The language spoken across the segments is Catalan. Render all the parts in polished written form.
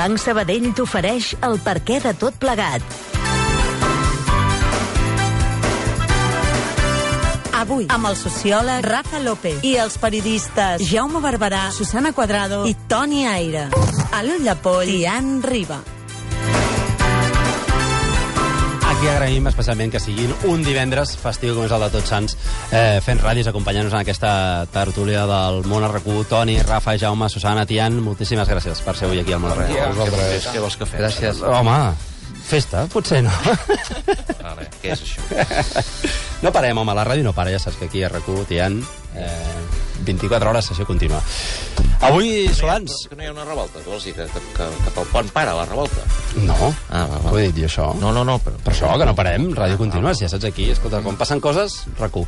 Banc Sabadell t'ofereix el perquè de tot plegat. Avui, amb el sociòleg Rafa López i els periodistes Jaume Barberà, Susana Cuadrado i Toni Aire. A l'Ull de Poll, Tian Riba. Aquí agraïm especialment que siguin un divendres festiu com és el de Tots Sants, fent ràdios, acompanyant-nos en aquesta tertúlia del Món RQ. Toni, Rafa, Jaume, Susana, Tian, moltíssimes gràcies per ser avui aquí al Món RQ. Què vols que fem? Gràcies. Home, festa? Potser no. Vale, què és això? No parem, home, la ràdio no para, ja saps que aquí a RQ, Tian, 24 hores, sessió contínua. Avui, Solans... Que no hi ha una revolta, que vols dir? Que pel pont para la revolta? No, va. Ho he dit jo, això. No, però... Per això, que no parem, ràdio contínua, si ja saps aquí, escolta, quan passen coses, RQ.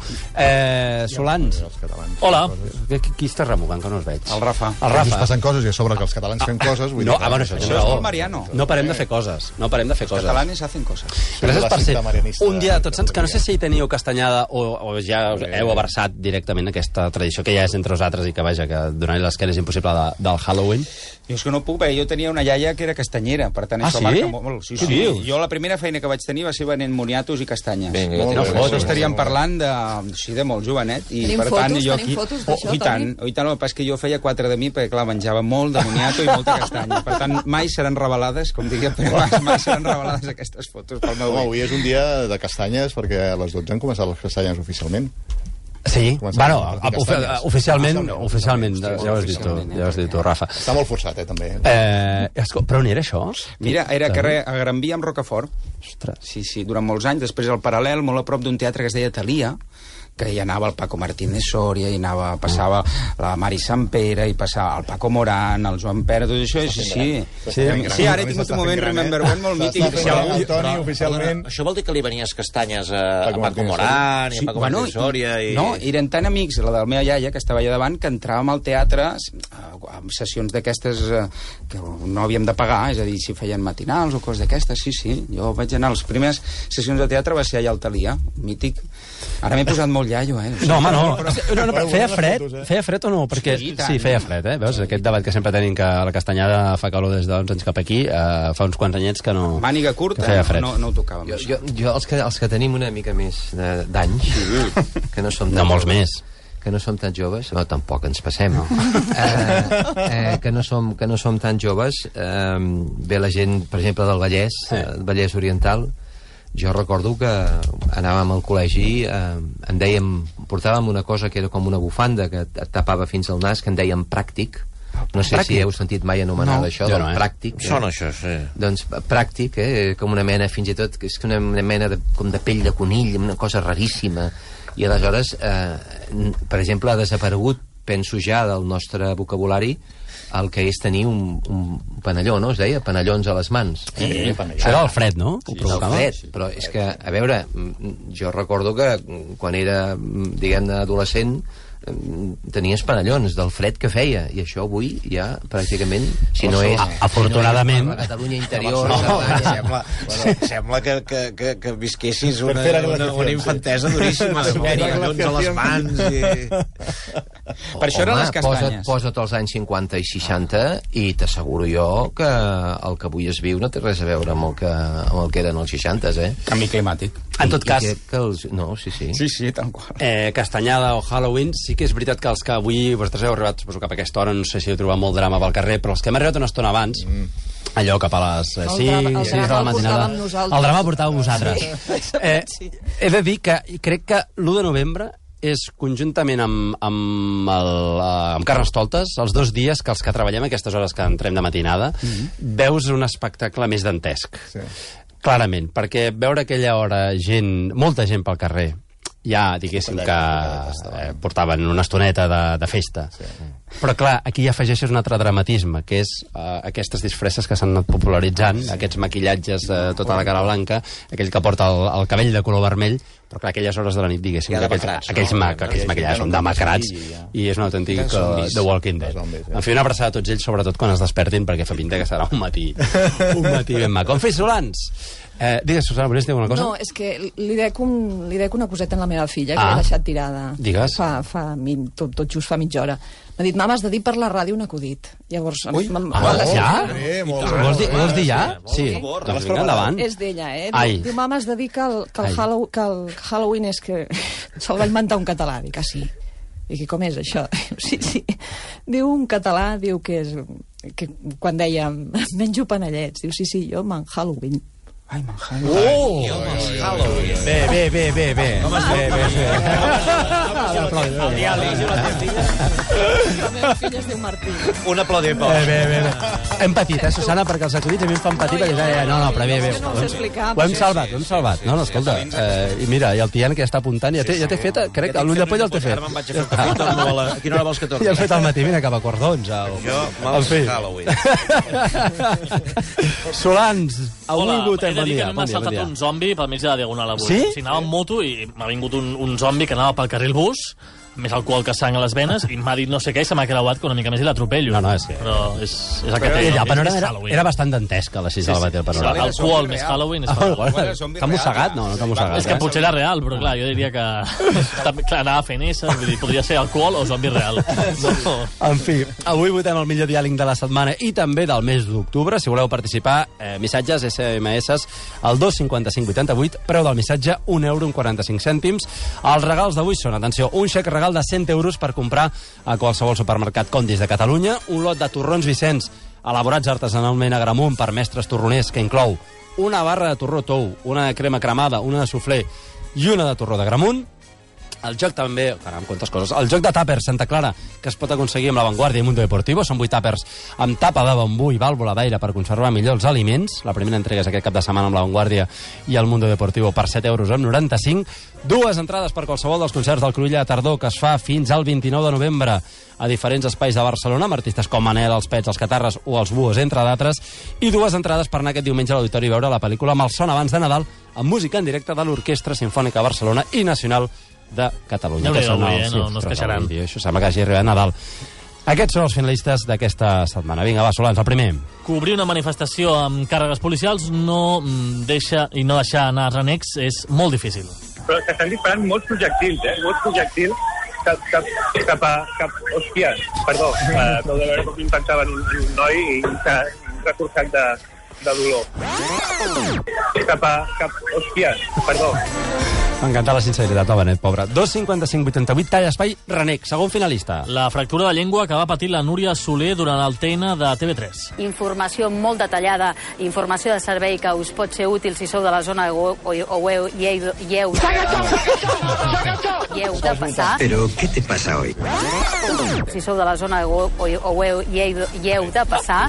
Solans, hola, qui està remugant, que no us veig? El Rafa. El Rafa. Ens passen coses i a sobre que els catalans fem coses... Vull No, dir que... bueno, això és el Mariano. No parem de fer coses, no parem de fer coses. Els catalanes hacen coses. Gràcies per ser un dia de Tots Sants, que no sé si teníeu castanyada o ja heu abraçat directament aquesta tradició que ja és entre vosaltres i que, vaja, que donar-li l'esquena és impossible del Halloween. Jo és que no puc, jo tenia una iaia que era castanyera, per tant això marca molt. Sí. Jo la primera feina que vaig tenir va ser venent moniatos i castanyes. Això estaríem parlant de molt jovenet i per tant jo aquí... I tant, el que passa és que jo feia 4 de mi perquè clar, menjava molt de moniato i molta castanya. Per tant, mai seran revelades, com diria Pere Mas, mai seran revelades aquestes fotos pel meu avui és un dia de castanyes perquè a les 12 han començat les castanyes oficialment. Sí, bueno, oficialment, ja ho has dit tu, Rafa. Està molt forçat, també. Però on era això? Mira, era carrer a Gran Via amb Rocafort. Ostres. Sí, durant molts anys. Després al Paral·lel, molt a prop d'un teatre que es deia Thalia, que hi anava el Paco Martínez Soria, hi passava la Mari Sampere, hi passava el Paco Morán, el Joan Pera, tot això, sí, ara he tingut un moment Remember When molt mític. Oficialment... Això vol dir que li venies castanyes a Paco Morán i a Paco Martínez Soria? No, eren tan amics, la de la meva iaia, que estava allà davant, que entràvem al teatre amb sessions d'aquestes que no havíem de pagar, és a dir, si feien matinals o coses d'aquestes, sí. Jo vaig anar a les primeres sessions de teatre, va ser allà al Thalia, mític. Ara m'he posat molt llaio, No, home, no. Feia fred o no? Perquè sí, feia fred, Veus? Aquest debat que sempre tenim que la castanyada fa calor des d'uns anys cap aquí, fa uns quants anyets que no... Màniga curta, no ho tocàvem. Jo els que tenim una mica més d'anys, que no som... No, molts més. Que no som tan joves, no, tampoc ens passem, que no som tan joves, ve la gent, per exemple, del Vallès, el Vallès Oriental. Jo recordo que anàvem al col·legi, portàvem una cosa que era com una bufanda que et tapava fins al nas, que en dèiem pràctic. No sé si heu sentit mai anomenar això del pràctic. Sona això, sí. Doncs pràctic, com una mena, fins i tot, és una mena com de pell de conill, una cosa raríssima. I aleshores, per exemple, ha desaparegut, penso ja, del nostre vocabulari, el que és tenir un panelló, no? Es deia, panellons a les mans. Sí, això era el fred, no? Sí, el fred, però és que, a veure, jo recordo que quan era, diguem-ne, adolescent, tenies panellons del fred que feia, i això avui ja pràcticament, si no és... Afortunadament... A Catalunya interior... Sembla que visquessis una infantesa duríssima, panellons a les mans i... Per això eren les castanyes. Posa't als anys 50 i 60 i t'asseguro jo que el que avui es viu no té res a veure amb el que eren els 60, Canvi climàtic. En tot cas... No, sí. Sí, tal qual. Castanyada o Halloween, sí que és veritat que els que avui vosaltres heu arribat, suposo cap a aquesta hora, no sé si heu trobat molt drama pel carrer, però els que hem arribat una estona abans, allò cap a les 6 de la matinada, el drama el portàveu vosaltres. He de dir que crec que l'1 de novembre és conjuntament amb Carnestoltes, els 2 dies que els que treballem aquestes hores que entrem de matinada, veus un espectacle més dantesc. Clarament, perquè veure aquella hora molta gent pel carrer, ja, diguéssim que portaven una estoneta de festa. Però, clar, aquí hi afegeixes un altre dramatisme, que és aquestes disfresses que s'han anat popularitzant, aquests maquillatges de tota la cara blanca, aquell que porta el cabell de color vermell, però, clar, aquelles hores de la nit, diguéssim, aquells maquillatges són demacrats, i és un autèntic The Walking Dead. En fi, una abraçada a tots ells, sobretot quan es despertin, perquè fa pinta que serà un matí ben maco. En fi, Solans, digues, Susana, volies dir alguna cosa? No, és que li dec una coseta en la meva filla, que l'he deixat tirada. Digues. Tot just fa mitja hora. M'ha dit, m'has de dir per la ràdio un acudit. Llavors... Ja? Vols dir ja? Sí. Doncs vinga, endavant. És d'ella, Diu, m'has de dir que el Halloween és que se'l va inventar un català. Dic, sí. Dic, com és això? Sí. Diu un català, diu que és... que quan deia, menjo panellets, diu, sí, jo me'n Halloween. Ai, Halloween. Halloween. Bé. El diàleg i la teva filla. La meva filla es diu Martí. Un aplaudiment. Bé. Hem patit, Susana, perquè els acudits a mi em fan patir, perquè no, però bé. Ho hem salvat. No, escolta. I mira, i el Tian que ja està apuntant, ja t'he fet, crec que l'ull de poll el t'he fet. Ara me'n vaig a fer un torno a quina hora vols que torni? Ja he fet al matí, mira, cap a quarts d'11. Jo me'l Halloween. Solans, avui votem. He de dir que a mi m'ha saltat un zombi pel mig de la Diagonal avui. Sí? O sigui, anava en moto i m'ha vingut un zombi que anava pel carril bus, més alcohol que sang a les venes, i m'ha dit no sé què, i se m'ha creuat que una mica més i l'atropello. No, és que... Però és el que té. El panorama era bastant dantesc a les 6 del matí, el panorama. Alcohol més Halloween és Halloween. T'ha mossegat? No t'ha mossegat. És que potser era real, però clar, jo diria que anava fent essa, vull dir, podria ser alcohol o zombi real. En fi, avui votem el millor diàleg de la setmana i també del mes d'octubre. Si voleu participar, missatges SMS al 255 88, preu del missatge €1,45. Els regals d'avui són, atenció, un xec regal de 100 euros per comprar a qualsevol supermercat Condis de Catalunya, un lot de torrons Vicenç elaborats artesanalment a Gramunt per mestres torroners, que inclou una barra de torró tou, una de crema cremada, una de suflé i una de torró de Gramunt. El joc també... Caram, quantes coses. El joc de tàpers Santa Clara, que es pot aconseguir amb La Vanguardia i Mundo Deportivo. Són 8 tàpers amb tapa de bambú i vàlvula d'aire per conservar millor els aliments. La primera entrega és aquest cap de setmana amb La Vanguardia i el Mundo Deportivo per €7,95. 2 entrades per qualsevol dels concerts del Cruïlla de Tardor, que es fa fins al 29 de novembre a diferents espais de Barcelona, amb artistes com Manel, els Pets, els Catarres o els Buos, entre d'altres. I 2 entrades per anar aquest diumenge a l'Auditori i veure la pel·lícula Malson abans de Nadal, amb música en directe de l'Orquestra Simfònica Barcelona i Nacional de Catalunya. No es queixaran. Això sembla que hagi arribat Nadal. Aquests són els finalistes d'aquesta setmana. Vinga, va, Solans, el primer. Cobrir una manifestació amb càrregues policials no deixar anar renecs és molt difícil. Però s'estan disparant molts projectils, molts projectils cap a... Hòstia, perdó, acabo de veure com impactaven un noi i s'ha reforçat de dolor. Hòstia, perdó. M'encanta la sinceritat, el Benet, pobre. 255 88, tall espai, Renec, segon finalista. La fractura de llengua que va patir la Núria Soler durant el TN de TV3. Informació molt detallada, informació de servei que us pot ser útil si sou de la zona o heu de passar. Però què te passa hoy? Si sou de la zona o heu de passar.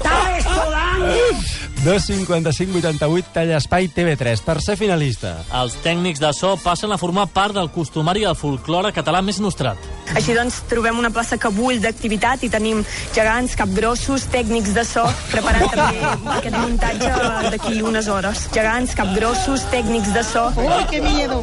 255 88, tall espai, TV3, tercer finalista. Els tècnics de so passen a formar part del costumari i el folklore català més nostrat. Així doncs, trobem una plaça que bull d'activitat i tenim gegants, capgrossos, tècnics de so, preparant també aquest muntatge d'aquí unes hores. Gegants, capgrossos, tècnics de so... Ui, que miedo!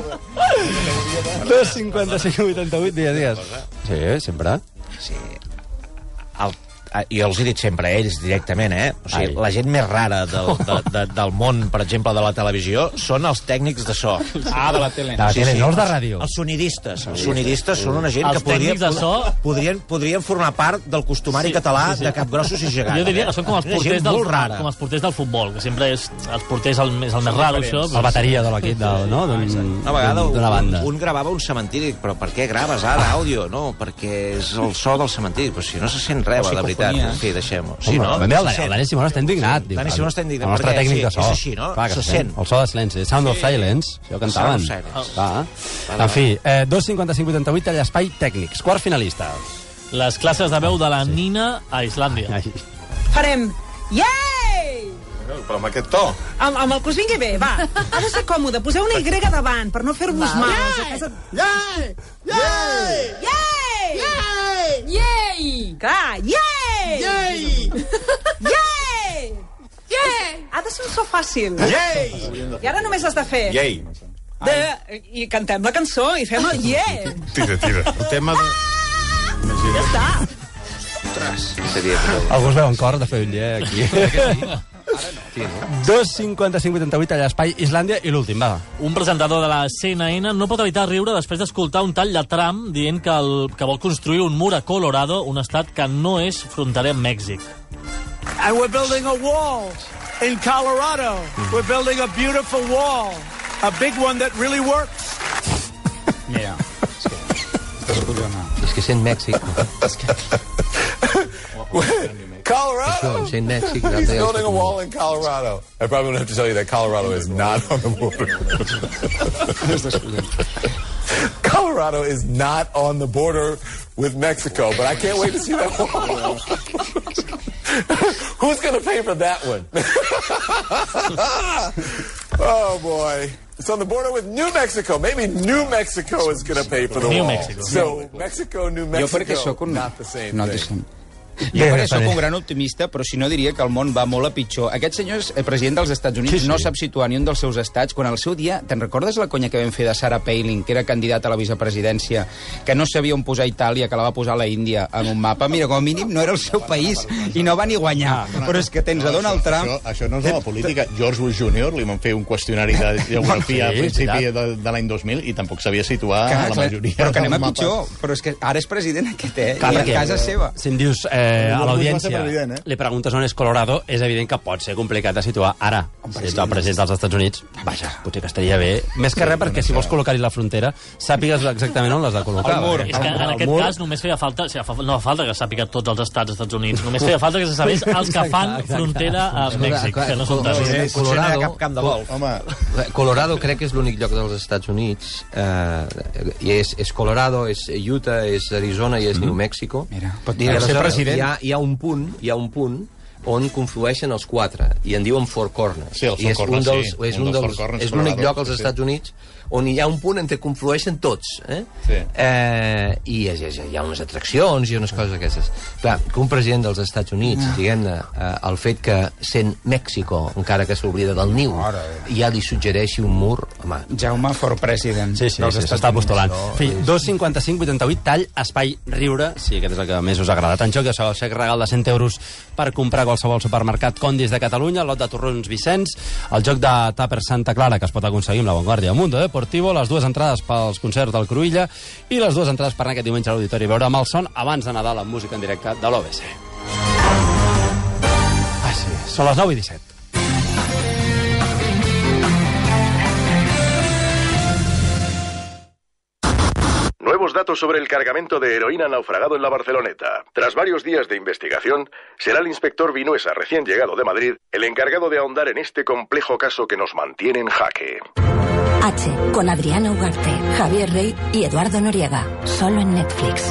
255 88, digues. Sí, sempre. Sí. Jo els he dit sempre a ells directament, O sigui, la gent més rara del món, per exemple, de la televisió, són els tècnics de so. De la tele. De la tele, no els de ràdio. Els sonidistes. Els sonidistes són una gent que podrien formar part del costumari català de capgrossos i gegants. Jo diria que són com els porters del futbol, que sempre és els porters el més raro, això. El bateria de l'equip d'una banda. Un gravava un cementiri, però per què graves ara àudio? No, perquè és el so del cementiri. Però si no se sent res, de veritat. En fi, deixem-ho. Sí, no? El Dani Simón està indignat. Dani Simón està indignat. El nostre tècnic de so. És així, no? Se sent. El so de silenci. Sound of Silence. Això cantaven. En fi, 255 88, tall espai, tècnics. Quart finalista. Les classes de veu de la Nina a Islàndia. Farem... Yay! Però amb aquest to. Amb el que us vingui bé, va. Ha de ser còmode. Poseu una Y davant, per no fer-vos mal. Yay! Yay! Yay! Yay! Yay! Clar, yay! Yay! Yay! Yay! Ha de ser un so fàcil. Yay! I ara només has de fer... Yay! I cantem la cançó i fem el yeah! Tira. El tema de... Ja està. Ostres, algú es veu en cor de fer un yeah aquí. Ara no. 2,55,88 a l'Espai Islàndia i l'últim, va. Un presentador de la CNN no pot evitar riure després d'escoltar un tall de Trump dient que vol construir un mur a Colorado, un estat que no és fronterer amb Mèxic. And we're building a wall in Colorado. We're building a beautiful wall. A big one that really works. Mira, és que sent Mèxic. Colorado! Sent Mèxic. He's building a wall in Colorado. I probably don't have to tell you that Colorado is not on the border. Colorado is not on the border with Mexico, but I can't wait to see that wall. Who's going to pay for that one? Oh, boy. It's on the border with New Mexico. Maybe New Mexico is going to pay for the wall. Mexico. So, Mexico, New Mexico, not the same thing. Jo perquè soc un gran optimista, però si no diria que el món va molt a pitjor. Aquest senyor és president dels Estats Units, no sap situar ni un dels seus estats, quan al seu dia, te'n recordes la conya que vam fer de Sarah Palin, que era candidata a la vicepresidència, que no sabia on posar Itàlia, que la va posar a la Índia en un mapa? Mira, com a mínim no era el seu país, i no va ni guanyar. Però és que tens a Donald Trump... Això no és de la política. George Bush Jr. li van fer un qüestionari de geografia a principi de l'any 2000 i tampoc sabia situar a la majoria. Però que anem a pitjor. Però és que ara és president aquest, i a casa seva. Si em dius a l'audiència, li preguntes on és Colorado, és evident que pot ser complicat de situar ara. Si ets el president dels Estats Units, vaja, potser que estaria bé. Més que res perquè si vols col·locar-hi la frontera, sàpigues exactament on l'has de col·locar. És que en aquest cas només feia falta, no fa falta que sàpiga tots els estats dels Estats Units, només feia falta que se sabés els que fan frontera a Mèxic, que no són tants. Colorado crec que és l'únic lloc dels Estats Units, i és Colorado, és Utah, és Arizona i és New Mexico. Mira, pot dir ser president. Hi ha un punt on conflueixen els quatre, i en diuen Four Corners. Sí, els Four Corners, sí. És l'únic lloc als Estats Units on hi ha un punt on conflueixen tots. Sí. I hi ha unes atraccions i unes coses aquestes. Clar, que un president dels Estats Units, diguem-ne, el fet que sent Mèxico, encara que s'oblida del niu, ja li suggereixi un mur, home... Jaume for president. Sí, s'està postulant. En fi, 2,55,88, tall, espai, riure, sí, aquest és el que més us ha agradat. En joc ja sabeu, el xec regal de 100 euros per comprar qualsevol supermercat Condis de Catalunya, el lot de torrons Vicenç, el joc de tàper Santa Clara, que es pot aconseguir amb La Vanguardia del Mundo Deportivo, les 2 entrades pels concerts del Cruïlla i les 2 entrades per anar aquest diumenge a l'Auditori a veure Malson abans de Nadal amb música en directe de l'OBC. Sí, són les 9:17. Nuevos datos sobre el cargamento de heroína naufragado en la Barceloneta. Tras varios días de investigación, será el inspector Vinuesa, recién llegado de Madrid, el encargado de ahondar en este complejo caso que nos mantiene en jaque. H, con Adriana Ugarte, Javier Rey y Eduardo Noriega. Solo en Netflix.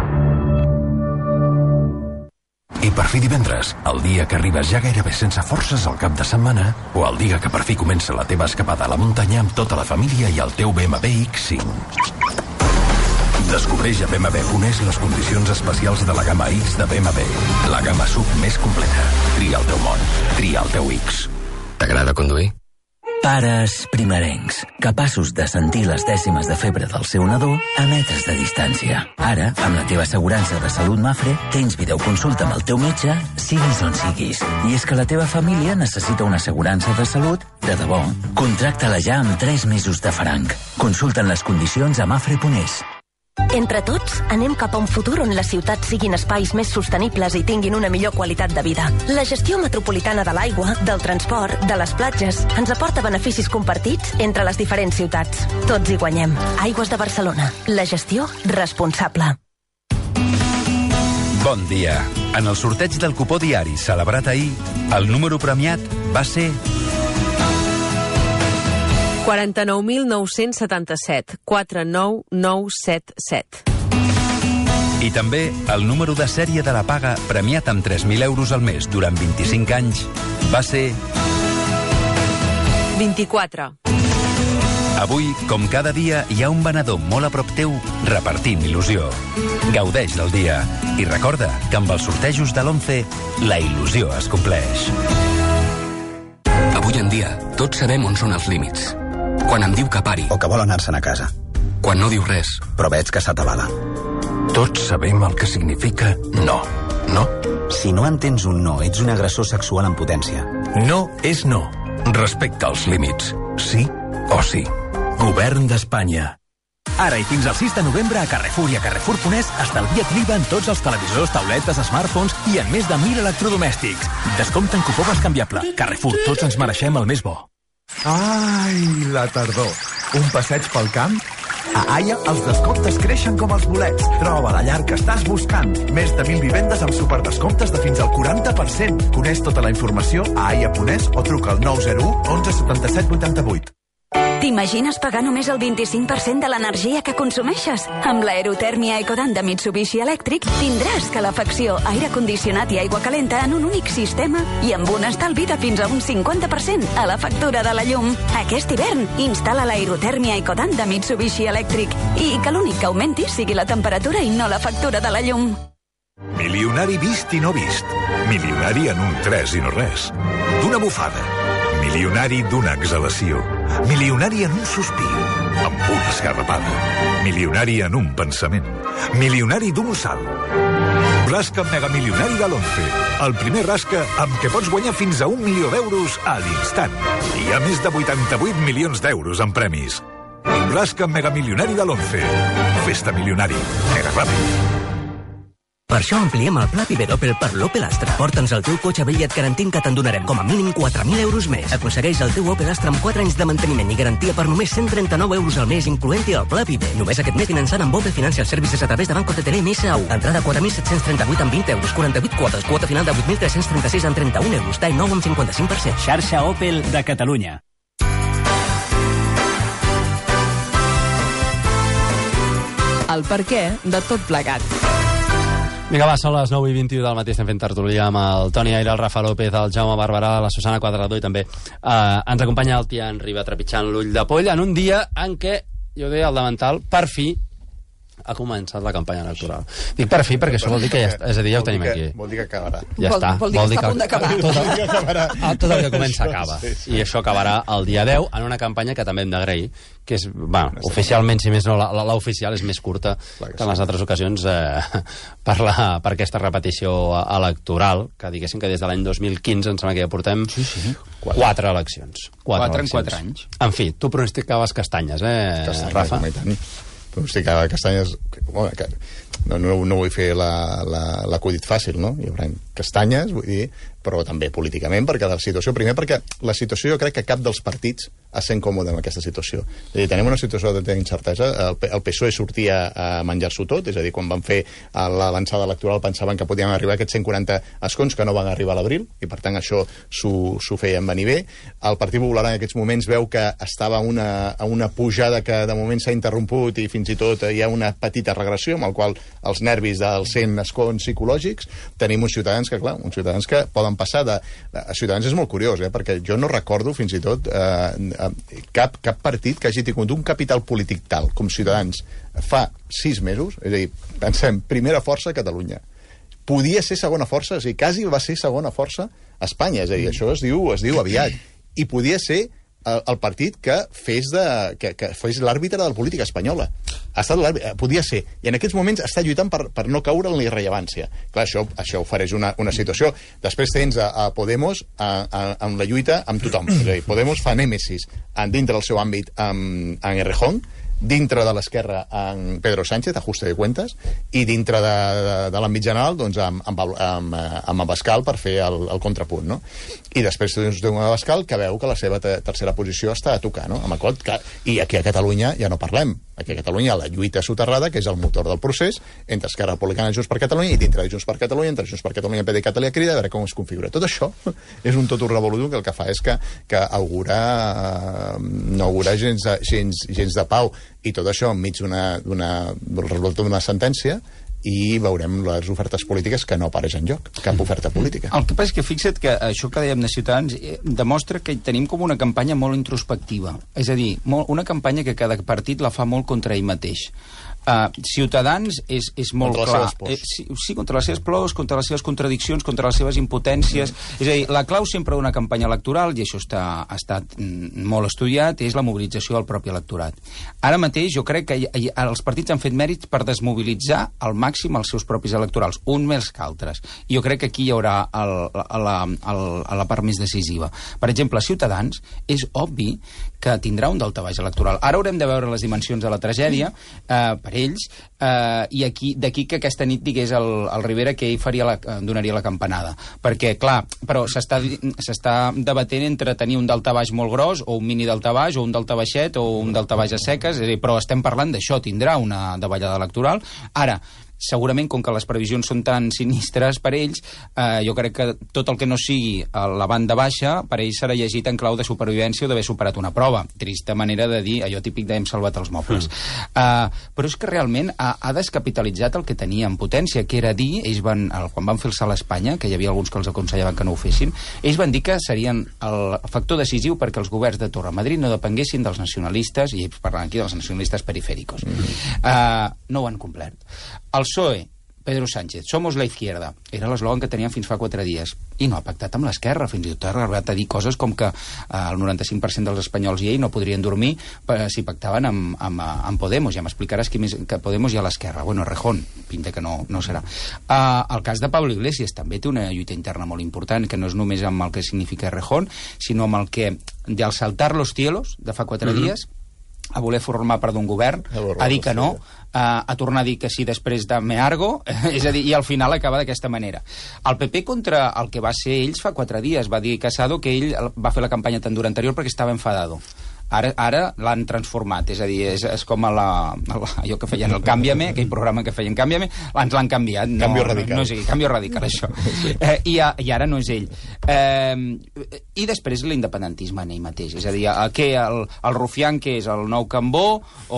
I per fi divendres, el dia que arribes ja gairebé sense forces al cap de setmana, o el dia que per fi comença la teva escapada a la muntanya amb tota la família i el teu BMW X5. Descobreix a BMW.es les condicions especials de la gamma X de BMW. La gamma SUV més completa. Tria el teu món. Tria el teu X. T'agrada conduir? Pares primerencs, capaços de sentir les dècimes de febre del seu nadó a metres de distància. Ara, amb la teva assegurança de salut Mafre, tens videoconsulta amb el teu metge, siguis on siguis. I és que la teva família necessita una assegurança de salut de debò. Contracta-la ja amb 3 mesos de franc. Consulta'n les condicions a mafre.es. Entre tots, anem cap a un futur on les ciutats siguin espais més sostenibles i tinguin una millor qualitat de vida. La gestió metropolitana de l'aigua, del transport, de les platges, ens aporta beneficis compartits entre les diferents ciutats. Tots hi guanyem. Aigües de Barcelona. La gestió responsable. Bon dia. En el sorteig del cupó diari celebrat ahir, el número premiat va ser... 49.977. 49977. I també el número de sèrie de la paga premiat amb 3.000 euros al mes durant 25 anys va ser... 24. Avui, com cada dia, hi ha un venedor molt a prop teu repartint il·lusió. Gaudeix del dia. I recorda que amb els sortejos de l'11 la il·lusió es compleix. Avui en dia, tots sabem on són els límits. Quan em diu que pari. O que vol anar-se'n a casa. Quan no diu res. Però veig que s'atabala. Tots sabem el que significa no. No? Si no entens un no, ets un agressor sexual en potència. No és no. Respecta els límits. Sí o sí. Govern d'Espanya. Ara i fins al 6 de novembre a Carrefour i a Carrefour.es estalvia't l'IVA en tots els televisors, tauletes, smartphones i en més de 1.000 electrodomèstics. Descompte en cupó bescanviable. Carrefour, tots ens mereixem el més bo. Ai, la tardor. Un passeig pel camp? A Aia, els descomptes creixen com els bolets. Troba la llar que estàs buscant. Més de 1.000 vivendes amb superdescomptes de fins al 40%. Coneix tota la informació a aia.es o truca al 901 11 77 88. T'imagines pagar només el 25% de l'energia que consumeixes? Amb l'aerotèrmia Ecodan de Mitsubishi Electric tindràs calefacció, aire condicionat i aigua calenta en un únic sistema i amb un estalvi de fins a un 50% a la factura de la llum. Aquest hivern, instal·la l'aerotèrmia Ecodan de Mitsubishi Electric i que l'únic que augmenti sigui la temperatura i no la factura de la llum. Milionari vist i no vist. Milionari en un 3 i no res. D'una bufada. Milionari d'una exhalació. Milionari en un sospir. Amb una esgarrapada. Milionari en un pensament. Milionari d'un salt. Rasca megamilionari de l'11. El primer rasca amb què pots guanyar fins a 1 milió d'euros a l'instant. Hi ha més de 88 milions d'euros en premis. Rasca megamilionari de l'11. Festa milionari. Mega ràpid. Per això ampliem el pla Piber Opel per l'Opel Astra. Porta'ns el teu cotxe vell i et garantim que te'n donarem com a mínim 4.000 euros més. Aconsegueix el teu Opel Astra amb 4 anys de manteniment i garantia per només 139 euros al mes, incloent-hi el pla Piber. Només aquest mes finançant amb Opel Financial Services a través de Banco TTL MSAU. Entrada 4.738 amb 20 euros, 48 quotes, quota final de 8.336 amb 31 euros, TAI 9 amb 55%. Xarxa Opel de Catalunya. El perquè de tot plegat. Vinga, va, són les 9:21 del matí, estem fent tertúlia amb el Toni Aire, el Rafa López, el Jaume Barberà, la Susana Quadrado i també ens acompanya el Tian Riba trepitjant l'ull de poll en un dia en què, jo deia, el Davantal, per fi, ha començat la campanya electoral. Dic per fi perquè això vol dir que ja, és a dir, ja ho tenim aquí. Vol dir que acabarà. Ja està. Vol dir que està a punt d'acabar. Tot el que comença acaba. I això acabarà el dia 10 en una campanya que també hem d'agrair, que és, bueno, oficialment, si més no, l'oficial és més curta que en les altres ocasions per aquesta repetició electoral, que diguéssim que des de l'any 2015 em sembla que ja portem 4 eleccions. 4 en 4 anys. En fi, tu pronosticaves castanyes, Rafa? Pronosticava castanyes... No vull fer l'acudit fàcil, no? Hi haurà castanyes, vull dir, però també políticament, perquè de la situació... Primer, perquè la situació, jo crec que cap dels partits es sent còmode amb aquesta situació. És a dir, tenim una situació d'incertesa. El PSOE sortia a menjar-s'ho tot, és a dir, quan van fer l'avançada electoral pensaven que podien arribar a aquests 140 escons que no van arribar a l'abril, i per tant això s'ho feien venir bé. El Partit Popular en aquests moments veu que estava a una pujada que de moment s'ha interromput i fins i tot hi ha una petita regressió, amb el qual els nervis dels 100 escons psicològics. Tenim uns ciutadans que, clar, poden passar de... Ciutadans és molt curiós, perquè jo no recordo fins i tot cap partit que hagi tingut un capital polític tal com Ciutadans fa 6 mesos, és a dir, pensem, primera força a Catalunya. Podia ser segona força, és a dir, quasi va ser segona força a Espanya, és a dir, això es diu aviat. I podia ser el partit que fes l'àrbitre de la política espanyola. Podia ser. I en aquests moments està lluitant per no caure en la irrellevància. Clar, això ofereix una situació. Després tens a Podemos en la lluita amb tothom. És a dir, Podemos fa nèmesis dintre del seu àmbit amb Errejón, dintre de l'esquerra en Pedro Sánchez, ajuste de cuentas, i dintre de l'àmbit general doncs, amb Abascal per fer el contrapunt, no? I després tens un Abascal que veu que la seva tercera posició està a tocar, no? I aquí a Catalunya ja no parlem. Aquí a Catalunya la lluita soterrada, que és el motor del procés, entre Esquerra Republicana i Junts per Catalunya, i dintre de Junts per Catalunya, entre Junts per Catalunya i PDeCAT a la Crida, a veure com es configura. Tot això és un totum revolutum que el que fa és que no augura gens de pau. I tot això enmig del resultat d'una sentència, i veurem les ofertes polítiques que no apareix en lloc, cap oferta política. El que passa és que fixa't que això que dèiem de Ciutadans demostra que tenim com una campanya molt introspectiva. És a dir, una campanya que cada partit la fa molt contra ell mateix. Ciutadans és molt clar. Sí, contra les seves plors, contra les seves contradiccions, contra les seves impotències. És a dir, la clau sempre d'una campanya electoral, i això ha estat molt estudiat, és la mobilització del propi electorat. Ara mateix jo crec que els partits han fet mèrits per desmobilitzar al màxim els seus propis electorals, uns més que altres. I jo crec que aquí hi haurà la part més decisiva. Per exemple, Ciutadans és obvi que tindrà un daltabaix electoral. Ara haurem de veure les dimensions de la tragèdia per ells, i d'aquí que aquesta nit digués el Rivera que ell donaria la campanada. Perquè, clar, però s'està debatent entre tenir un daltabaix molt gros, o un mini daltabaix, o un daltabaixet, o un daltabaix a seques, però estem parlant d'això, tindrà una davallada electoral. Ara, segurament, com que les previsions són tan sinistres per ells, jo crec que tot el que no sigui a la banda baixa, per ells serà llegit en clau de supervivència o d'haver superat una prova. Trista manera de dir allò típic de hem salvat els mobles. Però és que realment ha descapitalitzat el que tenia en potència, que era dir, ells quan van fer el salt a Espanya, que hi havia alguns que els aconsellaven que no ho fessin, ells van dir que serien el factor decisiu perquè els governs de Torre Madrid no depenguessin dels nacionalistes, i parlant aquí dels nacionalistes perifèricos. No ho han complert. El PSOE, Pedro Sánchez, somos la izquierda, era l'eslògan que tenien fins fa 4 dies, i no ha pactat amb l'esquerra, fins i tot ha arribat a dir coses com que el 95% dels espanyols i ell no podrien dormir si pactaven amb Podemos. Ja m'explicaràs qui més que Podemos i a l'esquerra. Bueno, Rejón, pinta que no serà. El cas de Pablo Iglesias també té una lluita interna molt important, que no és només amb el que significa Rejón, sinó amb el que, del saltar los cielos, de fa 4 dies, a voler formar part d'un govern, a dir que no, a tornar a dir que sí després de Meargo, és a dir, i al final acaba d'aquesta manera. El PP contra el que va ser ells fa 4 dies, va dir Casado que ell va fer la campanya tan dura anterior perquè estava enfadado. Ara l'han transformat, és a dir, és com allò que feien el Cámbiame, aquell programa que feien Cámbiame, ens l'han canviat. Canvio radical. Canvio radical, això. I ara no és ell. I després l'independentisme en ell mateix, és a dir, el rufián que és el nou Cambó,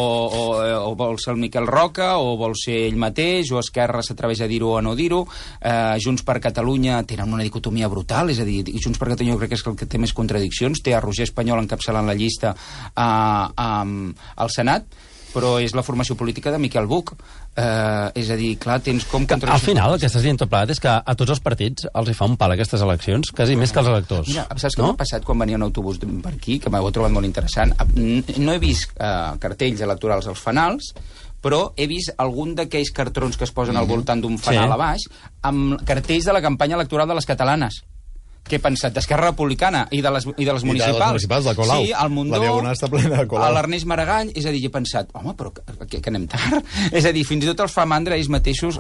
o vol ser el Miquel Roca, o vol ser ell mateix, o Esquerra s'atreveix a dir-ho o a no dir-ho. Junts per Catalunya tenen una dicotomia brutal, és a dir, Junts per Catalunya jo crec que és el que té més contradiccions, té a Roger Espanyol encapçalant la llista al Senat, però és la formació política de Miquel Buch. És a dir, clar, tens com... Al final, el que estàs dient tot plegat és que a tots els partits els hi fa un pal aquestes eleccions, quasi més que els electors. Mira, saps què m'ha passat quan venia un autobús per aquí, que m'ho he trobat molt interessant? No he vist cartells electorals als fanals, però he vist algun d'aquells cartrons que es posen al voltant d'un fanal a baix, amb cartells de la campanya electoral de les catalanes. Què he pensat? D'Esquerra Republicana i de les municipals. I de les municipals, de Colau. Sí, al Mundó, la Diagonal està plena de Colau. A l'Ernest Maragall, és a dir, he pensat, home, però que anem tard? És a dir, fins i tot els fa mandra ells mateixos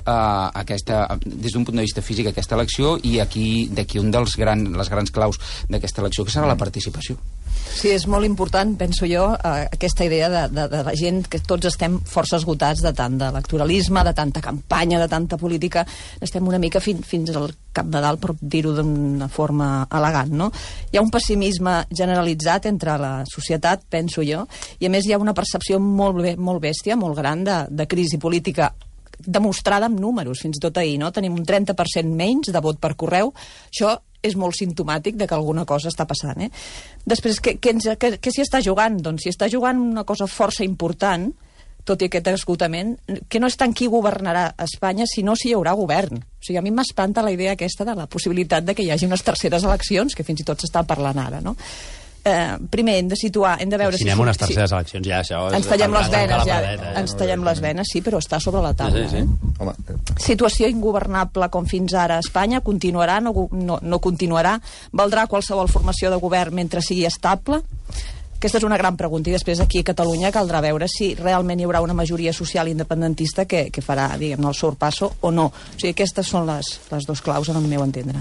des d'un punt de vista físic aquesta elecció, i d'aquí un les grans claus d'aquesta elecció, que serà la participació. Sí, és molt important, penso jo, aquesta idea de la gent, que tots estem força esgotats de tant d'electoralisme, de tanta campanya, de tanta política. Estem una mica fins al cap de dalt, per dir-ho d'una forma elegant, no? Hi ha un pessimisme generalitzat entre la societat, penso jo, i a més hi ha una percepció molt bèstia, molt gran de crisi política demostrada amb números, fins i tot ahir, no? Tenim un 30% menys de vot per correu. Això és molt simptomàtic de que alguna cosa està passant, Després, què s'hi està jugant? Doncs s'hi està jugant una cosa força important, tot i aquest esgotament, que no és tant qui governarà Espanya, sinó si hi haurà govern. O sigui, a mi m'espanta la idea aquesta de la possibilitat de que hi hagi unes terceres eleccions, que fins i tot s'està parlant ara, no? Primer, hem de situar, hem de veure si... Si anem unes terceres eleccions, ja això... Ens tallem les venes, ens tallem les venes, sí, però està sobre la taula. Sí. Situació ingovernable com fins ara a Espanya, continuarà, no continuarà? Valdrà qualsevol formació de govern mentre sigui estable? Aquesta és una gran pregunta, i després aquí a Catalunya caldrà veure si realment hi haurà una majoria social independentista que farà, diguem-ne, el sorpasso o no. O sigui, aquestes són les dues claus, en el meu entendre.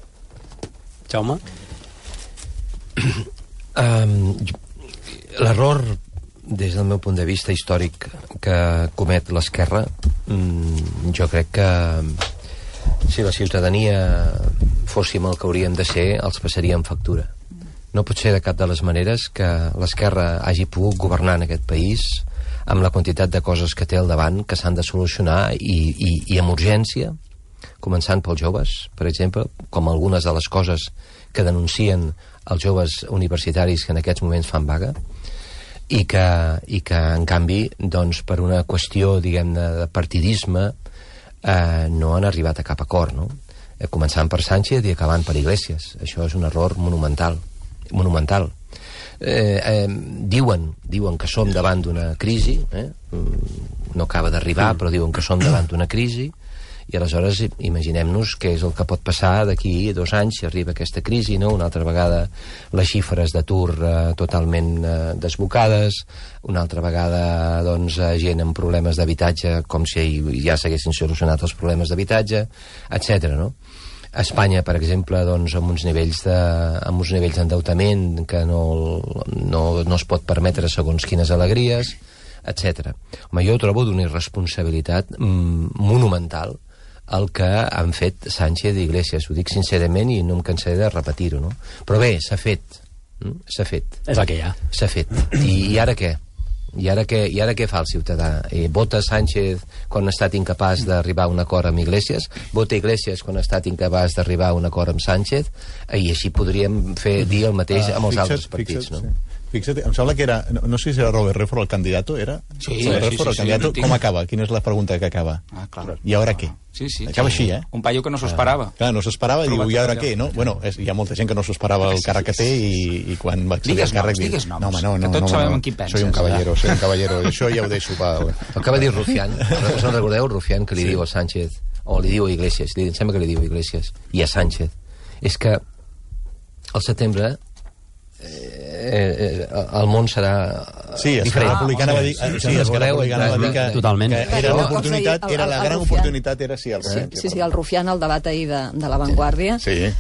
Jaume? L'error, des del meu punt de vista històric, que comet l'esquerra, jo crec que si la ciutadania fóssim el que hauríem de ser, els passaríem factura. No pot ser de cap de les maneres que l'esquerra hagi pogut governar en aquest país amb la quantitat de coses que té al davant, que s'han de solucionar i amb urgència, començant pels joves, per exemple, com algunes de les coses que denuncien els joves universitaris que en aquests moments fan vaga. i que en canvi, doncs, per una qüestió, diguem-ne, de partidisme, no han arribat a cap acord, no? Començant per Sánchez i acabant per Iglesias. Això és un error monumental. Diuen que som davant d'una crisi, no acaba d'arribar, però diuen que som davant d'una crisi, i aleshores imaginem-nos què és el que pot passar d'aquí 2 anys si arriba aquesta crisi, no? Una altra vegada les xifres d'atur totalment desbocades, una altra vegada doncs, gent amb problemes d'habitatge com si ja s'haguessin solucionat els problemes d'habitatge, etc. No? Espanya, per exemple, doncs, amb uns nivells d'endeutament que no es pot permetre segons quines alegries, etc. Home, jo trobo d'una irresponsabilitat monumental el que han fet Sánchez i Iglesias. Ho dic sincerament i no em cansaré de repetir-ho, no? Però bé, s'ha fet. És el que hi ha. S'ha fet. I ara què? I ara què fa el ciutadà? Vota Sánchez quan ha estat incapaç d'arribar a un acord amb Iglesias, vota Iglesias quan ha estat incapaç d'arribar a un acord amb Sánchez, i així podríem dir el mateix amb els altres partits, no? Fixa't, em sembla que era, no sé si era Robert Redford el candidato, era? Sí, Redford, el candidato, com acaba? Quina és la pregunta que acaba? Clar. I ara què? Sí. Acaba així, Un paio que no s'ho esperava. Clar, no s'ho esperava i diu, i ara què? No? Bueno, hi ha molta gent que no s'ho esperava el càrrec que té i quan va accedir al càrrec diu, no, que tots sabem en qui penses. Soy un caballero, i això ja ho deixo pel... El que va dir Rufián, no recordeu Rufián que li diu a Sánchez, o li diu a Iglesias, em sembla que li diu a Iglesias i a Sánchez, és que al setembre el món serà diferent. Republicana va dir, Esquerra Republicana va dir que totalment. Era l'oportunitat, era la gran oportunitat, era sí. Sí, el Rufián, al debat ahir de La Vanguardia,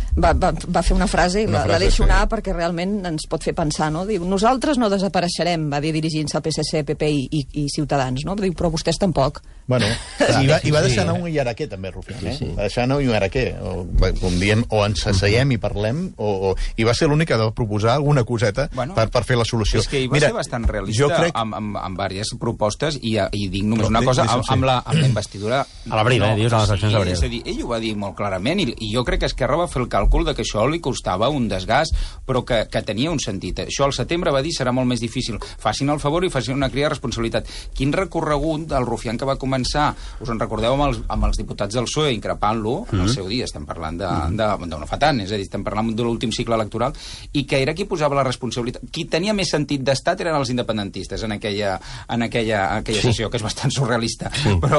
va fer una frase, i la deixo anar perquè realment ens pot fer pensar, no? Diu, nosaltres no desapareixerem, va dir dirigint-se al PSC, PP i Ciutadans, no? Diu, però vostès tampoc. Bueno, i va deixar anar un i ara què, també, Rufián, va deixar anar un i ara què, com diem, o ens asseiem i parlem, i va ser l'únic que va proposar alguna coseta per fer la solució. És que ell va ser bastant realista amb diverses propostes i dic només una cosa, amb la investidura... A l'abril, dius, a les eleccions d'abril. És a dir, ell ho va dir molt clarament i jo crec que Esquerra va fer el càlcul de que això li costava un desgast, però que tenia un sentit. Això al setembre va dir serà molt més difícil. Facin el favor i facin una crida de responsabilitat. Quin recorregut del Rufián que va començar, us en recordeu amb els diputats del PSOE increpant-lo en el seu dia, estem parlant de no fa tant, és a dir, estem parlant de l'últim cicle electoral, i que era qui posava la responsabilitat. Qui tenia més sentit d'estat eren els independentistes en aquella sessió, que és bastant surrealista,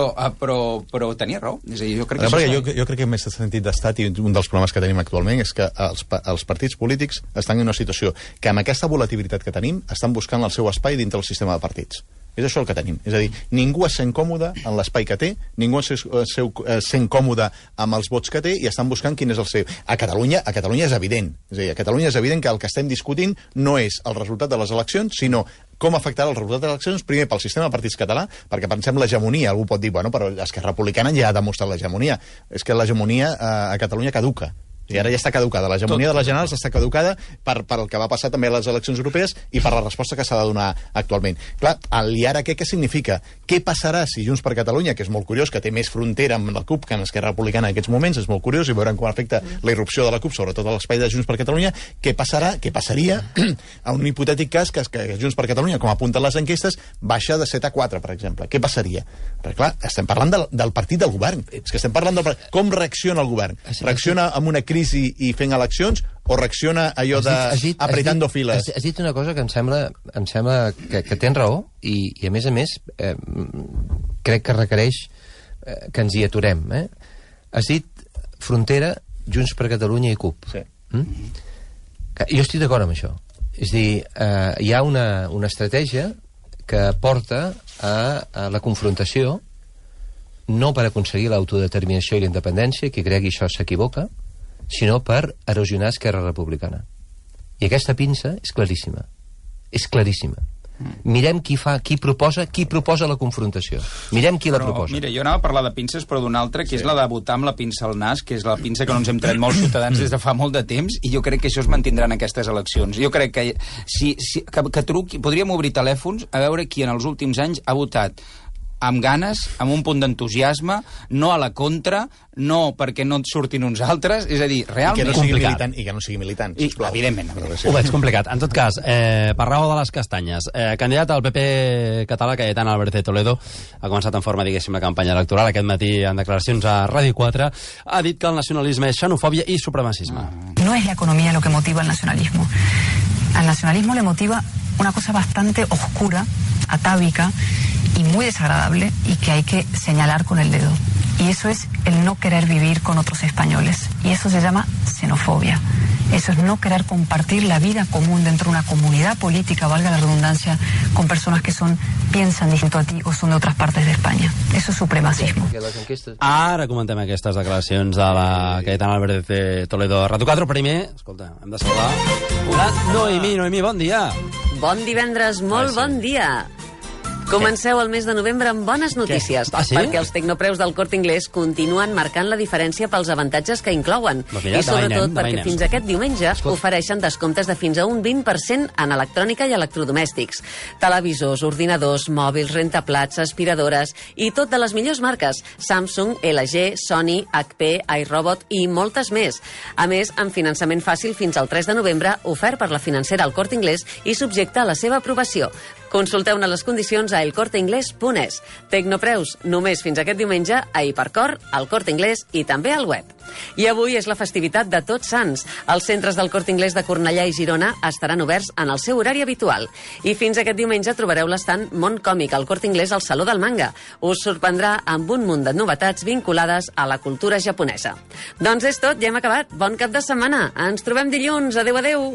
però tenia raó. És a dir, jo crec que jo crec que més sentit d'estat, i un dels problemes que tenim actualment és que els partits polítics estan en una situació que amb aquesta volatilitat que tenim estan buscant el seu espai dintre el sistema de partits. És això el que tenim. És a dir, ningú es sent còmode en l'espai que té, ningú es sent còmode amb els vots que té i estan buscant quin és el seu. A Catalunya és evident. És a dir, a Catalunya és evident que el que estem discutint no és el resultat de les eleccions, sinó com afectarà el resultat de les eleccions, primer pel sistema de partits català, perquè pensem l'hegemonia. Algú pot dir, bueno, però Esquerra Republicana ja ha demostrat l'hegemonia. És que l'hegemonia a Catalunya caduca. I ara ja està caducada. L'hegemonia de les generals està caducada per el que va passar també a les eleccions europees i per la resposta que s'ha de donar actualment. Clar, el i ara què significa? Què passarà si Junts per Catalunya, que és molt curiós, que té més frontera amb la CUP que amb Esquerra Republicana en aquests moments, és molt curiós, i veurem com afecta la irrupció de la CUP, sobretot a l'espai de Junts per Catalunya, què passaria a un hipotètic cas que Junts per Catalunya, com apunten les enquestes, baixa de 7 a 4, per exemple. Què passaria? Perquè, clar, estem parlant del partit del govern. És que estem parlant del com reacciona el govern. Reacciona amb una crisi i fent eleccions, o reacciona allò de apretando files? Has dit una cosa que em sembla que tens raó, i a més, crec que requereix que ens hi aturem. Has dit frontera, Junts per Catalunya i CUP. Sí. Jo estic d'acord amb això. És a dir, hi ha una estratègia que porta a la confrontació, no per aconseguir l'autodeterminació i la independència, qui cregui això s'equivoca, sinó per erosionar Esquerra Republicana. I aquesta pinça és claríssima. És claríssima. Mirem qui proposa la confrontació. Mirem qui la proposa. Mira, jo anava a parlar de pinces, però d'una altra, que és la de votar amb la pinça al nas, que és la pinça que no ens hem tret molts ciutadans des de fa molt de temps, i jo crec que això es mantindrà en aquestes eleccions. Jo crec que truqui, podríem obrir telèfons a veure qui en els últims anys ha votat amb ganes, amb un punt d'entusiasme, no a la contra, no perquè no et surtin uns altres, és a dir, realment... I que no sigui militant, sisplau. Evidentment. Ho veig complicat. En tot cas, parlàveu de les castanyes. Candidat al PP català, Cayetana Álvarez de Toledo, ha començat en forma, diguéssim, la campanya electoral. Aquest matí, en declaracions a Ràdio 4, ha dit que el nacionalisme és xenofòbia i supremacisme. No es la economía lo que motiva el nacionalismo. Al nacionalismo le motiva una cosa bastante oscura, atávica y muy desagradable y que hay que señalar con el dedo. Y eso es el no querer vivir con otros españoles. Y eso se llama xenofobia. Eso es no querer compartir la vida común dentro de una comunidad política, valga la redundancia, con personas que piensan distinto a ti o son de otras partes de España. Eso es supremacismo. Ara comentem aquestes declaracions de la Cayetana Álvarez de Toledo a Ràdio 4. Primer, escolta, hem de saludar la Noemí. Noemí, bon dia. Bon divendres, molt bon dia. Comenceu el mes de novembre amb bones notícies, perquè els tecnopreus del Corte Inglés continuen marcant la diferència pels avantatges que inclouen. I sobretot perquè fins aquest diumenge ofereixen descomptes de fins a un 20% en electrònica i electrodomèstics. Televisors, ordinadors, mòbils, rentaplats, aspiradores i tot de les millors marques: Samsung, LG, Sony, HP, iRobot i moltes més. A més, amb finançament fàcil fins al 3 de novembre, ofert per la financera El Corte Inglés i subjecte a la seva aprovació. Consulteu-ne les condicions a elcorteingles.es. Tecnopreus només fins aquest diumenge a Hipercor, al Corte Inglés i també al web. I avui és la festivitat de Tots Sants. Els centres del Corte Inglés de Cornellà i Girona estaran oberts en el seu horari habitual. I fins aquest diumenge trobareu l'estand Món Còmic al Corte Inglés al Saló del Manga. Us sorprendrà amb un munt de novetats vinculades a la cultura japonesa. Doncs és tot, ja hem acabat. Bon cap de setmana. Ens trobem dilluns. Adéu, adéu.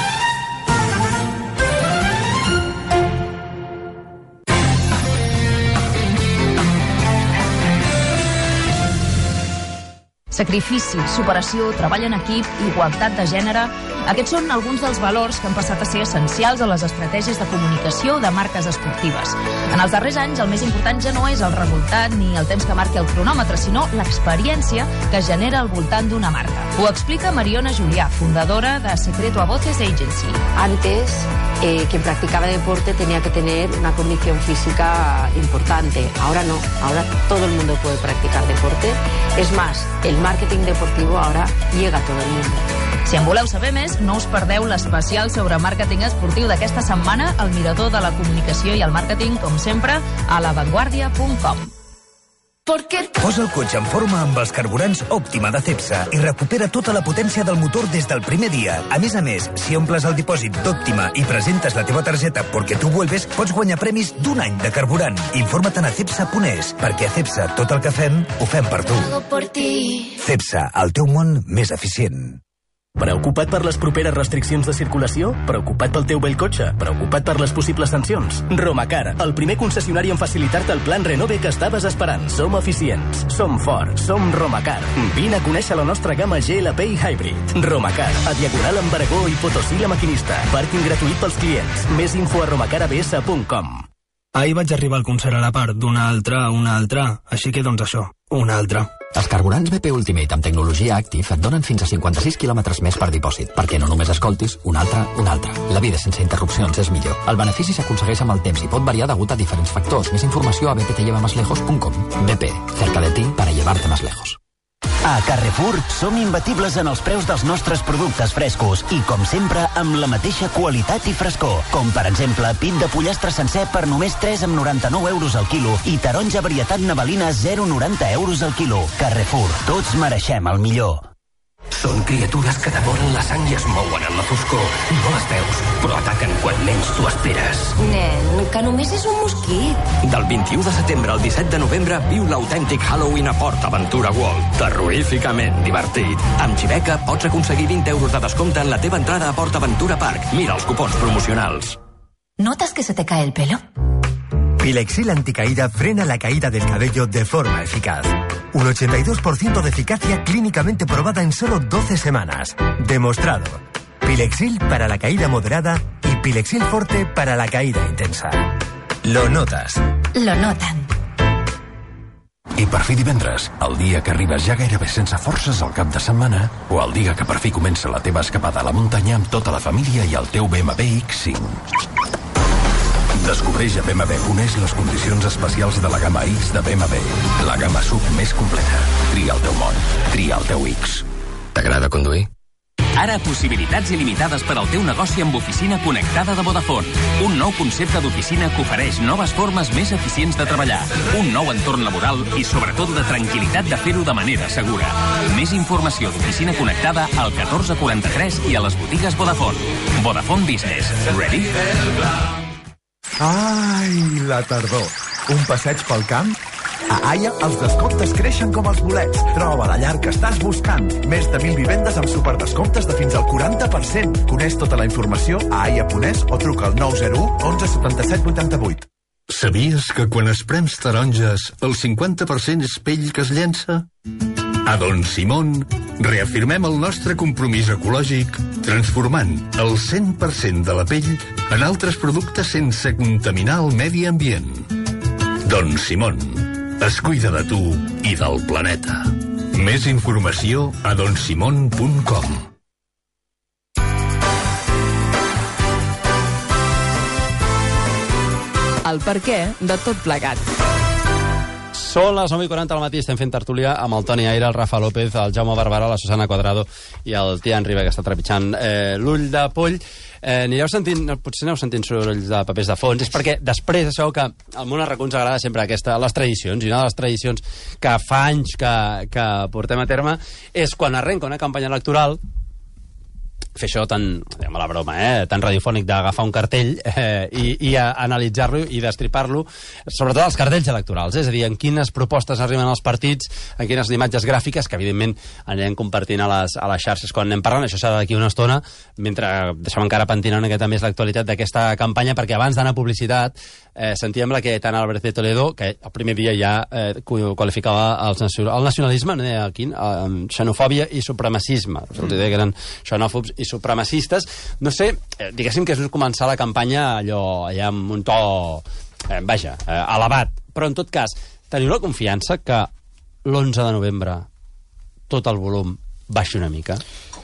Sacrifici, superació, treball en equip, igualtat de gènere... Aquests són alguns dels valors que han passat a ser essencials a les estratègies de comunicació de marques esportives. En els darrers anys, el més important ja no és el resultat ni el temps que marqui el cronòmetre, sinó l'experiència que genera al voltant d'una marca. Ho explica Mariona Julià, fundadora de Secreto a Voces Agency. Antes, quien practicaba deporte tenía que tener una condición física importante. Ahora no, ahora todo el mundo puede practicar deporte. Es más, el marketing deportivo ahora llega a todo el mundo. Si en voleu saber més, no us perdeu l'especial sobre màrqueting esportiu d'aquesta setmana al Mirador de la Comunicació i el Màrqueting, com sempre, a lavanguardia.com. Posa el cotxe en forma amb els carburants Òptima de Cepsa i recupera tota la potència del motor des del primer dia. A més, si omples el dipòsit d'Òptima i presentes la teva targeta perquè tu vuelves, pots guanyar premis d'un any de carburant. Informa't a cepsa.es, perquè a Cepsa tot el que fem, ho fem per tu. Cepsa, el teu món més eficient. Preocupa't per les properes restriccions de circulació? Preocupa't pel teu vell cotxe? Preocupa't per les possibles sancions? Romacar, el primer concessionari en facilitar-te el plan Renove que estaves esperant. Som eficients, som forts, som Romacar. Vine a conèixer la nostra gamma GLP i Hybrid. Romacar, a Diagonal amb Aragó i Potosí la Maquinista. Pàrquing gratuït pels clients. Més info a romacarabs.com. Ahir vaig arribar al concert a la part d'una altra a una altra, així que doncs això, una altra. Els carburants BP Ultimate amb tecnologia Active et donen fins a 56 km més per dipòsit, perquè no només escoltis una altra. La vida sense interrupcions és millor. El benefici s'aconsegueix amb el temps i pot variar degut a diferents factors. Més informació a bptllevamaslejos.com. BP, cerca de ti para llevarte más lejos. A Carrefour som imbatibles en els preus dels nostres productes frescos i, com sempre, amb la mateixa qualitat i frescor. Com, per exemple, pit de pollastre sencer per només 3,99 € al quilo i taronja varietat navelina 0,90 € al quilo. Carrefour, tots mereixem el millor. Són criatures que devoren la sang i es mouen en la foscor. No les veus, però ataquen quan menys t'ho esperes. Nen, que només és un mosquit. Del 21 de setembre al 17 de novembre viu l'autèntic Halloween a Port Aventura World. Terroríficament divertit. Amb Xibeca pots aconseguir 20 € de descompte en la teva entrada a Port Aventura Park. Mira els cupons promocionals. ¿Notas que se te cae el pelo? Pilexil Anticaída frena la caída del cabello de forma eficaz. Un 82% de eficacia clínicamente probada en solo 12 semanas. Demostrado. Pilexil para la caída moderada y Pilexil Forte para la caída intensa. Lo notas. Lo notan. I per fi divendres, el dia que arribes ja gairebé sense forces al cap de setmana, o el dia que per fi comença la teva escapada a la muntanya amb tota la família i el teu BMW X5. Descobreix a BMW.es les condicions especials de la gamma X de BMW. La gamma SUV més completa. Tria el teu món. Tria el teu X. T'agrada conduir? Ara possibilitats il·limitades per al teu negoci amb Oficina Connectada de Vodafone. Un nou concepte d'oficina que ofereix noves formes més eficients de treballar, un nou entorn laboral i, sobretot, de tranquil·litat de fer-ho de manera segura. Més informació d'Oficina Connectada al 1443 i a les botigues Vodafone. Vodafone Business. Ready? Ai, la tardor. Un passeig pel camp? A Aia, els descomptes creixen com els bolets. Troba la llar que estàs buscant. Més de 1.000 vivendes amb superdescomptes de fins al 40%. Coneix tota la informació a aia.es o truca al 901 11 77 88. Sabies que quan es prems taronges, el 50% és pell que es llença? A Don Simón reafirmem el nostre compromís ecològic transformant el 100% de la pell en altres productes sense contaminar el medi ambient. Don Simón es cuida de tu i del planeta. Més informació a donsimon.com. El perquè de tot plegat. Són les 9:40 al matí, estem fent tertúlia amb el Toni Aire, el Rafa López, el Jaume Barberà, la Susana Cuadrado i el Tian Riba, que està trepitjant l'ull de poll. Potser aneu sentint sorolls de papers de fons, és perquè després això que al món arracó ens agrada sempre les tradicions, i una de les tradicions que fa anys que portem a terme és quan arrenca una campanya electoral fer això tan, diguem la broma, tan radiofònic d'agafar un cartell i analitzar-lo i destripar-lo, sobretot els cartells electorals, és a dir, en quines propostes arriben als partits, en quines imatges gràfiques, que evidentment anirem compartint a les xarxes quan anem parlant, això serà d'aquí una estona, mentre deixem encara pentinant una miqueta més l'actualitat d'aquesta campanya, perquè abans d'anar a publicitat sentíem la Cayetana Álvarez de Toledo, que el primer dia ja qualificava el nacionalisme, xenofòbia i supremacisme, els deia que eren xenòfobs i supremacistes. No sé, diguéssim que és començar la campanya allò amb un to elevat, però en tot cas teniu la confiança que l'11 de novembre tot el volum baixi una mica?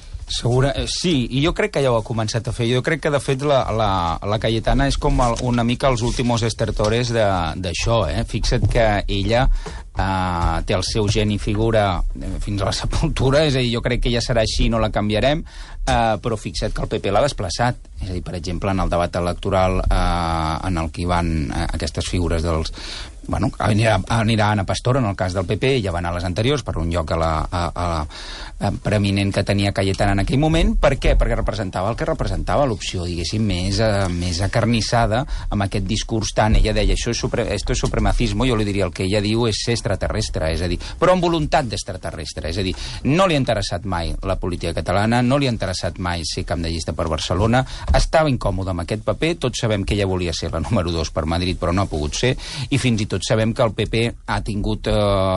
Sí, i jo crec que ja ho ha començat a fer. Jo crec que, de fet, la Cayetana és com una mica els últimos estertores d'això, Fixa't que ella té el seu gen i figura fins a la sepultura, és a dir, jo crec que ja serà així, no la canviarem, però fixa't que el PP l'ha desplaçat. És a dir, per exemple, en el debat electoral en el que hi van aquestes figures dels... Bueno, anirà Ana Pastor en el cas del PP, ella va anar a les anteriors per un lloc a la preeminent que tenia Cayetana en aquell moment. Per què? Perquè representava el que representava, l'opció, diguéssim, més acarnissada amb aquest discurs tant. Ella deia, esto es supremacismo, jo li diria el que ella diu és ser extraterrestre, és a dir, però amb voluntat d'extraterrestre, és a dir, no li ha interessat mai la política catalana, no li ha interessat mai ser cap de llista per Barcelona, estava incòmode amb aquest paper, tots sabem que ella volia ser la número 2 per Madrid, però no ha pogut ser, i fins i tot sabem que el PP ha tingut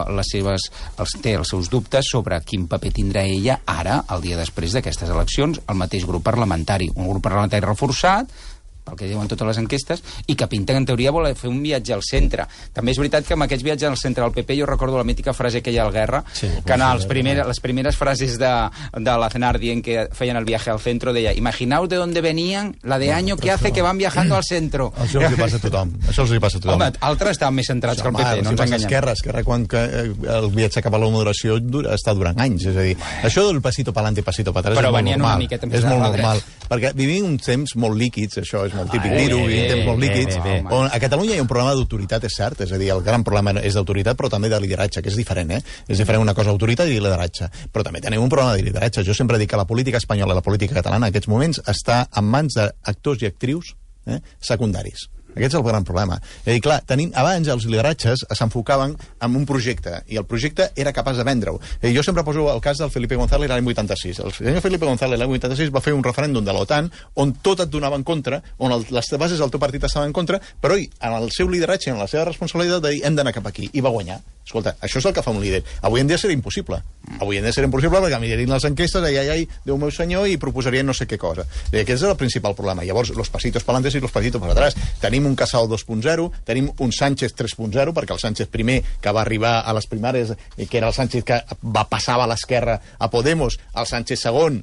té els seus dubtes sobre quin paper tindrà ella ara, el dia després d'aquestes eleccions, el mateix grup parlamentari, un grup parlamentari reforçat, pel que diuen totes les enquestes, i que pinten, en teoria, voler fer un viatge al centre. També és veritat que amb aquests viatges al centre del PP jo recordo la mítica frase que hi ha al Guerra, que en les primeres frases de l'Aznar dient que feien el viaje al centro, deia, imaginaos de dónde venían, la de año que hace que van viajando al centro. Això els hi passa a tothom. Home, altres estaven més centrats que el PP, no ens enganyem. Esquerra, quan el viatge cap a la moderació està durant anys, és a dir, això del pasito pa'lante, pasito pa' atrás és molt normal, perquè vivim uns temps molt líquids, això és molt típic dir-ho, vivim temps molt líquids, on a Catalunya hi ha un problema d'autoritat, és cert, és a dir, el gran problema és d'autoritat, però també de lideratge, que és diferent, És diferent una cosa autoritat i lideratge, però també tenim un problema de lideratge. Jo sempre dic que la política espanyola i la política catalana en aquests moments està en mans d'actors i actrius secundaris. Aquest és el gran problema. És a dir, clar, abans els lideratges s'enfocaven en un projecte, i el projecte era capaç de vendre-ho. Jo sempre poso el cas del Felipe González l'any 86. El senyor Felipe González l'any 86 va fer un referèndum de l'OTAN on tot et donava en contra, on les bases del teu partit estaven en contra, però ell, en el seu lideratge, en la seva responsabilitat de dir hem d'anar cap aquí, i va guanyar. Escolta, això és el que fa un líder. Avui en dia serà impossible. Avui en dia serà impossible perquè mirarien les enquestes, ai, Déu meu senyor, i proposarien no sé què cosa. I aquest és el principal problema. Llavors, los pasitos pa'lantes i los pasitos para atrás. Tenim un Casado 2.0, tenim un Sánchez 3.0, perquè el Sánchez primer, que va arribar a les primàries, que era el Sánchez que passava a l'esquerra a Podemos, el Sánchez segon, no?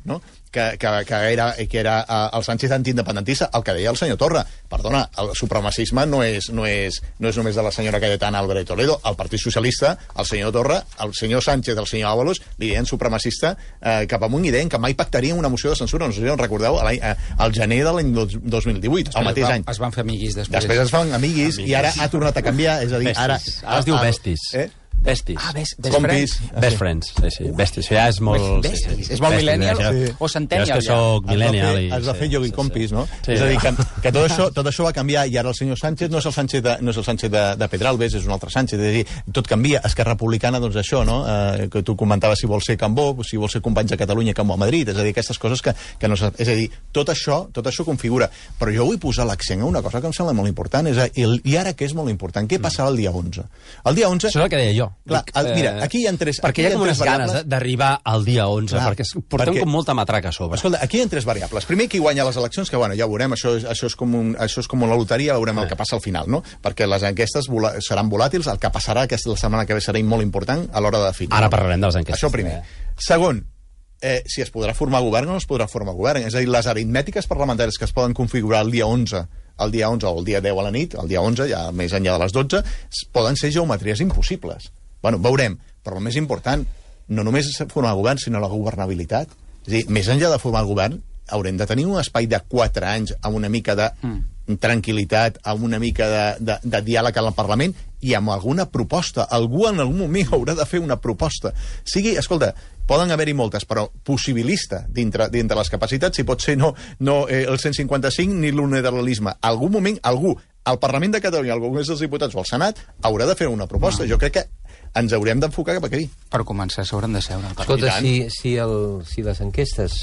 era el Sánchez antiindependentista, el que deia el senyor Torra. Perdona, el supremacisme no és només de la senyora Cayetana Álvarez Toledo. El Partit Socialista, el senyor Torra, el senyor Sánchez, el senyor Ábalos, li deien supremacista cap amunt i deien que mai pactarien una moció de censura. No sé si en recordeu, al gener de l'any 2018, el mateix any. Es van fer amiguis després. Després es fan amiguis i ara ha tornat a canviar, és a dir, ara es diu bestis. Besties. Best friends. Sí. Besties. Ja és molt... Besties. És molt millennial o centennial. Jo és que soc millennial. Has de fer yogi compis, no? És a dir, que tot això va canviar i ara el senyor Sánchez no és el Sánchez de Pedralbes, és un altre Sánchez. És a dir, tot canvia. Esquerra Republicana, doncs això, no? Que tu comentaves si vol ser Cambó, si vol ser companys de Catalunya, Cambó a Madrid. És a dir, aquestes coses que no... És a dir, tot això configura. Però jo vull posar l'accent a una cosa que em sembla molt important. I ara què és molt important? Què passarà el dia 11? El dia 11... Això és el que deia jo. Clar, mira, aquí hi ha tres... Perquè hi ha com unes ganes d'arribar al dia 11, perquè portem com molta matraca a sobre. Escolta, aquí hi ha tres variables. Primer, qui guanya les eleccions, que bueno, ja ho veurem, això és com la loteria, veurem el que passa al final, no? Perquè les enquestes seran volàtils, el que passarà la setmana que ve serà molt important a l'hora de definir. Ara parlarem de les enquestes. Això primer. Segon, si es podrà formar govern o no es podrà formar govern. És a dir, les aritmètiques parlamentàries que es poden configurar el dia 11 o el dia 10 a la nit, el dia 11, ja més enllà de les 12, poden ser geometries impossibles. Bueno, veurem, però el més important, no només és formar govern, sinó la governabilitat. És a dir, més enllà de formar govern, haurem de tenir un espai de 4 anys amb una mica de tranquil·litat, amb una mica de diàleg al Parlament i amb alguna proposta. Algú en algun moment haurà de fer una proposta. Escolta, poden haver-hi moltes, però possibilista dintre les capacitats, si pot ser no el 155 ni l'unilateralisme. Algun moment, algú, al Parlament de Catalunya, al Congrés dels Diputats o al Senat, haurà de fer una proposta. Jo crec que ens haurem d'enfocar cap aquí. Per començar, s'hauran de seure. Escolta, si les enquestes...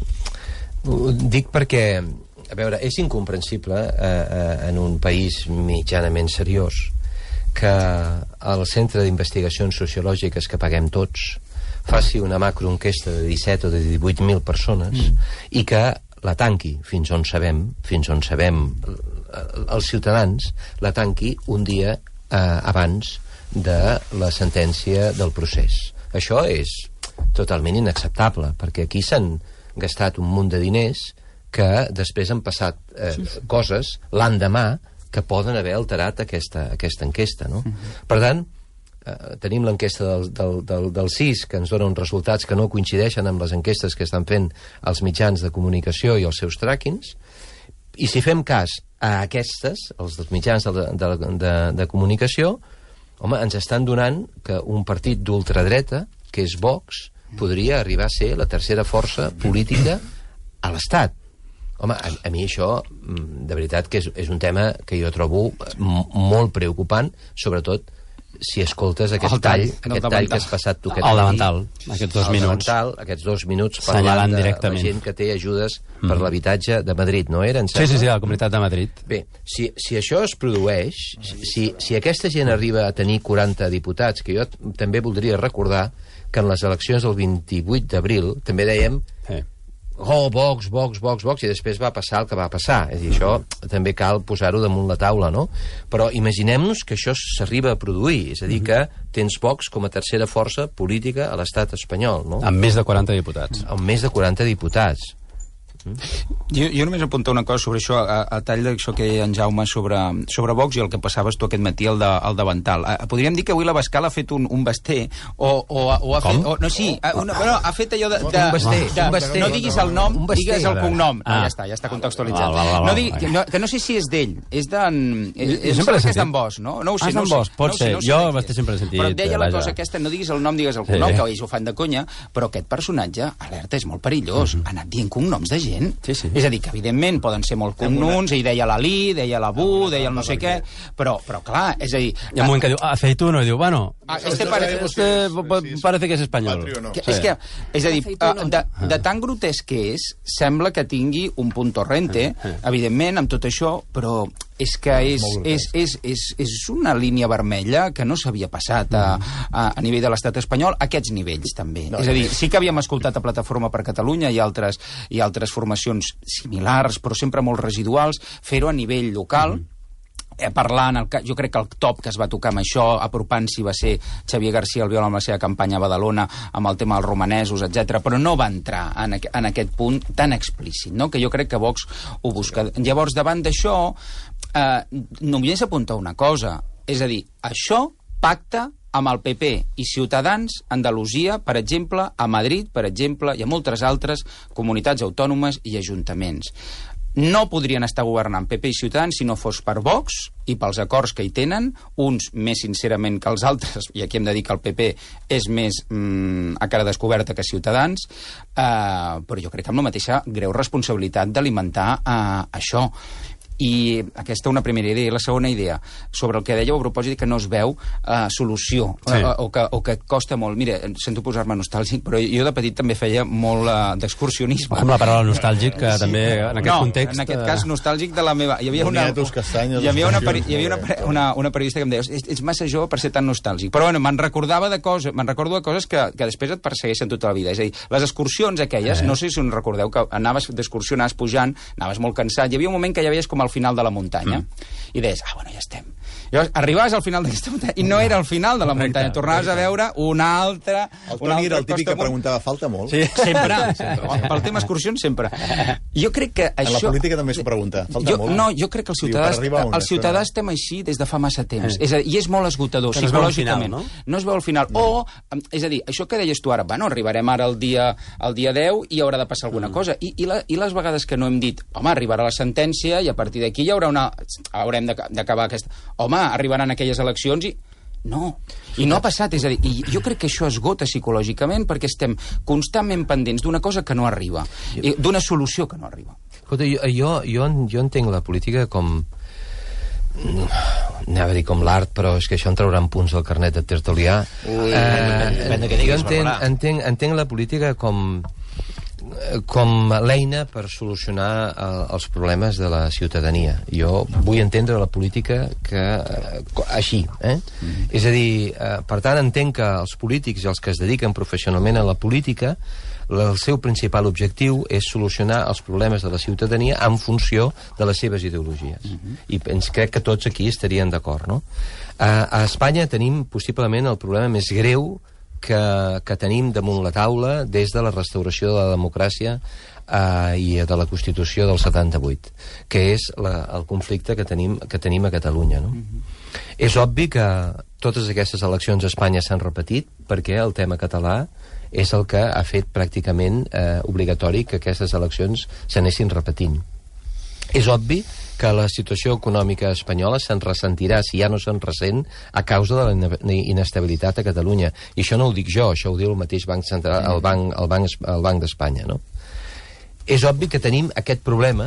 Dic perquè, a veure, és incomprensible en un país mitjanament seriós que el Centre d'Investigacions Sociològiques que paguem tots faci una macroenquesta de 17 o de 18.000 persones i que la tanqui fins on sabem els ciutadans la tanqui un dia abans de la sentència del procés. Això és totalment inacceptable, perquè aquí s'han gastat un munt de diners que després han passat coses l'endemà que poden haver alterat aquesta enquesta, no? Per tant, tenim l'enquesta del CIS, que ens dona uns resultats que no coincideixen amb les enquestes que estan fent els mitjans de comunicació i els seus tràquings, i si fem cas a aquestes, els mitjans de comunicació, home, ens estan donant que un partit d'ultradreta, que és Vox, podria arribar a ser la tercera força política a l'Estat. Home, a mi això, de veritat, que és un tema que jo trobo molt preocupant, sobretot si escoltes aquest tall que has passat tu aquest matí. El davantal, aquests 2 minuts. Aquests 2 minuts parlant de la gent que té ajudes per l'habitatge de Madrid, no eren? Sí, de la Comunitat de Madrid. Bé, si això es produeix, si aquesta gent arriba a tenir 40 diputats, que jo també voldria recordar que en les eleccions del 28 d'abril també dèiem Vox, i després va passar el que va passar. És a dir, això també cal posar-ho damunt la taula, no? Però imaginem-nos que això s'arriba a produir, és a dir, que tens Vox com a tercera força política a l'estat espanyol, no? Amb més de 40 diputats. Amb més de 40 diputats. Jo només apunto una cosa sobre això, a tall d'això que deia en Jaume sobre Vox i el que passaves tu aquest matí al davantal. Podríem dir que avui la Bascal ha fet un basté o ha fet... No, sí, ha fet allò de... Un basté. No diguis el nom, digues el cognom. Ja està contextualitzat. Que no sé si és d'ell, és d'en... Sempre l'he sentit. És d'en Bosch, no? No ho sé. És d'en Bosch, pot ser. Jo el basté sempre l'he sentit. Però deia la cosa aquesta, no diguis el nom, digues el cognom, que ells ho fan de conya, però aquest personatge, alerta, és molt perillós. Ha anat dient cognoms de gent. Sí. És a dir, que evidentment poden ser molt cognoms, ell deia l'Alí, deia l'Abu, deia el no sé què, però clar, és a dir... Hi ha un moment que diu, aceituno, i diu, bueno, parece que és espanyol. És a dir, de tan grotesc que és, sembla que tingui un punt torrente, evidentment, amb tot això, però és que és una línia vermella que no s'havia passat a nivell de l'estat espanyol, a aquests nivells també. És a dir, sí que havíem escoltat a Plataforma per Catalunya i altres formacions similars, però sempre molt residuals, fer-ho a nivell local, parlant, jo crec que el top que es va tocar amb això, apropant-s'hi, va ser Xavier García Albiol amb la seva campanya a Badalona, amb el tema dels romanesos, etc. Però no va entrar en aquest punt tan explícit, no? Que jo crec que Vox ho busca. Llavors, davant d'això, només apuntar una cosa, és a dir, això pacta amb el PP i Ciutadans, Andalusia, per exemple, a Madrid, per exemple, i a moltes altres comunitats autònomes i ajuntaments. No podrien estar governant PP i Ciutadans si no fos per Vox i pels acords que hi tenen, uns més sincerament que els altres, i aquí hem de dir que el PP és més a cara descoberta que Ciutadans, però jo crec que amb la mateixa greu responsabilitat d'alimentar això. I aquesta una primera idea. I la segona idea, sobre el que dèieu a propòsit que no es veu solució, o que costa molt. Mira, sento posar-me nostàlgic, però jo de petit també feia molt d'excursionisme. Com la paraula nostàlgic, que també en aquest context... No, en aquest cas nostàlgic de la meva... Hi havia una periodista que em deia, ets massa jove per ser tan nostàlgic. Però bueno, me'n recordo de coses que després et persegueixen tota la vida. És a dir, les excursions aquelles, no sé si us recordeu, que anaves d'excursió, anaves pujant, anaves molt cansat, hi havia un moment que ja veies com al final de la muntanya, i deies, bueno, ja estem. Llavors, arribaves al final d'aquesta muntanya, i no era el final de la muntanya, tornaves a veure una altra... El Toni era el típic que preguntava, falta molt? Sí, sempre. Pel tema excursions, sempre. Jo crec que això... En la política també s'ho pregunta, falta molt? No, jo crec que el ciutadà estem així des de fa massa temps, i és molt esgotador, psicològicament. No es veu al final. O, és a dir, això que deies tu ara, bueno, arribarem ara el dia 10 i haurà de passar alguna cosa. I les vegades que no hem dit, home, arribarà la sentència i a partir d'aquí haurem d'acabar aquesta... Home, arribaran aquelles eleccions i... No. I no ha passat, és a dir, i jo crec que això esgota psicològicament perquè estem constantment pendents d'una cosa que no arriba, d'una solució que no arriba. Escolta, jo entenc la política com... anava a dir com l'art, però és que això em trauran punts del carnet de tertulià. Jo entenc la política com l'eina per solucionar els problemes de la ciutadania. Jo vull entendre la política així. És a dir, per tant, entenc que els polítics i els que es dediquen professionalment a la política, el seu principal objectiu és solucionar els problemes de la ciutadania en funció de les seves ideologies. I crec que tots aquí estarien d'acord, no? A Espanya tenim possiblement el problema més greu que tenim damunt la taula des de la restauració de la democràcia i de la Constitució del 78, que és el conflicte que tenim a Catalunya, no? És obvi que totes aquestes eleccions a Espanya s'han repetit perquè el tema català és el que ha fet pràcticament obligatori que aquestes eleccions s'anessin repetint. És obvi que la situació econòmica espanyola se'n ressentirà, si ja no se'n ressent, a causa de la inestabilitat a Catalunya. I això no ho dic jo, això ho diu el mateix Banc Central, el Banc d'Espanya, no? És obvi que tenim aquest problema,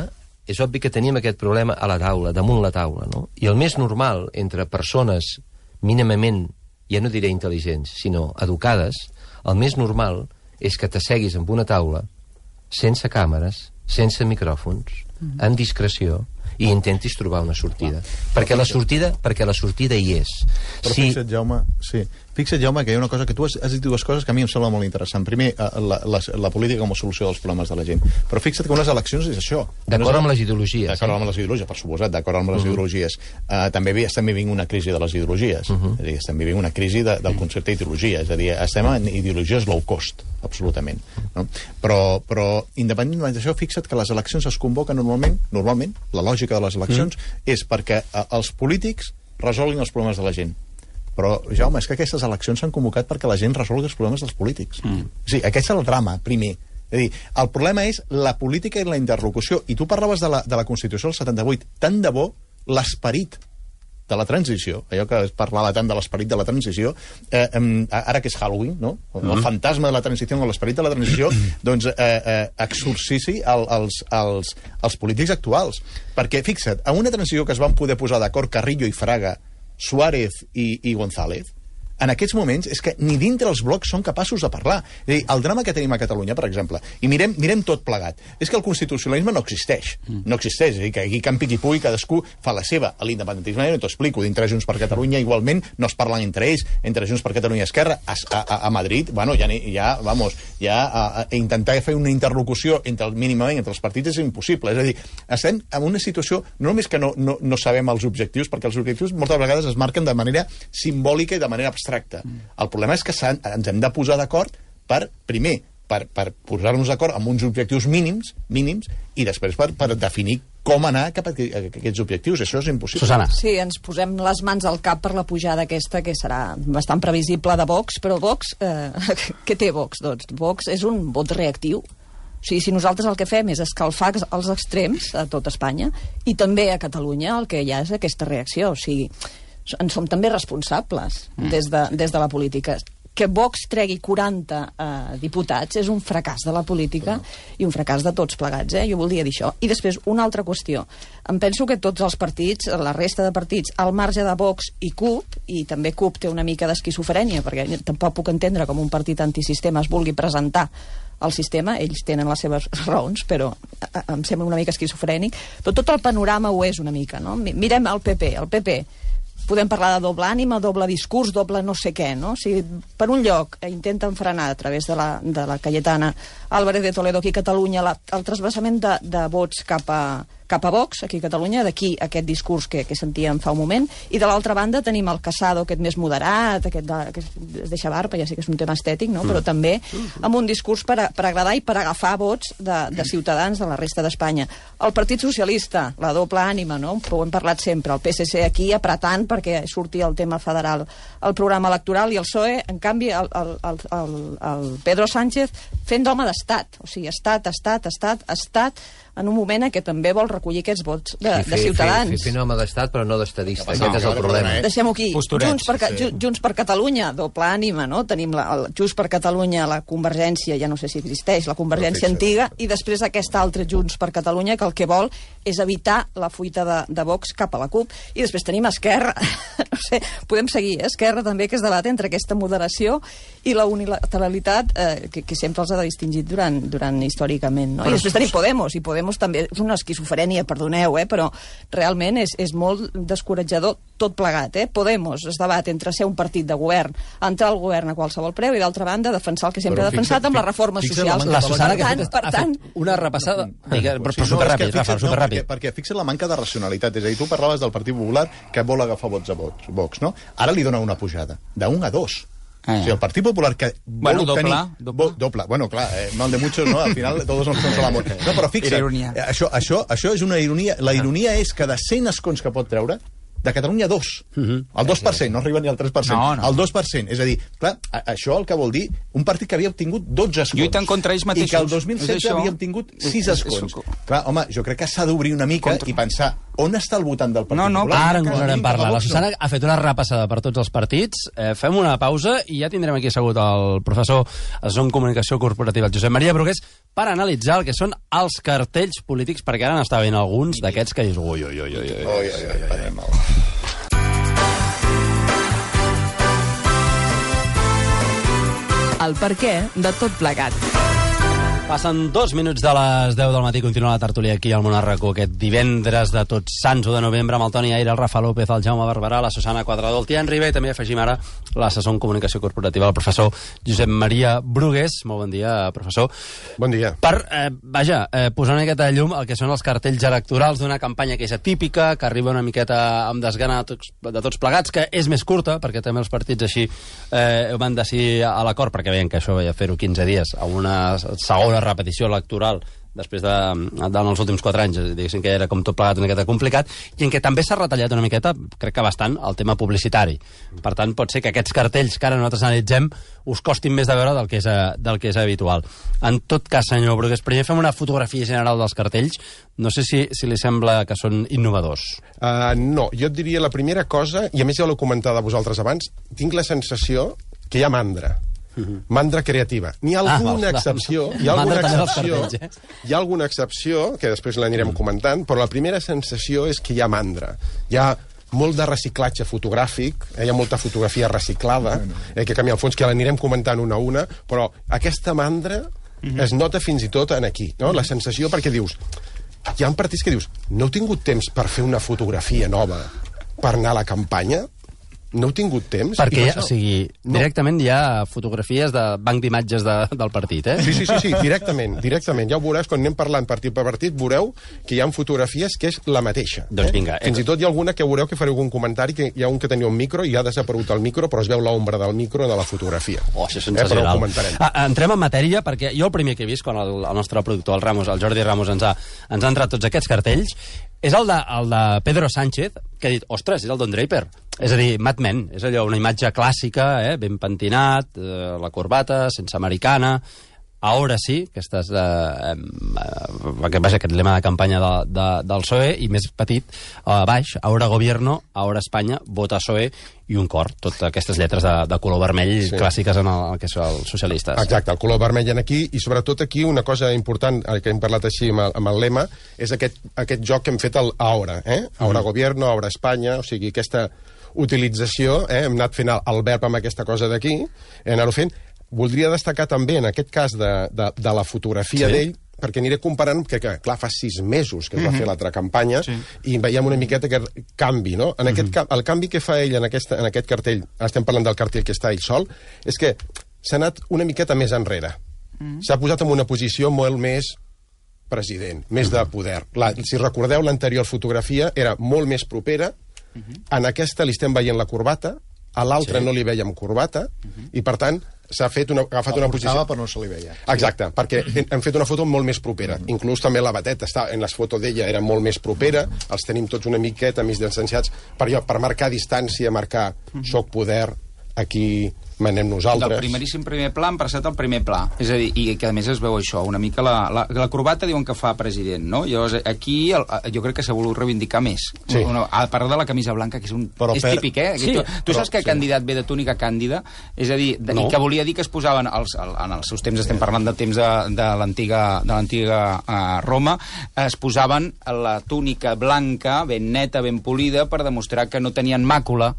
a la taula, damunt la taula, no? I el més normal entre persones mínimament, ja no diré intel·ligents, sinó educades, el més normal és que t'asseguis amb una taula sense càmeres, sense micròfons, amb discreció, i intentis trobar una sortida. Perquè la sortida hi és. Però fixa't, Jaume, que hi ha una cosa que tu has dit dues coses que a mi em sembla molt interessant. Primer, la política com a solució dels problemes de la gent. Però fixa't que unes eleccions és això. D'acord amb les ideologies. D'acord amb les ideologies, per suposat, d'acord amb les ideologies. També estem vivint una crisi de les ideologies. És a dir, estem vivint una crisi del concepte d'ideologia. És a dir, estem en ideologies low cost, absolutament. No? Però independentment d'això, fixa't que les eleccions es convoquen normalment, la lògica de les eleccions és perquè els polítics resolguin els problemes de la gent. Però, Jaume, és que aquestes eleccions s'han convocat perquè la gent resolgui els problemes dels polítics. Sí, aquest és el drama, primer. És a dir, el problema és la política i la interlocució. I tu parlaves de la Constitució del 78. Tant de bo l'esperit de la transició, allò que es parlava tant de l'esperit de la transició, ara que és Halloween, no? El fantasma de la transició o l'esperit de la transició, doncs exorcici els polítics actuals. Perquè, fixa't, a una transició que es van poder posar d'acord Carrillo i Fraga, Suárez i González, en aquests moments és que ni dintre els blocs són capaços de parlar. És a dir, el drama que tenim a Catalunya, per exemple, i mirem tot plegat, és que el constitucionalisme no existeix. No existeix, és a dir, que aquí campi qui pugui, cadascú fa la seva. A l'independentisme no t'ho explico, dintre Junts per Catalunya igualment no es parlen entre ells, entre Junts per Catalunya i Esquerra. A Madrid, bueno, intentar fer una interlocució mínimament entre els partits és impossible. És a dir, estem en una situació, no només que no sabem els objectius, perquè els objectius moltes vegades es marquen de manera simbòlica i de manera abstracta. El problema és que ens hem de posar d'acord per posar-nos d'acord amb uns objectius mínims i després per definir com anar cap a aquests objectius. Això és impossible. Susana. Sí, ens posem les mans al cap per la pujada aquesta, que serà bastant previsible de Vox, però Vox, què té Vox? Doncs Vox és un vot reactiu. O sigui, si nosaltres el que fem és escalfar els extrems a tot Espanya, i també a Catalunya el que hi ha és aquesta reacció. O sigui, en som també responsables des de la política. Que Vox tregui 40 diputats és un fracàs de la política i un fracàs de tots plegats, jo voldria dir això. I després, una altra qüestió. Em penso que tots els partits, la resta de partits, al marge de Vox i CUP, i també CUP té una mica d'esquizofrènia, perquè tampoc puc entendre com un partit antisistema es vulgui presentar al sistema, ells tenen les seves raons, però em sembla una mica esquizofrènic, però tot el panorama ho és una mica, no? Mirem el PP, podem parlar de doble ànima, doble discurs, doble no sé què, no? O sigui, per un lloc intenten frenar a través de la Cayetana Álvarez de Toledo aquí a Catalunya el trasbassament de vots cap a Vox, aquí a Catalunya, d'aquí aquest discurs que sentíem fa un moment, i de l'altra banda tenim el Casado, aquest més moderat, que es deixa barba, ja sé que és un tema estètic, no? Però també amb un discurs per agradar i per agafar vots de ciutadans de la resta d'Espanya. El Partit Socialista, la doble ànima, no? Ho hem parlat sempre, el PSC aquí apretant perquè surti el tema federal al programa electoral, i el PSOE, en canvi, el Pedro Sánchez fent d'home d'estat, o sigui, estat, en un moment en què també vol recollir aquests vots de ciutadans. Fent home d'estat, però no d'estadista. Aquest és el problema. Deixem-ho aquí. Junts per Catalunya, doble ànima, no? Tenim Junts per Catalunya, la Convergència, ja no sé si existeix, la Convergència antiga, i després aquest altre Junts per Catalunya, que el que vol és evitar la fuita de Vox cap a la CUP. I després tenim Esquerra. No sé, podem seguir, Esquerra també, que es debat entre aquesta moderació i la unilateralitat que sempre els ha distingit durant històricament, no? I després tenim Podemos, i Podemos també és una esquizofrènia, perdoneu, però realment és molt descoratjador tot plegat, Podemos es debat entre ser un partit de govern, entrar al govern a qualsevol preu, i d'altra banda defensar el que sempre ha defensat amb les reformes socials. La Susana ha fet una repassada, però superràpid, Rafa, superràpid. Perquè fixa't la manca de racionalitat, és a dir, tu parlaves del Partit Popular que vol agafar vots a Vox, no? Ara li dona una pujada, de 1 a 2. O sigui, el Partit Popular que vol obtenir... Doble. Bueno, clar, mal de muchos, ¿no? Al final todos nos pensamos el amor. No, però fixa't, això és una ironia. La ironia és que de 100 escons que pot treure, de Catalunya 2. El 2%, no arriba ni al 3%. El 2%. És a dir, clar, això el que vol dir un partit que havia obtingut 12 escons. Lluiten contra ells mateixos. I que el 2016 havia obtingut 6 escons. Clar, home, jo crec que s'ha d'obrir una mica i pensar on està el votant del Partit Popular. Ara en tornarem a parlar. La Susana ha fet una repassada per tots els partits. Fem una pausa i ja tindrem aquí assegut el professor en Comunicació Corporativa, el Josep Maria Brugués, per analitzar el que són els cartells polítics, perquè ara n'està veient alguns d'aquests que dius ui. El perquè de tot plegat. Passen 2 minuts de les 10 del matí, continua la tertúlia aquí al Món RQ aquest divendres de Tots Sants 1 de novembre amb el Toni Aire, el Rafa López, el Jaume Barberà, la Susana Quadrado, el Tian Riba, i també afegim ara l'assessor en Comunicació Corporativa, el professor Josep Maria Brugués. Molt bon dia, professor. Bon dia. Per, posar una miqueta de llum el que són els cartells electorals d'una campanya que és atípica, que arriba una miqueta amb desgana de tots plegats, que és més curta, perquè també els partits així van decidir a l'acord, perquè veien que això veia fer-ho 15 dies a una segona repetició electoral després dels últims 4 anys, diguéssim que era com tot plegat una miqueta complicat, i en què també s'ha retallat una miqueta, crec que bastant, el tema publicitari. Per tant, pot ser que aquests cartells que ara nosaltres analitzem us costin més de veure del que és habitual. En tot cas, senyor Brugués, primer fem una fotografia general dels cartells. No sé si li sembla que són innovadors. No, jo et diria la primera cosa, i a més ja l'heu comentat a vosaltres abans, tinc la sensació que hi ha mandra. Mandra creativa. N'hi ha alguna excepció, hi ha alguna excepció, que després l'anirem comentant, però la primera sensació és que hi ha mandra. Hi ha molt de reciclatge fotogràfic, hi ha molta fotografia reciclada, que canvia el fons, que l'anirem comentant una a una, però aquesta mandra es nota fins i tot en aquí, no? La sensació, perquè dius, hi ha partits que dius, no heu tingut temps per fer una fotografia nova per anar a la campanya? No heu tingut temps? Perquè, o sigui, directament hi ha fotografies de banc d'imatges del partit, eh? Sí, directament. Ja ho veuràs, quan anem parlant partit per partit, veureu que hi ha fotografies que és la mateixa. Doncs vinga. Fins i tot hi ha alguna que veureu que fareu algun comentari, que hi ha un que tenia un micro i ha desaparegut el micro, però es veu l'ombra del micro de la fotografia. Oh, això és sensacional. Però ho comentarem. Entrem en matèria, perquè jo el primer que he vist, quan el nostre productor, el Jordi Ramos, ens ha entrat tots aquests cartells, és el de Pedro Sánchez, que ha dit, ostres, és el Don Draper. És a dir, Mad Men, és allò, una imatge clàssica, ben pentinat, la corbata, sense americana. Ahora sí, aquest lema de campanya del PSOE, i més petit, a baix, ahora gobierno, ahora Espanya, vota PSOE, i un cor, totes aquestes lletres de color vermell clàssiques en el que són els socialistes. Exacte, el color vermell en aquí, i sobretot aquí una cosa important, que hem parlat així amb el lema, és aquest joc que hem fet el ahora, ahora gobierno, ahora Espanya, o sigui, aquesta utilització, hem anat fent el verb amb aquesta cosa d'aquí, anar-ho fent. Voldria destacar també, en aquest cas de la fotografia d'ell, perquè aniré comparant, que clar, fa 6 mesos que es va fer l'altra campanya, i veiem una miqueta aquest canvi, no? El canvi que fa ell en aquest cartell, estem parlant del cartell que està ell sol, és que s'ha anat una miqueta més enrere. S'ha posat en una posició molt més president, més de poder. Si recordeu, l'anterior fotografia era molt més propera, en aquesta li estem veient la corbata, a l'altra no li veiem corbata, i per tant s'ha agafat una posició... La portava però no se li veia. Exacte, perquè hem fet una foto molt més propera. Inclús també la bateta, en les fotos d'ella era molt més propera, els tenim tots una miqueta més distanciats, per marcar distància, marcar soc poder, aquí manem nosaltres. Del primeríssim primer pla han passat al primer pla. És a dir, i que a més es veu això, una mica la corbata diuen que fa president, no? Llavors, aquí jo crec que s'ha volgut reivindicar més. Sí. A part de la camisa blanca, que és típic, eh? Sí, tu saps que candidat ve de túnica càndida? És a dir, que volia dir que es posaven, en els seus temps, estem parlant del temps de l'antiga Roma, es posaven la túnica blanca, ben neta, ben polida, per demostrar que no tenien màcula,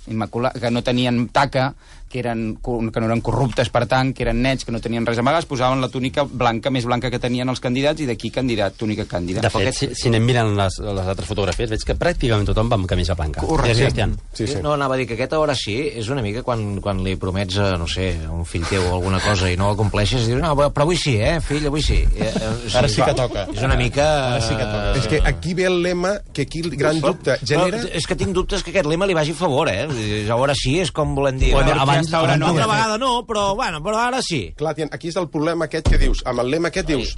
que no tenien taca, que no eren corruptes, per tant, que eren nets, que no tenien res a amagar, es posaven la túnica blanca, més blanca que tenien els candidats, i d'aquí candidat, túnica càndida. De fet, si anem mirant les altres fotografies, veig que pràcticament tothom va amb camisa blanca. Correcte. No, anava a dir que aquest ara sí, és una mica quan li promets, no sé, a un fill teu o alguna cosa i no la compleixes, i dius, no, però avui sí, fill, avui sí. Ara sí que toca. És una mica... Ara sí que toca. És que aquí ve el lema que aquí el gran dubte genera... És que tinc dubtes que aquest lema li vagi a favor, Ara sí és com volem dir... Una vegada no, però ara sí. Clar, aquí és el problema aquest que dius, amb el lema aquest dius,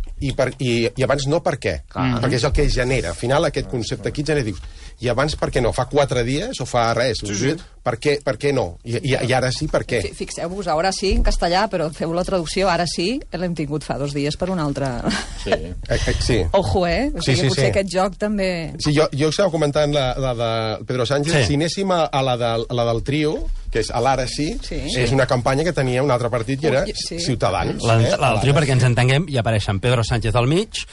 i abans no per què? Perquè és el que genera. Al final aquest concepte aquí genera, dius, i abans per què no? Fa 4 dies o fa res? Per què no? I ara sí, per què? Fixeu-vos, ara sí, en castellà, però feu la traducció, ara sí, l'hem tingut fa 2 dies per un altre... Sí. Ojo, potser aquest joc també... Sí, jo estava comentant la de Pedro Sánchez, si anéssim a la del trio, que és l'ara sí, és una campanya que tenia un altre partit, que era Ciutadans. El trio, perquè ens entenguem, hi apareixen Pedro Sánchez al mig,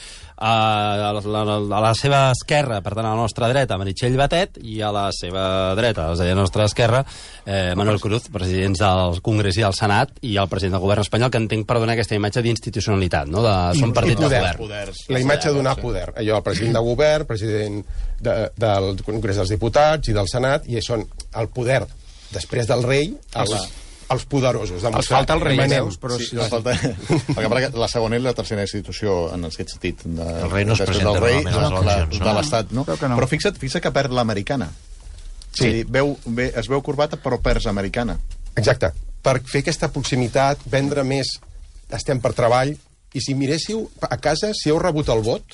a la seva esquerra, per tant a la nostra dreta, Meritxell Batet, i a la seva dreta, és a dir, a la nostra esquerra, Manuel Cruz, presidents del Congrés i del Senat, i el president del govern espanyol, que entenc per donar aquesta imatge d'institucionalitat, no? Són partits de govern. La imatge de donar poder. Allò, el president de govern, president del Congrés dels Diputats i del Senat, i són el poder després del rei, els poderosos. Els falta el rei, però sí, perquè la segona i la tercera institució en aquest sentit. El rei no es presenta normalment a les eleccions. De l'Estat, no? Però fixa't que perd l'americana. Sí. Es veu corbata, però perds americana. Exacte. Per fer aquesta proximitat, vendre més, estem per treball, i si miréssiu a casa, si heu rebut el vot,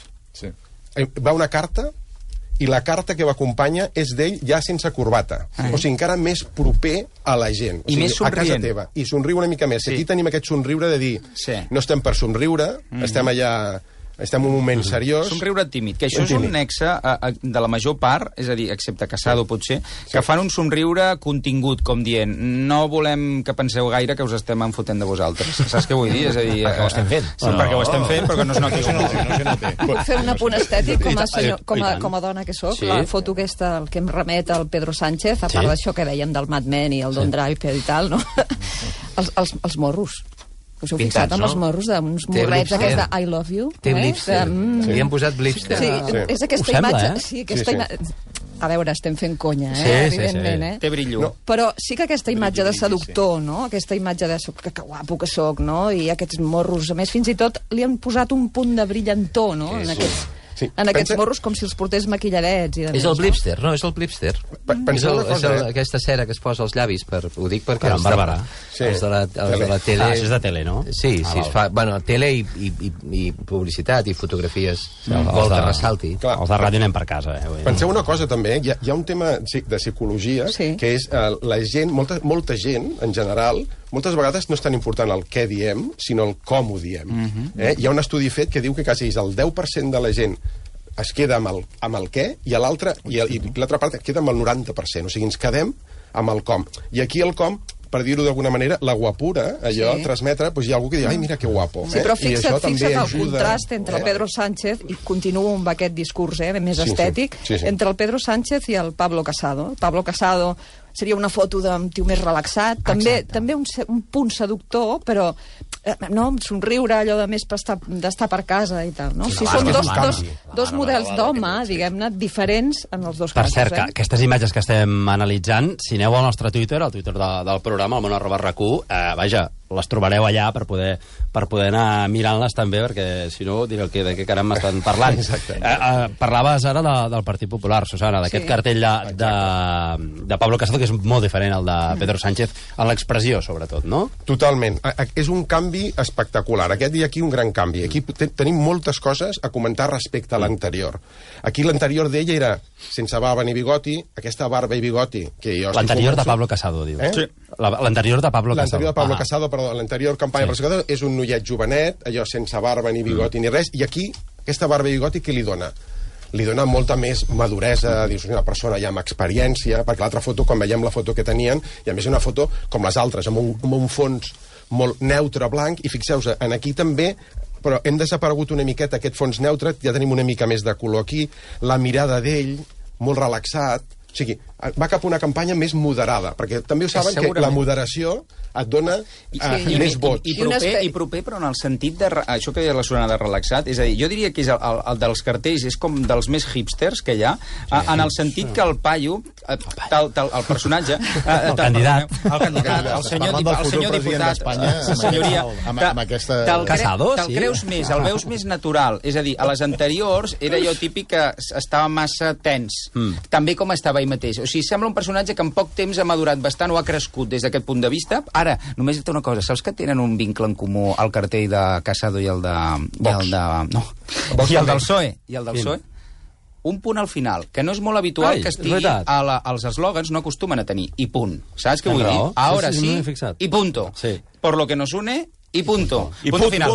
va una carta, i la carta que l'acompanya és d'ell ja sense corbata. O sigui, encara més proper a la gent. I més somrient. A casa teva. I somriu una mica més. Aquí tenim aquest somriure de dir, no estem per somriure, estem allà estem en un moment seriós. Somriure tímid, que això és un nexe de la major part, és a dir, excepte Casado potser, que fan un somriure contingut, com dient, no volem que penseu gaire que us estem enfotent de vosaltres. Saps què vull dir? És a dir, perquè ho estem fent. Sí, perquè ho estem fent, però que no es noti. Puc fer un apunt estètic com a dona que sóc? La foto aquesta, el que em remet al Pedro Sánchez, a part d'això que dèiem del Mad Men i el Don Draper i tal, no? Els morros. Us heu fixat amb els morros d'uns morrets aquests de I love you? Té blipster. Li han posat blipster. Sí, és aquesta imatge... Sí, aquesta imatge... A veure, estem fent conya, evidentment. Té brillo. Però sí que aquesta imatge de seductor, no? Aquesta imatge de que guapo que soc, no? I aquests morros, a més, fins i tot li han posat un punt de brillantor, no? En aquests morros, com si els portés maquilladets. És el blipster, no? És el blipster. És aquesta cera que es posa als llavis, ho dic perquè... Per Bàrbara. Els de la tele... És de tele, no? Sí, es fa... Bueno, tele i publicitat i fotografies. Vol que ressalti. Els de ràdio anem per casa. Penseu una cosa, també. Hi ha un tema de psicologia, que és la gent, molta gent, en general, moltes vegades no és tan important el què diem, sinó el com ho diem. Hi ha un estudi fet que diu que quasi el 10% de la gent es queda amb el què i l'altra part queda amb el 90%. O sigui, ens quedem amb el com. I aquí el com, per dir-ho d'alguna manera, la guapura, allò, transmetre, doncs hi ha algú que diu, ai, mira que guapo. Sí, però fixa't el contrast entre el Pedro Sánchez, i continuo amb aquest discurs més estètic, entre el Pedro Sánchez i el Pablo Casado. Pablo Casado seria una foto d'un tio més relaxat, també un punt seductor, però somriure, allò de més d'estar per casa i tal, no? Si són dos models d'home, diguem-ne, diferents en els dos casos. Per cert, que aquestes imatges que estem analitzant, si aneu al nostre Twitter, al Twitter del programa, al món@RAC1, vaja, les trobareu allà per poder anar mirant-les també, perquè si no direu de què caram m'estan parlant. Parlaves ara del Partit Popular, Susana, d'aquest cartell de Pablo Casado, que és molt diferent al de Pedro Sánchez, en l'expressió, sobretot, no? Totalment. És un canvi espectacular. Aquest dia aquí un gran canvi. Aquí tenim moltes coses a comentar respecte a l'anterior. Aquí l'anterior d'ella era sense barba ni bigoti, aquesta barba i bigoti... L'anterior de Pablo Casado, diu. Sí. L'anterior de Pablo Casado. L'anterior de Pablo Casado, perdó, l'anterior campanya presidencial és un noiet jovenet, allò sense barba ni bigoti ni res, i aquí aquesta barba i bigoti què li dona? Li dona molta més maduresa, dius, una persona ja amb experiència, perquè l'altra foto, quan veiem la foto que tenien, i a més una foto com les altres, amb un fons molt neutre, blanc, i fixeu-vos, aquí també, però hem desaparegut una miqueta aquest fons neutre, ja tenim una mica més de color aquí, la mirada d'ell, molt relaxat, o sigui, va cap a una campanya més moderada, perquè també ho saben que la moderació et dona més vots. I proper, però en el sentit de... Això que deia la Susana de relaxat, és a dir, jo diria que és el dels cartells, és com dels més hipsters que hi ha, en el sentit que el paio, el personatge... El candidat. El senyor diputat, la senyoria... Casado, sí. Te'l creus més, el veus més natural. És a dir, a les anteriors era jo típic que estava massa tens. També com estava ell mateix. O sigui, sembla un personatge que en poc temps ha madurat bastant o ha crescut des d'aquest punt de vista. Ara, només una cosa, saps que tenen un vincle en comú el cartell de Casado i el de... Vox. I el del PSOE. I el del PSOE. Un punt al final, que no és molt habitual que estigui als eslògans, no acostumen a tenir, i punt. Saps què vull dir? Ahora sí, i punto. Por lo que nos une... I punto. I punto final.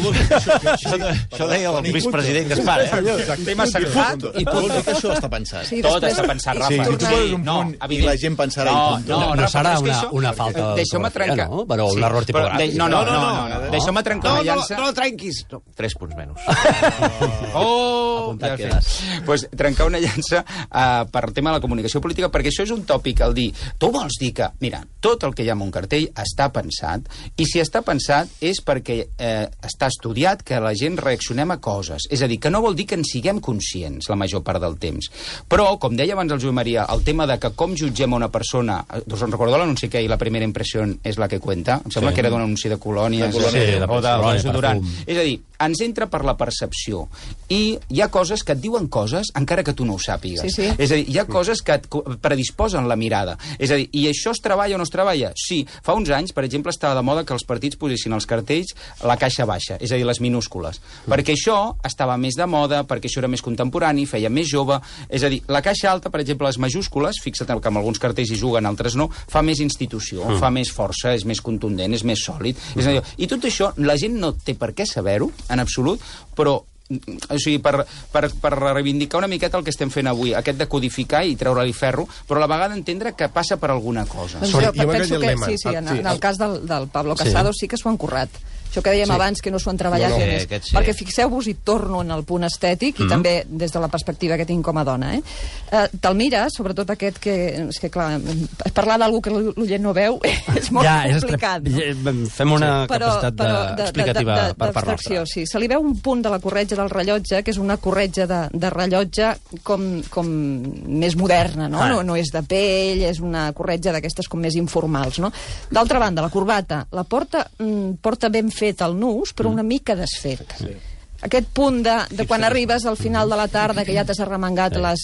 Això deia el vicepresident Gaspar, Tema sagrat i punto. Que això està pensat. Tot està pensat, Rafa. Si tu poses un punt i la gent pensarà i punto. No serà una falta de ortografia, no? Però un error tipogràfic. No. Deixeu-me trencar una llança. No trenquis. 3 punts menys. Apuntat quedes. Doncs trencar una llança per tema de la comunicació política, perquè això és un tòpic, el dir, tu vols dir que, mira, tot el que hi ha en un cartell està pensat, i si està pensat és perquè està estudiat que la gent reaccionem a coses. És a dir, que no vol dir que en siguem conscients la major part del temps. Però, com deia abans el Joan Maria, el tema de que com jutgem una persona... Us en recordeu l'anunci que la primera impressió és la que cuenta? Em sembla que era d'un anunci de colònies o de desodorant. És a dir, ens entra per la percepció. I hi ha coses que et diuen coses encara que tu no ho sàpigues. És a dir, hi ha coses que et predisposen la mirada. És a dir, i això es treballa o no es treballa? Sí. Fa uns anys, per exemple, estava de moda que els partits posessin els cartells la caixa baixa, és a dir, les minúscules. Perquè això estava més de moda, perquè això era més contemporani, feia més jove. És a dir, la caixa alta, per exemple, les majúscules, fixa't que amb alguns cartells hi juguen, altres no, fa més institució, fa més força, és més contundent, és més sòlid. És a dir, i tot això, la gent no té per què saber-ho, en absolut, però o sigui, per reivindicar una miqueta el que estem fent avui, aquest de codificar i treure-li ferro, però a la vegada entendre que passa per alguna cosa. Doncs jo penso que sí, en el cas del Pablo Casado sí que s'ho han currat. Això que dèiem abans, que no s'ho han treballat gens. Perquè fixeu-vos, i torno en el punt estètic, i també des de la perspectiva que tinc com a dona. Te'l mires, sobretot aquest que... És que, clar, parlar d'algú que l'oient no veu és molt complicat. Fem una capacitat explicativa per parlar. Sí, se li veu un punt de la corretja del rellotge, que és una corretja de rellotge com més moderna, no? No és de pell, és una corretja d'aquestes com més informals, no? D'altra banda, la corbata, la porta ben fet el nus, però una mica desfet. Sí. Aquest punt de quan arribes al final de la tarda, que ja t'has arremangat la